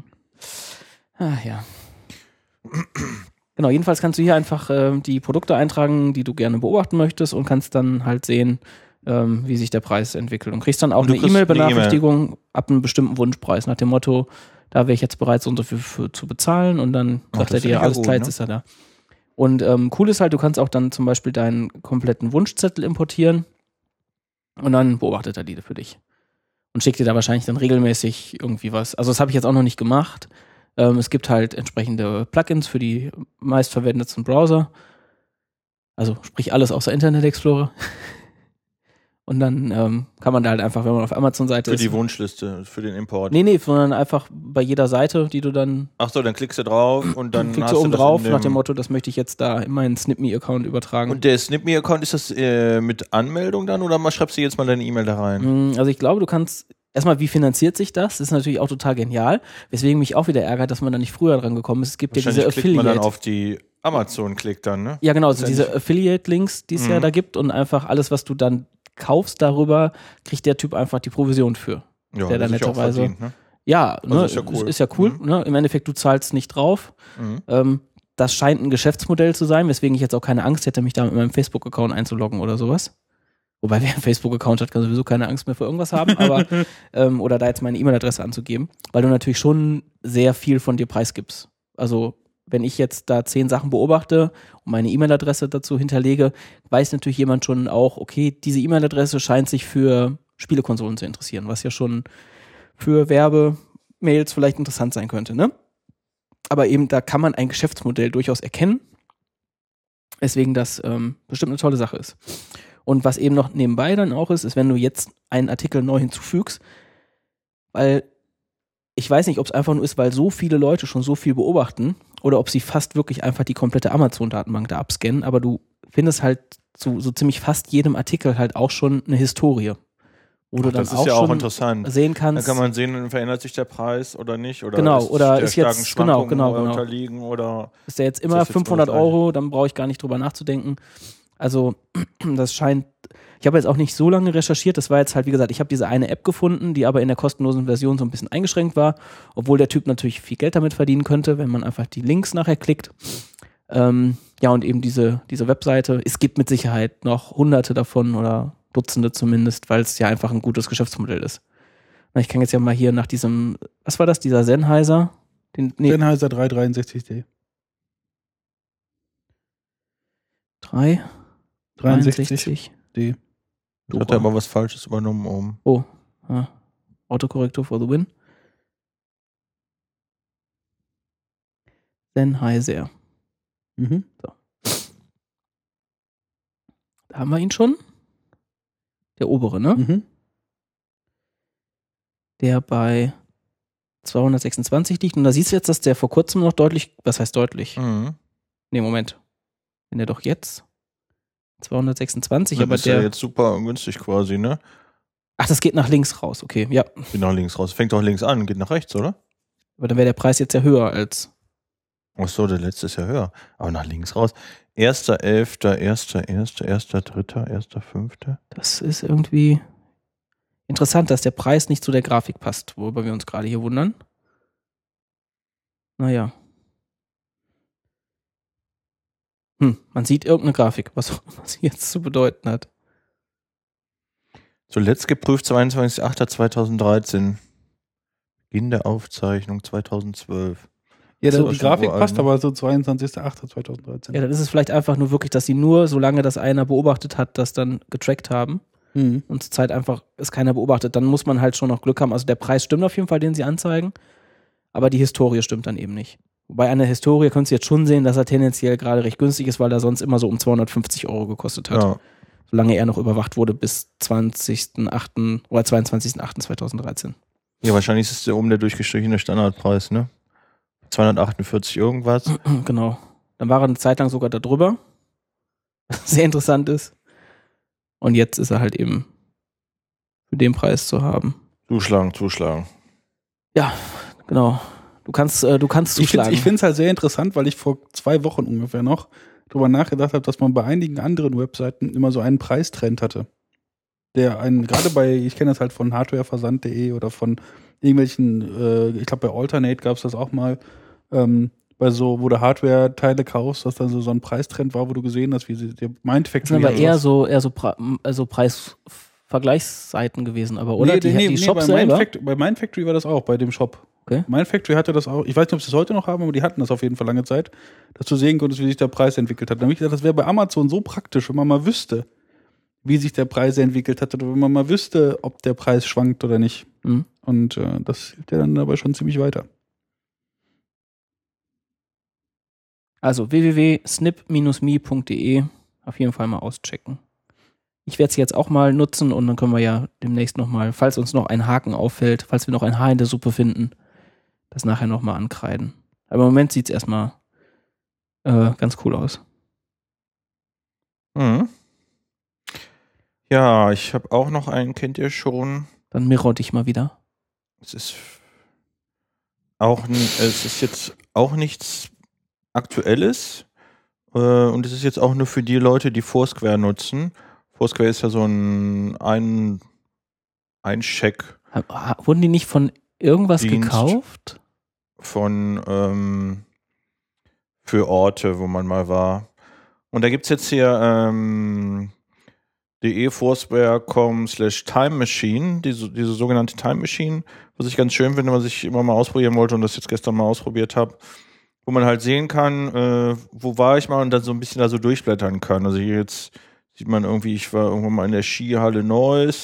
Ja. Genau, jedenfalls kannst du hier einfach die Produkte eintragen, die du gerne beobachten möchtest und kannst dann halt sehen, wie sich der Preis entwickelt. Und kriegst dann auch eine E-Mail-Benachrichtigung ab einem bestimmten Wunschpreis, nach dem Motto, da wäre ich jetzt bereit, so und so viel für zu bezahlen und dann sagt er dir, alles klar, jetzt ist er da. Und cool ist halt, du kannst auch dann zum Beispiel deinen kompletten Wunschzettel importieren und dann beobachtet er die für dich. Und schickt dir da wahrscheinlich dann regelmäßig irgendwie was. Also das habe ich jetzt auch noch nicht gemacht. Es gibt halt entsprechende Plugins für die meistverwendetsten Browser. Also sprich alles außer Internet Explorer. Und dann kann man da halt einfach, wenn man auf Amazon-Seite ist. Für die Wunschliste, für den Import. Nee, sondern einfach bei jeder Seite, die du dann. Ach so, dann klickst du drauf und dann klickst du oben drauf nach dem Motto, das möchte ich jetzt da in meinen SnipMe-Account übertragen. Und der SnipMe-Account, ist das mit Anmeldung dann oder schreibst du jetzt mal deine E-Mail da rein? Also ich glaube, du kannst erstmal, wie finanziert sich das? Das ist natürlich auch total genial. Weswegen mich auch wieder ärgert, dass man da nicht früher dran gekommen ist. Es gibt ja diese Affiliate. Klickt man dann auf die Amazon-Klick dann, ne? Ja, genau, also diese Affiliate-Links, die es ja da gibt und einfach alles, was du dann kaufst darüber, kriegt der Typ einfach die Provision für. Ja, der dann netterweise. Verdient, ne? Ja, also ne, ist ja cool. Ne? Im Endeffekt, du zahlst nicht drauf. Das scheint ein Geschäftsmodell zu sein, weswegen ich jetzt auch keine Angst hätte, mich da mit meinem Facebook-Account einzuloggen oder sowas. Wobei, wer einen Facebook-Account hat, kann sowieso keine Angst mehr vor irgendwas haben, aber oder da jetzt meine E-Mail-Adresse anzugeben, weil du natürlich schon sehr viel von dir preisgibst. Also wenn ich jetzt da 10 Sachen beobachte und meine E-Mail-Adresse dazu hinterlege, weiß natürlich jemand schon auch, okay, diese E-Mail-Adresse scheint sich für Spielekonsolen zu interessieren, was ja schon für Werbemails vielleicht interessant sein könnte, ne? Aber eben, da kann man ein Geschäftsmodell durchaus erkennen, weswegen das bestimmt eine tolle Sache ist. Und was eben noch nebenbei dann auch ist, wenn du jetzt einen Artikel neu hinzufügst, weil ich weiß nicht, ob es einfach nur ist, weil so viele Leute schon so viel beobachten oder ob sie fast wirklich einfach die komplette Amazon-Datenbank da abscannen, aber du findest halt zu so ziemlich fast jedem Artikel halt auch schon eine Historie. Wo du dann das ist ja auch interessant. Sehen kannst. Da kann man sehen, verändert sich der Preis oder nicht. Oder genau, ist oder der ist jetzt Schwankungen genau. unterliegen oder ist der jetzt immer 500 Euro, dann brauche ich gar nicht drüber nachzudenken. Also das scheint, ich habe jetzt auch nicht so lange recherchiert, das war jetzt halt, wie gesagt, ich habe diese eine App gefunden, die aber in der kostenlosen Version so ein bisschen eingeschränkt war, obwohl der Typ natürlich viel Geld damit verdienen könnte, wenn man einfach die Links nachher klickt. Ja, und eben diese Webseite, es gibt mit Sicherheit noch Hunderte davon oder Dutzende zumindest, weil es ja einfach ein gutes Geschäftsmodell ist. Na, ich kann jetzt ja mal hier nach diesem, was war das, dieser Sennheiser? Sennheiser 363D. 363D. Hat er aber was Falsches übernommen oben. Oh, Autokorrektur for the win. Sennheiser. Mhm. So. Da haben wir ihn schon. Der obere, ne? Mhm. Der bei 226 liegt. Und da siehst du jetzt, dass der vor kurzem noch deutlich, was heißt deutlich? Mhm. Nee, Moment. Wenn der doch jetzt 226, Das aber ist der ja jetzt super günstig quasi, ne? Ach, das geht nach links raus, okay, ja. Geht nach links raus. Fängt doch links an, geht nach rechts, oder? Aber dann wäre der Preis jetzt ja höher als. Ach so, der letzte ist ja höher. Aber nach links raus. 1.11., 1.1., 1.3., 1.5. Das ist irgendwie interessant, dass der Preis nicht zu der Grafik passt, worüber wir uns gerade hier wundern. Naja. Man sieht irgendeine Grafik, was sie jetzt zu bedeuten hat. Zuletzt geprüft 22.08.2013. Beginn der Aufzeichnung 2012. Ja, So, die schon Grafik uralt, passt ne? aber so 22.08.2013. Ja, dann ist es vielleicht einfach nur wirklich, dass sie nur, solange das einer beobachtet hat, das dann getrackt haben. Mhm. Und zur Zeit einfach ist keiner beobachtet. Dann muss man halt schon noch Glück haben. Also der Preis stimmt auf jeden Fall, den sie anzeigen. Aber die Historie stimmt dann eben nicht. Wobei an der Historie könntest du jetzt schon sehen, dass er tendenziell gerade recht günstig ist, weil er sonst immer so um 250 Euro gekostet hat. Ja. Solange er noch überwacht wurde bis 20.08. oder 22.08.2013. Ja, wahrscheinlich ist es oben der durchgestrichene Standardpreis, ne? 248 irgendwas. Genau. Dann war er eine Zeit lang sogar da drüber. Was sehr interessant ist. Und jetzt ist er halt eben für den Preis zu haben. Zuschlagen. Ja, genau. Du kannst zuschlagen. Ich finde es halt sehr interessant, weil ich vor 2 Wochen ungefähr noch drüber nachgedacht habe, dass man bei einigen anderen Webseiten immer so einen Preistrend hatte. Gerade bei, ich kenne das halt von hardwareversand.de oder von irgendwelchen, ich glaube bei Alternate gab es das auch mal, bei so, wo du Hardware-Teile kaufst, dass dann so ein Preistrend war, wo du gesehen hast, wie der Mindfactory. Das sind aber eher so Preisvergleichsseiten gewesen, aber oder? Die Shops selber? Bei Mindfactory war das auch, bei dem Shop. Okay. Mindfactory hatte das auch, ich weiß nicht, ob sie das heute noch haben, aber die hatten das auf jeden Fall lange Zeit, dass du sehen konntest, wie sich der Preis entwickelt hat. Dann habe ich gedacht, das wäre bei Amazon so praktisch, wenn man mal wüsste, wie sich der Preis entwickelt hat oder wenn man mal wüsste, ob der Preis schwankt oder nicht. Mhm. Und das hilft ja dann dabei schon ziemlich weiter. Also www.snip-me.de auf jeden Fall mal auschecken. Ich werde es jetzt auch mal nutzen und dann können wir ja demnächst nochmal, falls uns noch ein Haken auffällt, falls wir noch ein Haar in der Suppe finden, das nachher nochmal ankreiden. Aber im Moment sieht es erstmal ganz cool aus. Mhm. Ja, ich habe auch noch einen, kennt ihr schon? Dann mirror dich mal wieder. Es ist jetzt auch nichts Aktuelles und es ist jetzt auch nur für die Leute, die Foursquare nutzen. Foursquare ist ja so ein Check. Wurden die nicht von irgendwas Dienst gekauft? Für Orte, wo man mal war. Und da gibt es jetzt hier foursquare.com/Time Machine, diese sogenannte Time Machine, was ich ganz schön finde, was ich immer mal ausprobieren wollte und das jetzt gestern mal ausprobiert habe, wo man halt sehen kann, wo war ich mal und dann so ein bisschen da so durchblättern kann. Also hier jetzt sieht man irgendwie, ich war irgendwann mal in der Skihalle Neuss,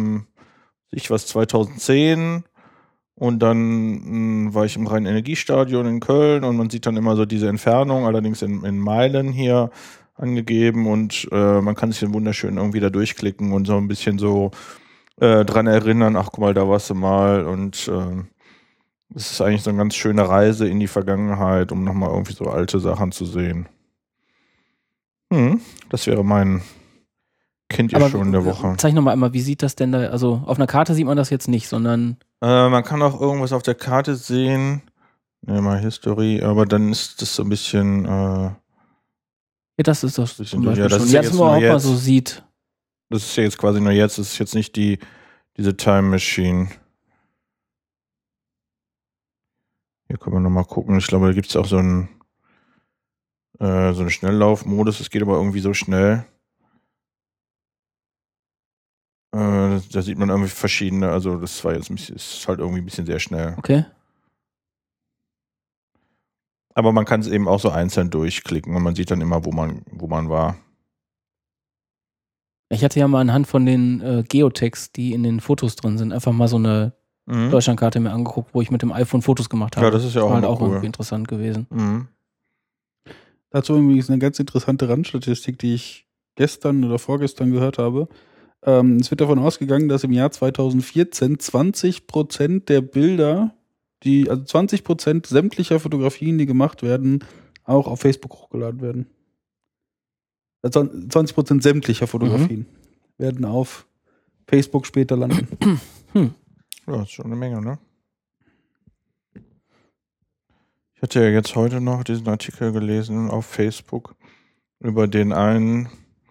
2010 und dann war ich im Rhein-Energiestadion in Köln und man sieht dann immer so diese Entfernung, allerdings in Meilen hier angegeben und man kann sich dann wunderschön irgendwie da durchklicken und so ein bisschen so dran erinnern, ach guck mal, da warst du mal und Das ist eigentlich so eine ganz schöne Reise in die Vergangenheit, um nochmal irgendwie so alte Sachen zu sehen. Das wäre mein Kennt ihr schon in der Woche. Zeig nochmal einmal, wie sieht das denn da? Also auf einer Karte sieht man das jetzt nicht, sondern... Man kann auch irgendwas auf der Karte sehen. Nehmen wir mal History, aber dann ist das so ein bisschen... ja, das ist das zum Beispiel das schon. ist Jetzt nur auch mal so sieht. Das ist ja jetzt quasi nur jetzt, das ist jetzt nicht diese Time Machine. Hier können wir nochmal gucken. Ich glaube, da gibt es auch so einen Schnelllaufmodus. Es geht aber irgendwie so schnell. Da sieht man irgendwie verschiedene, also das war jetzt ist halt irgendwie ein bisschen sehr schnell. Okay. Aber man kann es eben auch so einzeln durchklicken und man sieht dann immer, wo man war. Ich hatte ja mal anhand von den Geotags, die in den Fotos drin sind, einfach mal so eine Deutschlandkarte mir angeguckt, wo ich mit dem iPhone Fotos gemacht habe. Ja, das ist ja auch, halt auch cool. irgendwie interessant gewesen. Mhm. Dazu übrigens eine ganz interessante Randstatistik, die ich gestern oder vorgestern gehört habe. Es wird davon ausgegangen, dass im Jahr 2014 20% der Bilder, also 20% sämtlicher Fotografien, die gemacht werden, auch auf Facebook hochgeladen werden. 20% sämtlicher Fotografien werden auf Facebook später landen. Ja, das ist schon eine Menge, ne? Ich hatte ja jetzt heute noch diesen Artikel gelesen auf Facebook über den einen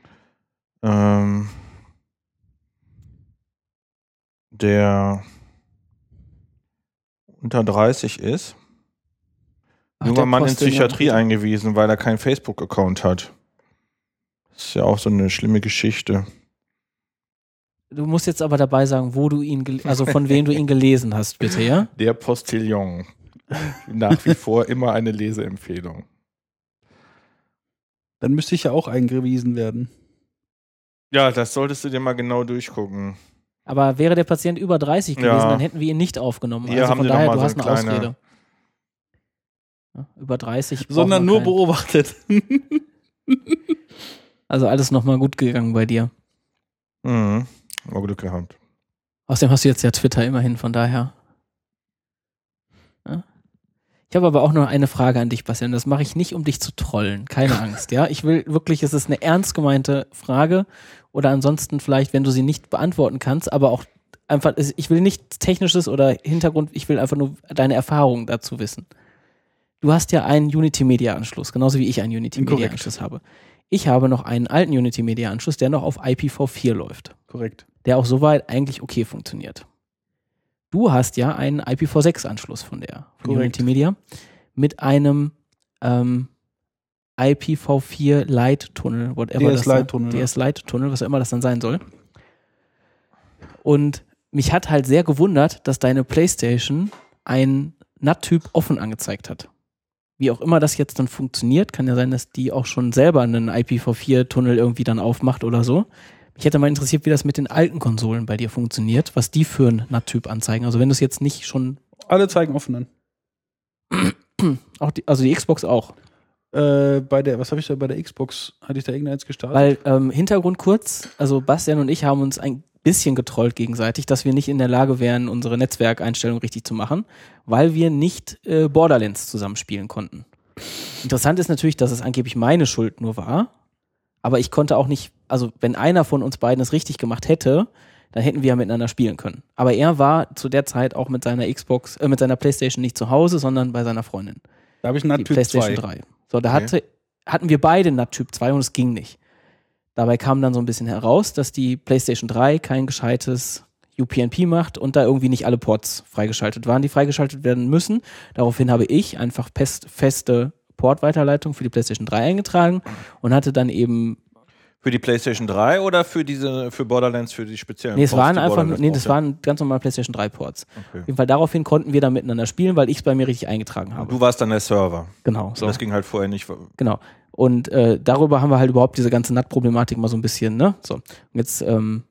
der unter 30 ist. Junger Mann in Psychiatrie eingewiesen, weil er keinen Facebook-Account hat. Das ist ja auch so eine schlimme Geschichte. Du musst jetzt aber dabei sagen, wo du ihn, also von wem du ihn gelesen hast, bitte, ja? Der Postillon. Nach wie vor immer eine Leseempfehlung. Dann müsste ich ja auch eingewiesen werden. Ja, das solltest du dir mal genau durchgucken. Aber wäre der Patient über 30 gewesen, dann hätten wir ihn nicht aufgenommen. Hier also haben von die daher, noch mal du so hast eine eine Ausrede. Ja, über 30. Sondern nur beobachtet. Also alles nochmal gut gegangen bei dir. Mhm. Aber Glück gehabt. Außerdem hast du jetzt ja Twitter immerhin, von daher. Ja. Ich habe aber auch noch eine Frage an dich, Bastian. Das mache ich nicht, um dich zu trollen. Keine Angst, ja. Ich will wirklich, es ist eine ernst gemeinte Frage. Oder ansonsten vielleicht, wenn du sie nicht beantworten kannst, aber auch einfach, ich will nichts Technisches oder Hintergrund, ich will einfach nur deine Erfahrungen dazu wissen. Du hast ja einen Unity-Media-Anschluss, genauso wie ich einen Unity-Media-Anschluss habe. Ich habe noch einen alten Unity-Media-Anschluss, der noch auf IPv4 läuft. Korrekt. Der auch soweit eigentlich okay funktioniert. Du hast ja einen IPv6-Anschluss von Unity Media mit einem IPv4 Lite-Tunnel, whatever DS Lite-Tunnel, was auch immer das dann sein soll. Und mich hat halt sehr gewundert, dass deine PlayStation einen NAT-Typ offen angezeigt hat. Wie auch immer das jetzt dann funktioniert, kann ja sein, dass die auch schon selber einen IPv4-Tunnel irgendwie dann aufmacht oder so. Mich hätte mal interessiert, wie das mit den alten Konsolen bei dir funktioniert, was die für einen NAT-Typ anzeigen. Also wenn du es jetzt nicht schon... Alle zeigen offen an. Auch also die Xbox auch. Was habe ich da bei der Xbox? Hatte ich da irgendeins gestartet? Weil, Hintergrund kurz, also Bastian und ich haben uns ein bisschen getrollt gegenseitig, dass wir nicht in der Lage wären, unsere Netzwerkeinstellungen richtig zu machen, weil wir nicht Borderlands zusammenspielen konnten. Interessant ist natürlich, dass es angeblich meine Schuld nur war, aber ich konnte auch nicht, also wenn einer von uns beiden es richtig gemacht hätte, dann hätten wir ja miteinander spielen können. Aber er war zu der Zeit auch mit seiner Xbox, mit seiner PlayStation nicht zu Hause, sondern bei seiner Freundin. Da habe ich einen NAT-Typ 2. 3. So, da hatten wir beide NAT-Typ 2 und es ging nicht. Dabei kam dann so ein bisschen heraus, dass die PlayStation 3 kein gescheites UPnP macht und da irgendwie nicht alle Ports freigeschaltet waren, die freigeschaltet werden müssen. Daraufhin habe ich einfach feste Portweiterleitung für die PlayStation 3 eingetragen und hatte dann eben... Für die PlayStation 3 oder für Borderlands, für die speziellen Ports? Das waren ganz normale PlayStation 3 Ports. Okay. Auf jeden Fall daraufhin konnten wir dann miteinander spielen, weil ich es bei mir richtig eingetragen habe. Und du warst dann der Server. Genau. So. Und das ging halt vorher nicht. Genau. Und darüber haben wir halt überhaupt diese ganze NAT-Problematik mal so ein bisschen, ne? So. Und jetzt hatten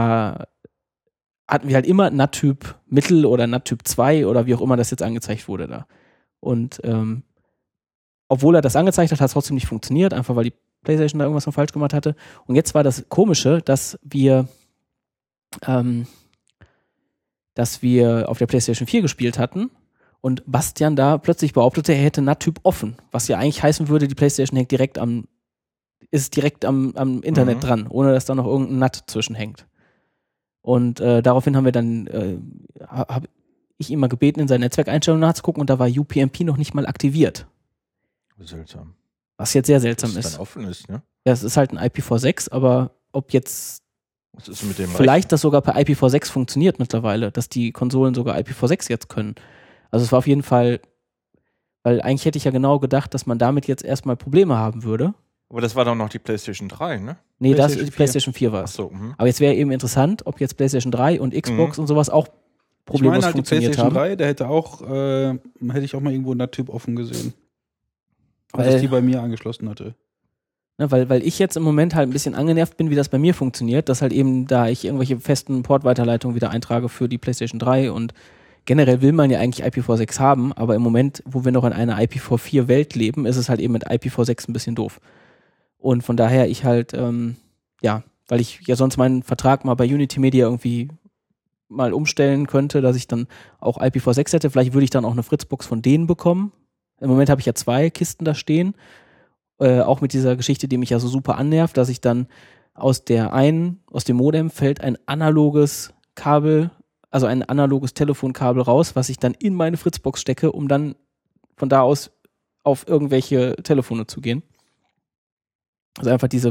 wir halt immer NAT-Typ Mittel oder NAT-Typ 2 oder wie auch immer das jetzt angezeigt wurde da. Und obwohl er das angezeigt hat, hat es trotzdem nicht funktioniert, einfach weil die PlayStation da irgendwas von falsch gemacht hatte. Und jetzt war das Komische, dass wir auf der PlayStation 4 gespielt hatten Und Bastian da plötzlich behauptete, er hätte NAT-Typ offen, was ja eigentlich heißen würde, die PlayStation hängt direkt am Internet dran, ohne dass da noch irgendein NAT zwischenhängt. Und daraufhin haben wir dann, habe ich ihn mal gebeten, in seine Netzwerkeinstellungen nachzugucken und da war UPnP noch nicht mal aktiviert. Seltsam. Was jetzt sehr seltsam dass ist. Es dann offen ist, ne? Ja, es ist halt ein IPv6, aber ob jetzt was ist mit dem vielleicht das sogar per IPv6 funktioniert mittlerweile, dass die Konsolen sogar IPv6 jetzt können. Also es war auf jeden Fall, weil eigentlich hätte ich ja genau gedacht, dass man damit jetzt erstmal Probleme haben würde. Aber das war doch noch die PlayStation 3, ne? Nee, die PlayStation 4 war es. Ach so, Aber jetzt wäre eben interessant, ob jetzt PlayStation 3 und Xbox und sowas auch problemlos halt funktioniert die PlayStation haben. 3, der hätte hätte ich auch mal irgendwo NAT-Typ offen gesehen. Weil ich die bei mir angeschlossen hatte. Ne, weil ich jetzt im Moment halt ein bisschen angenervt bin, wie das bei mir funktioniert, dass halt eben da ich irgendwelche festen Portweiterleitungen wieder eintrage für die PlayStation 3 und generell will man ja eigentlich IPv6 haben, aber im Moment, wo wir noch in einer IPv4-Welt leben, ist es halt eben mit IPv6 ein bisschen doof. Und von daher ich halt, weil ich ja sonst meinen Vertrag mal bei Unity Media irgendwie mal umstellen könnte, dass ich dann auch IPv6 hätte, vielleicht würde ich dann auch eine Fritzbox von denen bekommen. Im Moment habe ich ja 2 Kisten da stehen. Auch mit dieser Geschichte, die mich ja so super annervt, dass ich dann aus dem Modem fällt ein analoges Kabel, also ein analoges Telefonkabel raus, was ich dann in meine Fritzbox stecke, um dann von da aus auf irgendwelche Telefone zu gehen. Also einfach diese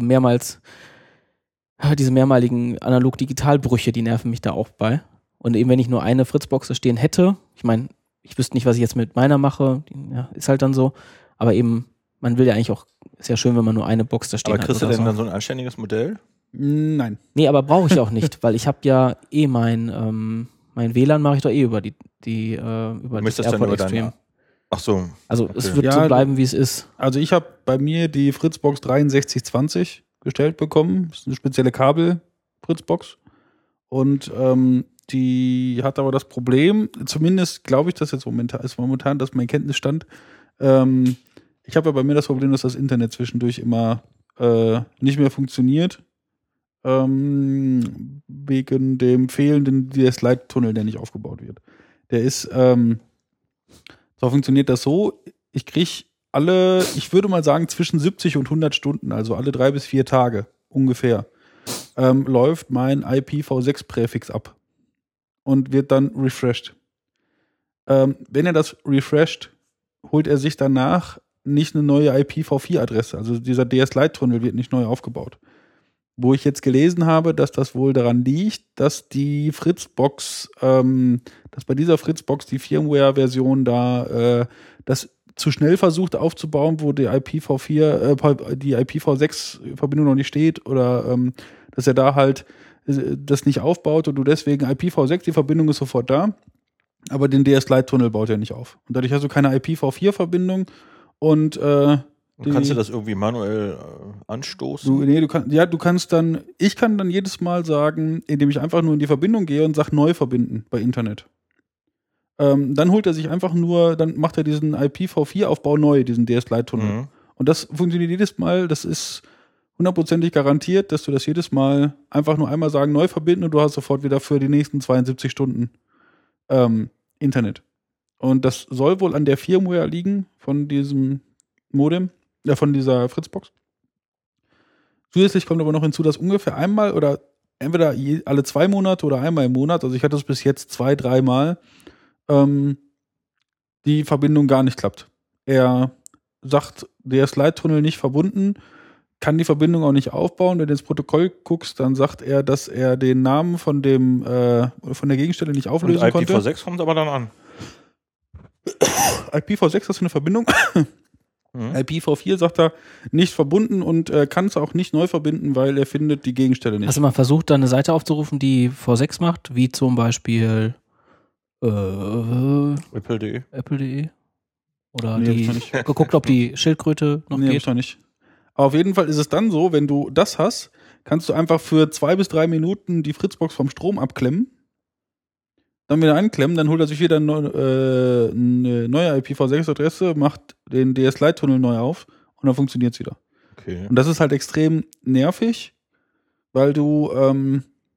mehrmaligen Analog-Digital-Brüche, die nerven mich da auch bei. Und eben wenn ich nur eine Fritzbox da stehen hätte, ich meine, ich wüsste nicht, was ich jetzt mit meiner mache, ist halt dann so, aber eben man will ja eigentlich auch, ist ja schön, wenn man nur eine Box da stehen hat. Aber kriegst du denn dann so ein anständiges Modell? Nein. Nee, aber brauche ich auch nicht, weil ich habe ja mein WLAN mache ich doch über über das AirPod Extreme. Ach so. Also okay. Es wird so bleiben, wie es ist. Also ich habe bei mir die Fritzbox 6320 gestellt bekommen. Das ist eine spezielle Kabel-Fritzbox. Und die hat aber das Problem, zumindest glaube ich, dass jetzt momentan das mein Kenntnisstand, ich habe ja bei mir das Problem, dass das Internet zwischendurch immer nicht mehr funktioniert. Wegen dem fehlenden DS-Lite-Tunnel, der nicht aufgebaut wird. Der ist, so funktioniert das so, ich kriege ich würde mal sagen, zwischen 70 und 100 Stunden, also alle 3 bis 4 Tage ungefähr, läuft mein IPv6-Präfix ab und wird dann refreshed. Wenn er das refresht, holt er sich danach nicht eine neue IPv4-Adresse. Also dieser DS-Lite-Tunnel wird nicht neu aufgebaut. Wo ich jetzt gelesen habe, dass das wohl daran liegt, dass die Fritzbox, dass bei dieser Fritzbox die Firmware-Version da das zu schnell versucht aufzubauen, wo die IPv6-Verbindung noch nicht steht oder dass er da halt das nicht aufbaut und du deswegen IPv6, die Verbindung ist sofort da, aber den DS-Lite-Tunnel baut er nicht auf. Und dadurch hast du keine IPv4-Verbindung und kannst du das irgendwie manuell anstoßen? Ich kann dann jedes Mal sagen, indem ich einfach nur in die Verbindung gehe und sage neu verbinden bei Internet. Dann holt er sich einfach nur, dann macht er diesen IPv4-Aufbau neu, diesen DS-Lite-Tunnel. Und das funktioniert jedes Mal, das ist 100%ig garantiert, dass du das jedes Mal einfach nur einmal sagen, neu verbinden und du hast sofort wieder für die nächsten 72 Stunden Internet. Und das soll wohl an der Firmware liegen von diesem Modem, von dieser Fritzbox. Zusätzlich kommt aber noch hinzu, dass ungefähr einmal oder entweder alle 2 Monate oder einmal im Monat, also ich hatte es bis jetzt 2-3 Mal, die Verbindung gar nicht klappt. Er sagt, der Slide-Tunnel nicht verbunden, kann die Verbindung auch nicht aufbauen. Wenn du ins Protokoll guckst, dann sagt er, dass er den Namen von der Gegenstelle nicht auflösen konnte. Und IPv6 kommt aber dann an. IPv6 hast du eine Verbindung. IPv4 sagt er, nicht verbunden und kann es auch nicht neu verbinden, weil er findet die Gegenstelle nicht. Hast du mal versucht, da eine Seite aufzurufen, die V6 macht, wie zum Beispiel Apple.de? Oder geguckt, ob die Schildkröte noch geht? Nee, hab ich noch nicht. Aber auf jeden Fall ist es dann so, wenn du das hast, kannst du einfach für 2 bis 3 Minuten die Fritzbox vom Strom abklemmen, dann wieder anklemmen, dann holt er sich wieder eine neue IPv6-Adresse, macht den DS-Lite-Tunnel neu auf und dann funktioniert es wieder. Okay. Und das ist halt extrem nervig, weil du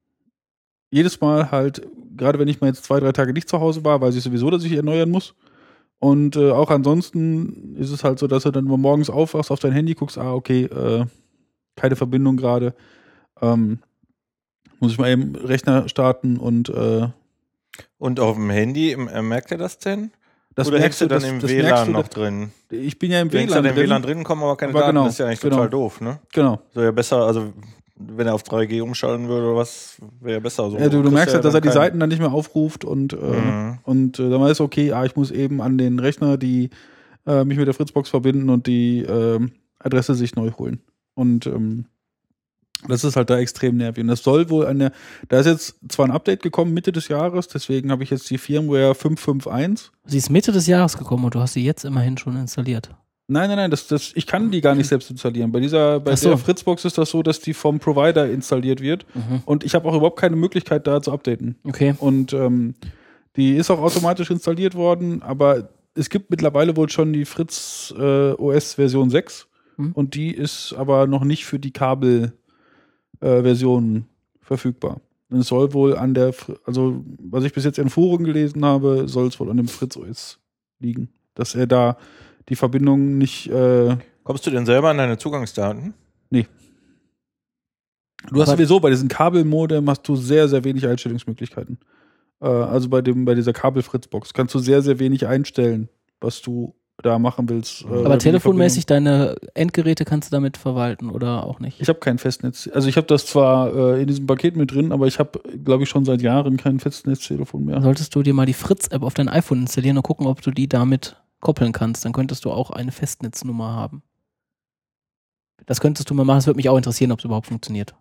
jedes Mal halt, gerade wenn ich mal jetzt 2-3 Tage nicht zu Hause war, weiß ich sowieso, dass ich erneuern muss, Und auch ansonsten ist es halt so, dass du dann morgens aufwachst, auf dein Handy guckst, okay, keine Verbindung gerade. Muss ich mal eben Rechner starten und auf dem Handy, merkt er das denn? Das Oder hängst du dann im WLAN noch drin? Ich bin ja im WLAN drin. Im WLAN drin kommen aber keine Daten. Das ist ja eigentlich total doof, ne? Genau. So ja besser, also wenn er auf 3G umschalten würde oder was, wäre ja besser. So, ja, du merkst ja, dass er die Seiten dann nicht mehr aufruft und dann weißt du, okay, ich muss eben an den Rechner mich mit der Fritzbox verbinden und die Adresse sich neu holen. Und das ist halt da extrem nervig. Und das soll wohl da ist jetzt zwar ein Update gekommen Mitte des Jahres, deswegen habe ich jetzt die Firmware 5.5.1. Sie ist Mitte des Jahres gekommen und du hast sie jetzt immerhin schon installiert. Nein, ich kann die gar nicht selbst installieren. Bei der Fritzbox ist das so, dass die vom Provider installiert wird und ich habe auch überhaupt keine Möglichkeit, da zu updaten. Okay. Und die ist auch automatisch installiert worden, aber es gibt mittlerweile wohl schon die Fritz OS Version 6 und die ist aber noch nicht für die Kabel-Version verfügbar. Und es soll wohl also was ich bis jetzt in Foren gelesen habe, soll es wohl an dem Fritz OS liegen, dass er da die Verbindung nicht. Kommst du denn selber an deine Zugangsdaten? Nee. Du hast sowieso bei diesen Kabelmodem hast du sehr, sehr wenig Einstellungsmöglichkeiten. Also bei dieser Kabel-Fritzbox kannst du sehr, sehr wenig einstellen, was du da machen willst. Aber telefonmäßig deine Endgeräte kannst du damit verwalten oder auch nicht? Ich habe kein Festnetz. Also ich habe das zwar in diesem Paket mit drin, aber ich habe, glaube ich, schon seit Jahren kein Festnetztelefon mehr. Solltest du dir mal die Fritz-App auf dein iPhone installieren und gucken, ob du die damit koppeln kannst, dann könntest du auch eine Festnetznummer haben. Das könntest du mal machen, es würde mich auch interessieren, ob es überhaupt funktioniert.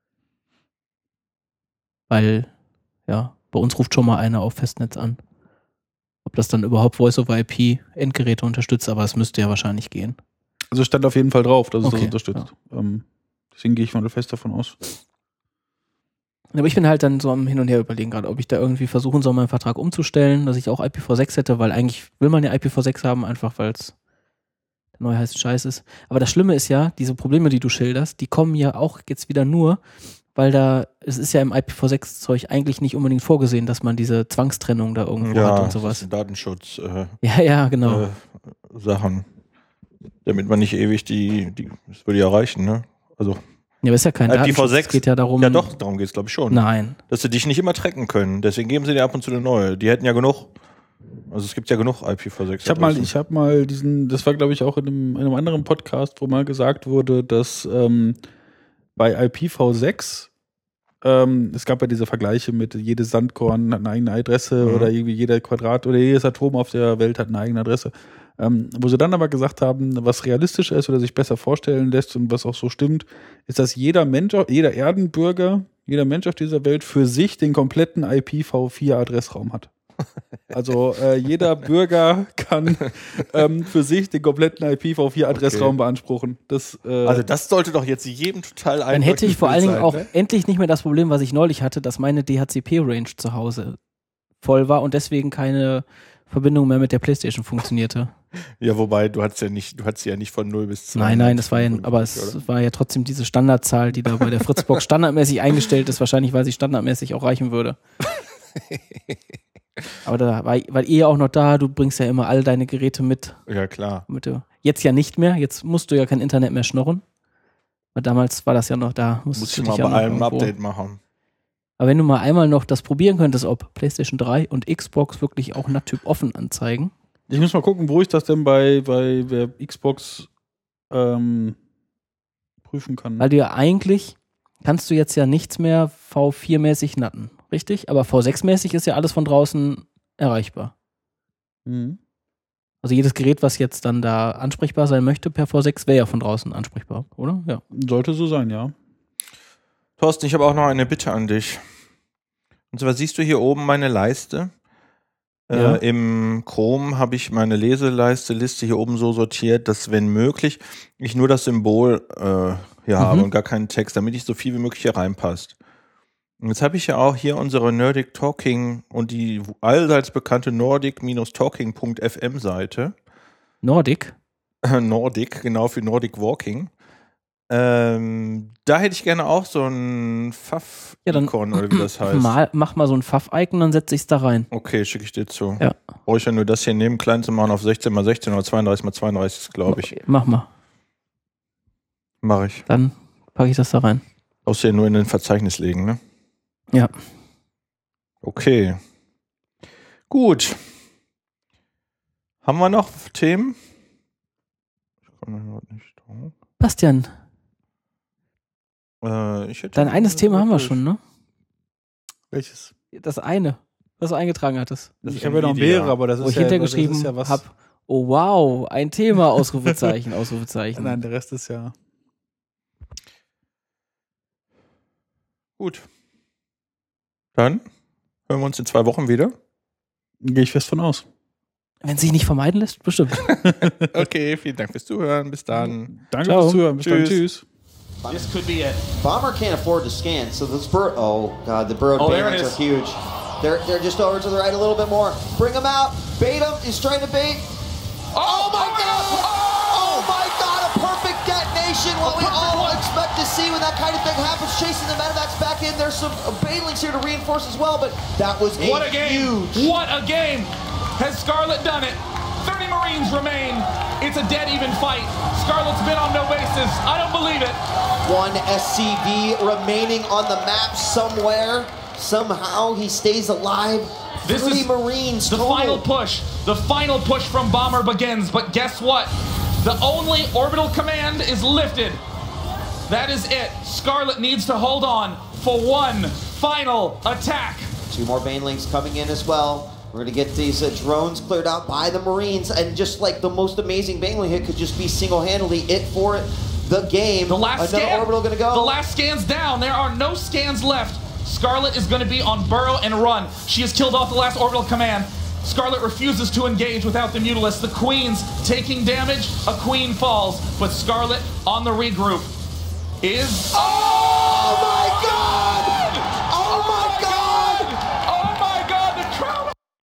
Weil, ja, bei uns ruft schon mal einer auf Festnetz an. Ob das dann überhaupt Voice-over-IP-Endgeräte unterstützt, aber es müsste ja wahrscheinlich gehen. Also stand auf jeden Fall drauf, dass es das unterstützt. Ja. Deswegen gehe ich mal fest davon aus. Aber ich bin halt dann so am Hin und Her überlegen gerade, ob ich da irgendwie versuchen soll, meinen Vertrag umzustellen, dass ich auch IPv6 hätte, weil eigentlich will man ja IPv6 haben, einfach weil es der neue heiße Scheiß ist. Aber das Schlimme ist ja, diese Probleme, die du schilderst, die kommen ja auch jetzt wieder nur, weil es ist ja im IPv6-Zeug eigentlich nicht unbedingt vorgesehen, dass man diese Zwangstrennung da irgendwo hat und sowas. Ja, Datenschutz. Genau. Sachen. Damit man nicht ewig das würde ja reichen, ne? Also. Ja, aber ist ja kein Datenschutz, IPv6 geht ja darum. Ja doch, darum geht es, glaube ich, schon. Nein. Dass sie dich nicht immer tracken können. Deswegen geben sie dir ab und zu eine neue. Die hätten ja genug. Also es gibt ja genug IPv6. Ich habe mal das war, glaube ich, auch in einem anderen Podcast, wo mal gesagt wurde, dass bei IPv6 es gab ja diese Vergleiche mit jedes Sandkorn hat eine eigene Adresse oder irgendwie jeder Quadrat oder jedes Atom auf der Welt hat eine eigene Adresse. Wo sie dann aber gesagt haben, was realistischer ist oder sich besser vorstellen lässt und was auch so stimmt, ist, dass jeder Erdenbürger, jeder Mensch auf dieser Welt für sich den kompletten IPv4-Adressraum hat. Also jeder Bürger kann für sich den kompletten IPv4-Adressraum beanspruchen. Also das sollte doch jetzt jedem total Dann hätte ich vor allen Dingen auch endlich nicht mehr das Problem, was ich neulich hatte, dass meine DHCP-Range zu Hause voll war und deswegen keine Verbindung mehr mit der PlayStation funktionierte. Ja, wobei, du hattest ja nicht von 0 bis 2. Nein, das war ja, aber es war ja trotzdem diese Standardzahl, die da bei der Fritzbox standardmäßig eingestellt ist, wahrscheinlich, weil sie standardmäßig auch reichen würde. Aber da war ihr ja auch noch da, du bringst ja immer all deine Geräte mit. Ja, klar. Jetzt ja nicht mehr, jetzt musst du ja kein Internet mehr schnorren. Weil damals war das ja noch da. Muss ich mal bei allem ein Update machen. Aber wenn du mal einmal noch das probieren könntest, ob PlayStation 3 und Xbox wirklich auch NATTyp offen anzeigen. Ich muss mal gucken, wo ich das denn bei der Xbox prüfen kann. Weil du ja eigentlich, kannst du jetzt ja nichts mehr V4-mäßig natten, richtig? Aber V6-mäßig ist ja alles von draußen erreichbar. Mhm. Also jedes Gerät, was jetzt dann da ansprechbar sein möchte per V6, wäre ja von draußen ansprechbar, oder? Ja. Sollte so sein, ja. Thorsten, ich habe auch noch eine Bitte an dich. Und zwar siehst du hier oben meine Leiste. Ja. Im Chrome habe ich meine Liste hier oben so sortiert, dass, wenn möglich, ich nur das Symbol hier habe und gar keinen Text, damit ich so viel wie möglich hier reinpasst. Und jetzt habe ich ja auch hier unsere Nordic Talking und die allseits bekannte nordic-talking.fm Seite. Nordic? Nordic, genau, für Nordic Walking. Da hätte ich gerne auch so ein Pfaff-Icon oder wie das heißt. Mach mal so ein Pfaff-Icon, dann setze ich es da rein. Okay, schicke ich dir zu. Ja. Brauche ich ja nur das hier neben klein zu machen auf 16x16 oder 32x32, glaube ich. Okay, mach mal. Mache ich. Dann packe ich das da rein. Brauchst du ja nur in den Verzeichnis legen, ne? Ja. Okay. Gut. Haben wir noch Themen? Ich komme nicht drauf. Bastian. Dein eines Thema haben wir schon, ne? Welches? Das eine, was du eingetragen hattest. Ich habe ja noch mehrere, aber das ist wo ich hintergeschrieben habe, oh wow, ein Thema, Ausrufezeichen, Ausrufezeichen. Nein, der Rest ist ja... Gut. Dann hören wir uns in 2 Wochen wieder. Gehe ich fest von aus. Wenn sich nicht vermeiden lässt, bestimmt. Okay, vielen Dank fürs Zuhören. Bis dann. Danke fürs Zuhören. Bis dann. Tschüss. This could be it. Bomber can't afford to scan, so the Burrow. Oh god, the Burrow baits are huge. They're just over to the right a little bit more. Bring him out. Bait him. He's trying to bait. Oh my god! Oh my god! A perfect detonation. What we all expect to see when that kind of thing happens. Chasing the medevacs back in. There's some banelings here to reinforce as well, but that was what a game! What a game! Has Scarlet done it? 30 Marines remain. It's a dead even fight. Scarlet's been on no bases. I don't believe it. One SCV remaining on the map somewhere. Somehow he stays alive. 30 Marines the total. final push. The final push from Bomber begins. But guess what? The only orbital command is lifted. That is it. Scarlet needs to hold on for one final attack. 2 more banelings coming in as well. We're going to get these drones cleared out by the Marines, and just like the most amazing baneling hit could just be single-handedly it for the game. The last Another scan. orbital going to go. The last scan's down. There are no scans left. Scarlet is going to be on burrow and run. She has killed off the last orbital command. Scarlet refuses to engage without the Mutalisk. The Queen's taking damage. A Queen falls, but Scarlet on the regroup is... Oh!